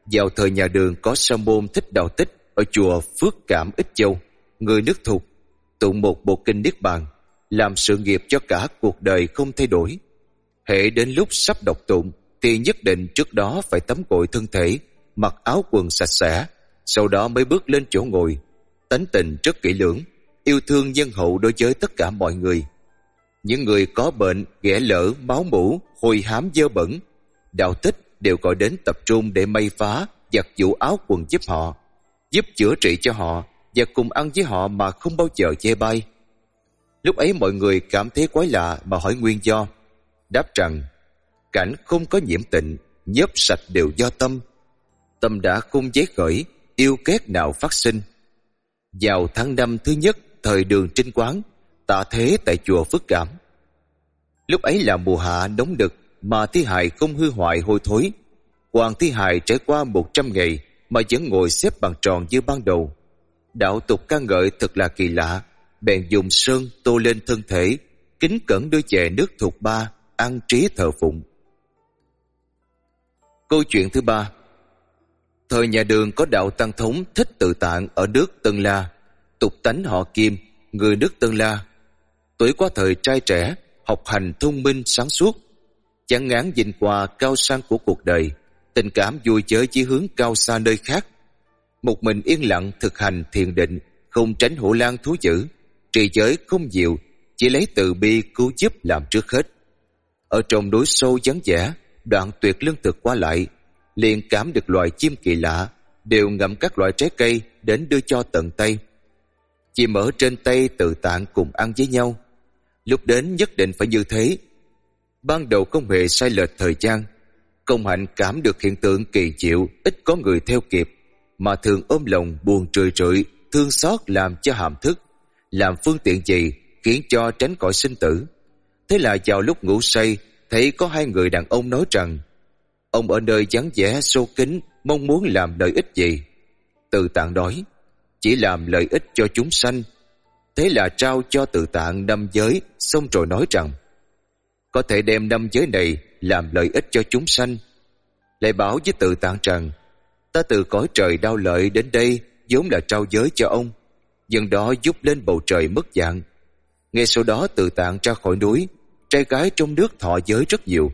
Vào thời nhà Đường có sa môn Thích Đạo Tích ở chùa Phước Cảm Ích Châu, người nước Thục, tụng một bộ kinh Niết Bàn, làm sự nghiệp cho cả cuộc đời không thay đổi. Hễ đến lúc sắp đọc tụng thì nhất định trước đó phải tắm gội thân thể, mặc áo quần sạch sẽ, sau đó mới bước lên chỗ ngồi. Tánh tình rất kỹ lưỡng, yêu thương nhân hậu đối với tất cả mọi người. Những người có bệnh, ghẻ lở, máu mủ, hôi hám dơ bẩn, Đạo Tích đều gọi đến tập trung để may vá, giặt giũ áo quần giúp họ, giúp chữa trị cho họ và cùng ăn với họ mà không bao giờ chê bai. Lúc ấy mọi người cảm thấy quái lạ mà hỏi nguyên do. Đáp rằng cảnh không có nhiễm tịnh, nhớp sạch đều do tâm. Tâm đã không giấy khởi, yêu kết nào phát sinh. Vào tháng 5 thứ nhất thời Đường Trinh Quán, tạ thế tại chùa Phước Cảm. Lúc ấy là mùa hạ nóng đực mà thi hài không hư hoại hôi thối. Hoàng thi hài trải qua 100 ngày mà vẫn ngồi xếp bằng tròn như ban đầu. Đạo tục ca ngợi thật là kỳ lạ, bèn dùng sơn tô lên thân thể, kính cẩn đưa về nước Thục Ba an trí thờ phụng. Câu chuyện thứ 3. Thời nhà Đường có đạo tăng thống Thích Tự Tạng ở nước Tân La, tục tánh họ Kim, người nước Tân La. Tuổi qua thời trai trẻ, học hành thông minh sáng suốt, chán ngán nhìn qua cao sang của cuộc đời, tình cảm vui chơi chí hướng cao xa nơi khác. Một mình yên lặng thực hành thiền định, không tránh hổ lang thú dữ, trì giới không nhiều, chỉ lấy từ bi cứu giúp làm trước hết. Ở trong núi sâu vắng vẻ, đoạn tuyệt lương thực qua lại, liền cảm được loài chim kỳ lạ đều ngậm các loại trái cây đến đưa cho tận tay. Chim ở trên tay Tự Tạng cùng ăn với nhau. Lúc đến nhất định phải như thế. Ban đầu không hề sai lệch thời gian. Công hạnh cảm được hiện tượng kỳ diệu, ít có người theo kịp, mà thường ôm lòng buồn trười trượi, thương xót làm cho hàm thức, làm phương tiện gì khiến cho tránh cõi sinh tử. Thế là vào lúc ngủ say, thấy có hai người đàn ông nói rằng ông ở nơi vắng vẻ sâu kín mong muốn làm lợi ích gì. Tự Tạng nói chỉ làm lợi ích cho chúng sanh. Thế là trao cho Tự Tạng 5 giới, xong rồi nói rằng có thể đem 5 giới này làm lợi ích cho chúng sanh. Lại bảo với Tự Tạng rằng ta từ cõi trời đau lợi đến đây vốn là trao giới cho ông, dần đó giúp lên bầu trời mất dạng. Ngay sau đó Tự Tạng ra khỏi núi, trai gái trong nước thọ giới rất nhiều.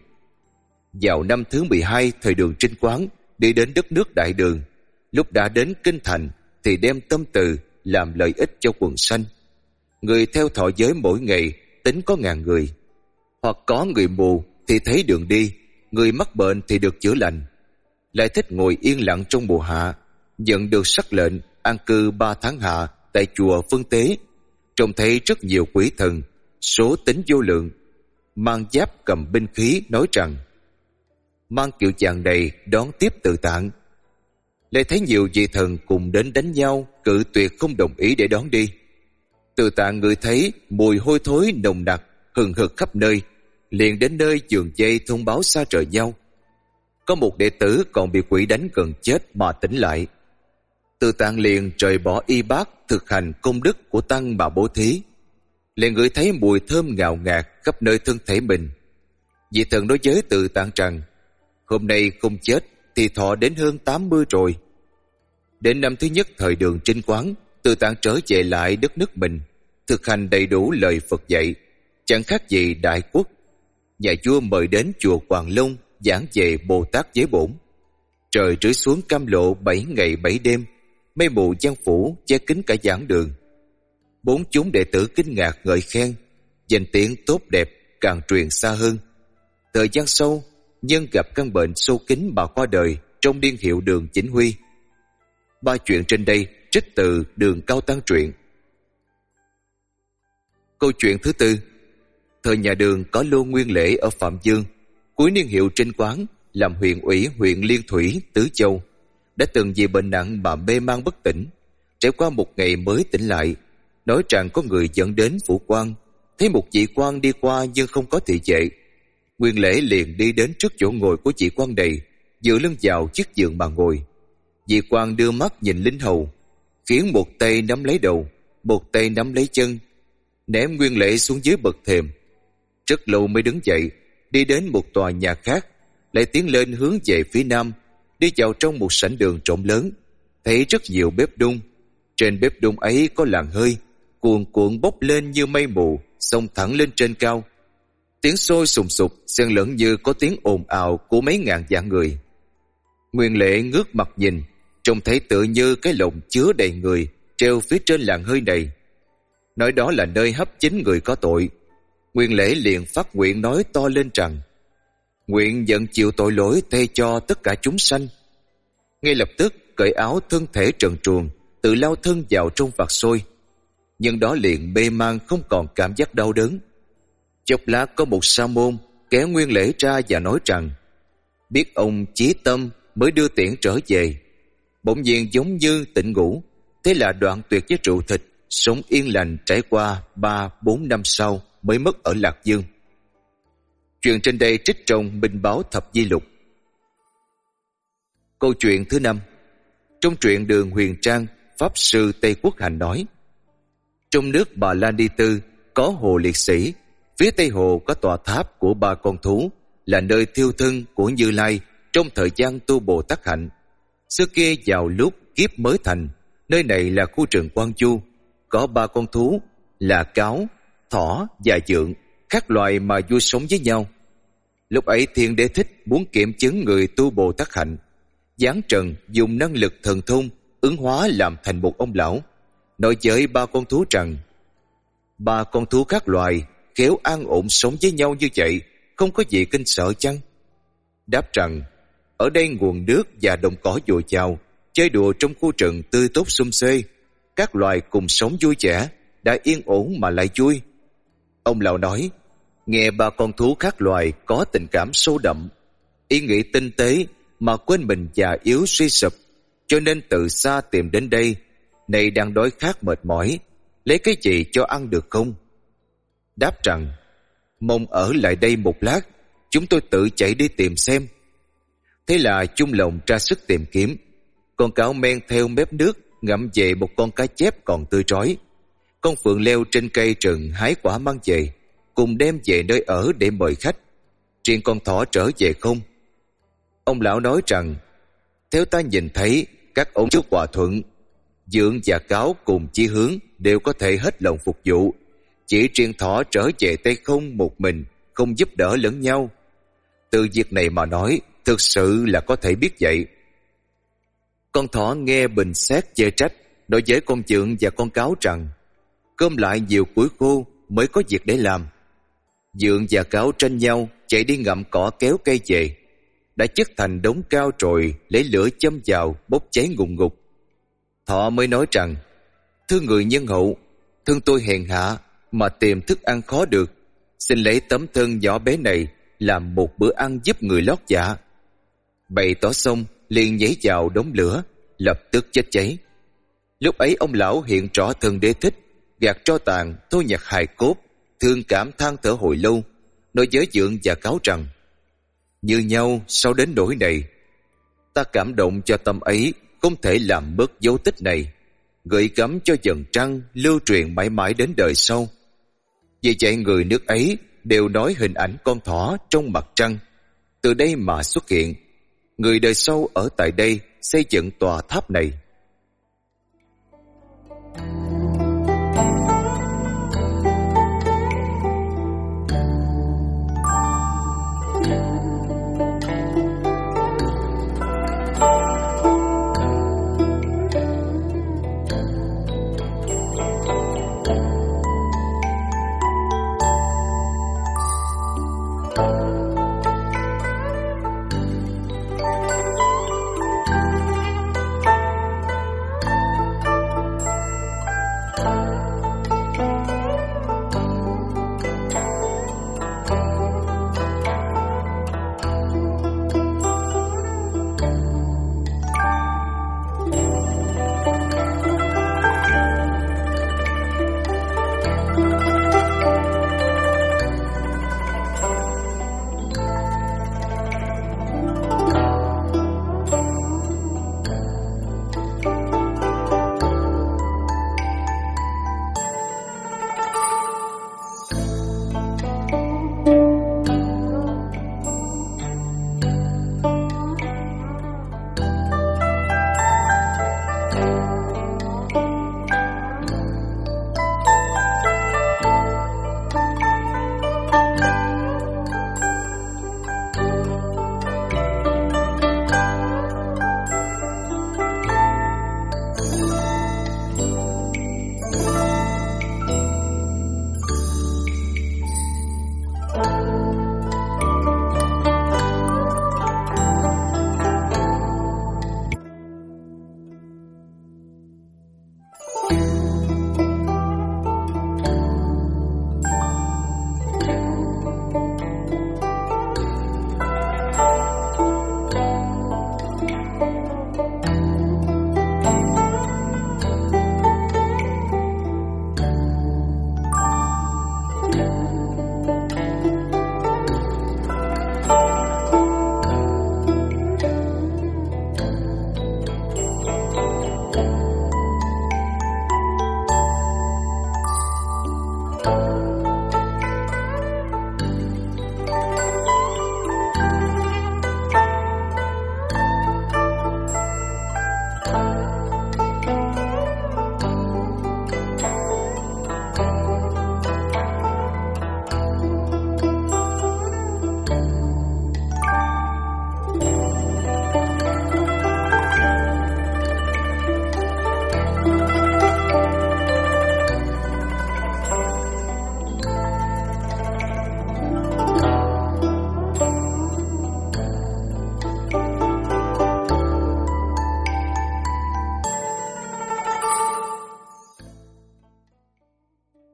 Vào năm thứ 12 thời Đường Trinh Quán, đi đến đất nước Đại Đường. Lúc đã đến kinh thành thì đem tâm từ làm lợi ích cho quần sanh. Người theo thọ giới mỗi ngày tính có 1000 người. Hoặc có người mù thì thấy đường đi, người mắc bệnh thì được chữa lành. Lại thích ngồi yên lặng trong mùa hạ, nhận được sắc lệnh an cư 3 tháng hạ tại chùa Phân Tế. Trông thấy rất nhiều quỷ thần, số tính vô lượng, mang giáp cầm binh khí nói rằng mang kiệu chàng này đón tiếp Tự Tạng. Lại thấy nhiều vị thần cùng đến đánh nhau, cự tuyệt không đồng ý để đón đi. Tự Tạng ngửi thấy mùi hôi thối nồng nặc hừng hực khắp nơi, liền đến nơi giường dây thông báo xa rời nhau. Có một đệ tử còn bị quỷ đánh gần chết mà tỉnh lại. Tự Tạng liền rời bỏ y bát thực hành công đức của tăng mà bố thí. Liền ngửi thấy mùi thơm ngào ngạt khắp nơi thân thể mình. Vị thần nói với Tự Tạng rằng hôm nay không chết thì thọ đến hơn 80 rồi. Đến năm thứ nhất thời Đường Trinh Quán, Tự Tạng trở về lại đất nước mình, thực hành đầy đủ lời Phật dạy, chẳng khác gì đại quốc. Nhà vua mời đến chùa Hoàng Long giảng về Bồ Tát Giới Bổn. Trời rưới xuống cam lộ 7 ngày 7 đêm, mây mù giăng phủ che kín cả giảng đường. 4 chúng đệ tử kinh ngạc ngợi khen, danh tiếng tốt đẹp càng truyền xa hơn. Thời gian sau, nhân gặp căn bệnh sâu kín mà qua đời trong niên hiệu Đường Chỉnh Huy. 3 chuyện trên đây trích từ Đường Cao Tăng truyện. Câu chuyện thứ 4. Thời nhà Đường có Lô Nguyên Lễ ở Phạm Dương, cuối niên hiệu Trinh Quán, làm huyện ủy huyện Liên Thủy, Tứ Châu, đã từng vì bệnh nặng mà mê man bất tỉnh. Trải qua một ngày mới tỉnh lại, nói rằng có người dẫn đến phủ quan, thấy một vị quan đi qua nhưng không có thị vệ. Nguyên Lễ liền đi đến trước chỗ ngồi của vị quan này, dựa lưng vào chiếc giường mà ngồi. Vị quan đưa mắt nhìn lính hầu, khiến một tay nắm lấy đầu, một tay nắm lấy chân, ném Nguyên Lễ xuống dưới bậc thềm. Rất lâu mới đứng dậy, đi đến một tòa nhà khác, lại tiến lên hướng về phía nam, đi vào trong một sảnh đường rộng lớn, thấy rất nhiều bếp đun. Trên bếp đun ấy có làn hơi cuồn cuộn bốc lên như mây mù, xông thẳng lên trên cao. Tiếng sôi sùng sục xen lẫn như có tiếng ồn ào của mấy ngàn vạn người. Nguyên Lễ ngước mặt nhìn, trông thấy tựa như cái lồng chứa đầy người treo phía trên làn hơi này. Nói đó là nơi hấp chính người có tội. Nguyên Lễ liền phát nguyện nói to lên rằng: nguyện nhận chịu tội lỗi thay cho tất cả chúng sanh. Ngay lập tức cởi áo, thân thể trần truồng tự lao thân vào trong vạc sôi. Nhưng đó liền mê man, không còn cảm giác đau đớn. Chốc lát có một sa môn kéo Nguyên Lễ ra và nói rằng biết ông chí tâm mới đưa tiễn trở về. Bỗng nhiên giống như tỉnh ngủ, thế là đoạn tuyệt với rượu thịt, sống yên lành trải qua 3-4 năm sau mới mất ở Lạc Dương. Chuyện trên đây trích trong Minh Báo Thập Di Lục. Câu chuyện thứ 5. Trong truyện Đường Huyền Trang, Pháp Sư Tây Quốc Hành nói: trong nước Bà La Ni Tư có hồ Liệt Sĩ, phía tây hồ có tòa tháp của 3 con thú, là nơi thiêu thân của Như Lai trong thời gian tu Bồ Tát hạnh. Xưa kia vào lúc kiếp mới thành, nơi này là khu rừng Quan Chu, có 3 con thú là cáo, thỏ và dượng, khác loài mà vui sống với nhau. Lúc ấy Thiên Đế Thích muốn kiểm chứng người tu Bồ Tát hạnh, giáng trần dùng năng lực thần thông ứng hóa làm thành một ông lão, nói với 3 con thú rằng: 3 con thú khác loài khéo an ổn sống với nhau như vậy, không có gì kinh sợ chăng? Đáp rằng: ở đây nguồn nước và đồng cỏ dồi dào, chơi đùa trong khu rừng tươi tốt sum xuê, các loài cùng sống vui vẻ, đã yên ổn mà lại vui. Ông lão nói: nghe 3 con thú khác loài có tình cảm sâu đậm, ý nghĩ tinh tế mà quên mình già yếu suy sụp, cho nên từ xa tìm đến đây. Này đang đói khát mệt mỏi, lấy cái gì cho ăn được không? Đáp rằng: mong ở lại đây một lát, chúng tôi tự chạy đi tìm xem. Thế là chung lòng ra sức tìm kiếm. Con cáo men theo mép nước ngậm về một con cá chép còn tươi rói. Con phượng leo trên cây rừng hái quả mang về, cùng đem về nơi ở để mời khách. Riêng con thỏ trở về không. Ông lão nói rằng: theo ta nhìn thấy các ông trước hòa thuận, dượng và cáo cùng chí hướng, đều có thể hết lòng phục vụ. Chỉ riêng thỏ trở về tay không một mình, không giúp đỡ lẫn nhau. Từ việc này mà nói, thực sự là có thể biết vậy. Con thỏ nghe bình xét chê trách, nói với con dượng và con cáo rằng: cơm lại nhiều củi khô mới có việc để làm. Dượng và cáo tranh nhau chạy đi ngậm cỏ kéo cây về. Đã chất thành đống cao rồi lấy lửa châm vào, bốc cháy ngùn ngụt. Thỏ mới nói rằng: thưa người nhân hậu, thương tôi hèn hạ mà tìm thức ăn khó được, xin lấy tấm thân nhỏ bé này làm một bữa ăn giúp người lót dạ. Bày tỏ xong liền nhảy vào đống lửa, lập tức chết cháy. Lúc ấy ông lão hiện rõ thân Đế Thích, gạt tro tàn, thôi nhặt hài cốt, thương cảm than thở hồi lâu, nói với dượng và cáo rằng: như nhau sao đến nỗi này? Ta cảm động cho tâm ấy, không thể làm mất dấu tích này, gửi gắm cho dần trăng lưu truyền mãi mãi đến đời sau. Vì vậy người nước ấy đều nói hình ảnh con thỏ trong mặt trăng từ đây mà xuất hiện. Người đời sau ở tại đây xây dựng tòa tháp này.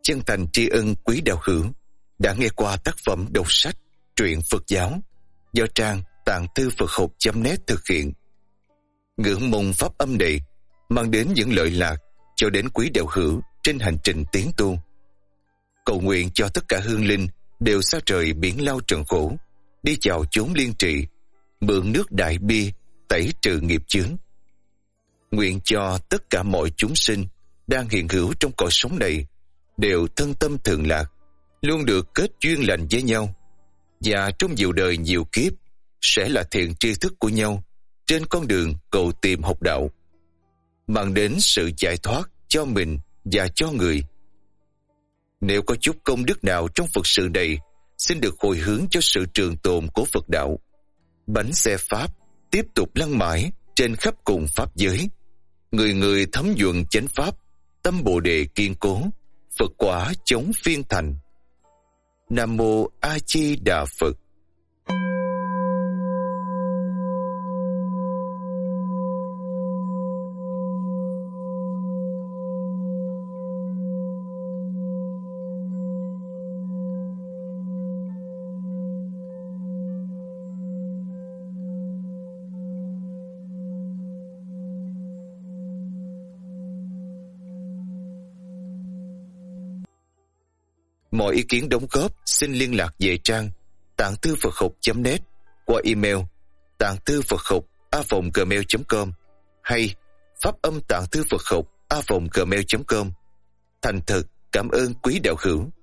chân thành tri ân quý đạo hữu đã nghe qua tác phẩm đọc sách truyện Phật giáo do trang Tạng Thư Phật Học.net thực hiện. Ngưỡng mong pháp âm này mang đến những lợi lạc cho đến quý đạo hữu trên hành trình tiến tu. Cầu nguyện cho tất cả hương linh đều xa trời biển lao trần khổ, đi vào chốn liên trị, mượn nước đại bi tẩy trừ nghiệp chướng. Nguyện cho tất cả mọi chúng sinh đang hiện hữu trong cõi sống này đều thân tâm thường lạc, luôn được kết duyên lành với nhau, và trong nhiều đời nhiều kiếp sẽ là thiện tri thức của nhau trên con đường cầu tìm học đạo, mang đến sự giải thoát cho mình và cho người. Nếu có chút công đức nào trong Phật sự này, xin được hồi hướng cho sự trường tồn của Phật đạo. Bánh xe Pháp tiếp tục lăn mãi trên khắp cùng Pháp giới. Người người thấm nhuận chánh Pháp, tâm Bồ Đề kiên cố, Phật quả chống phiên thành. Nam Mô A Di Đà Phật. Mọi ý kiến đóng góp xin liên lạc về trang Tạng Thư Phật Học.net qua email tạng thư phật học @gmail.com hay pháp âm Tạng Thư Phật Học @gmail.com. Thành thật cảm ơn quý đạo hữu.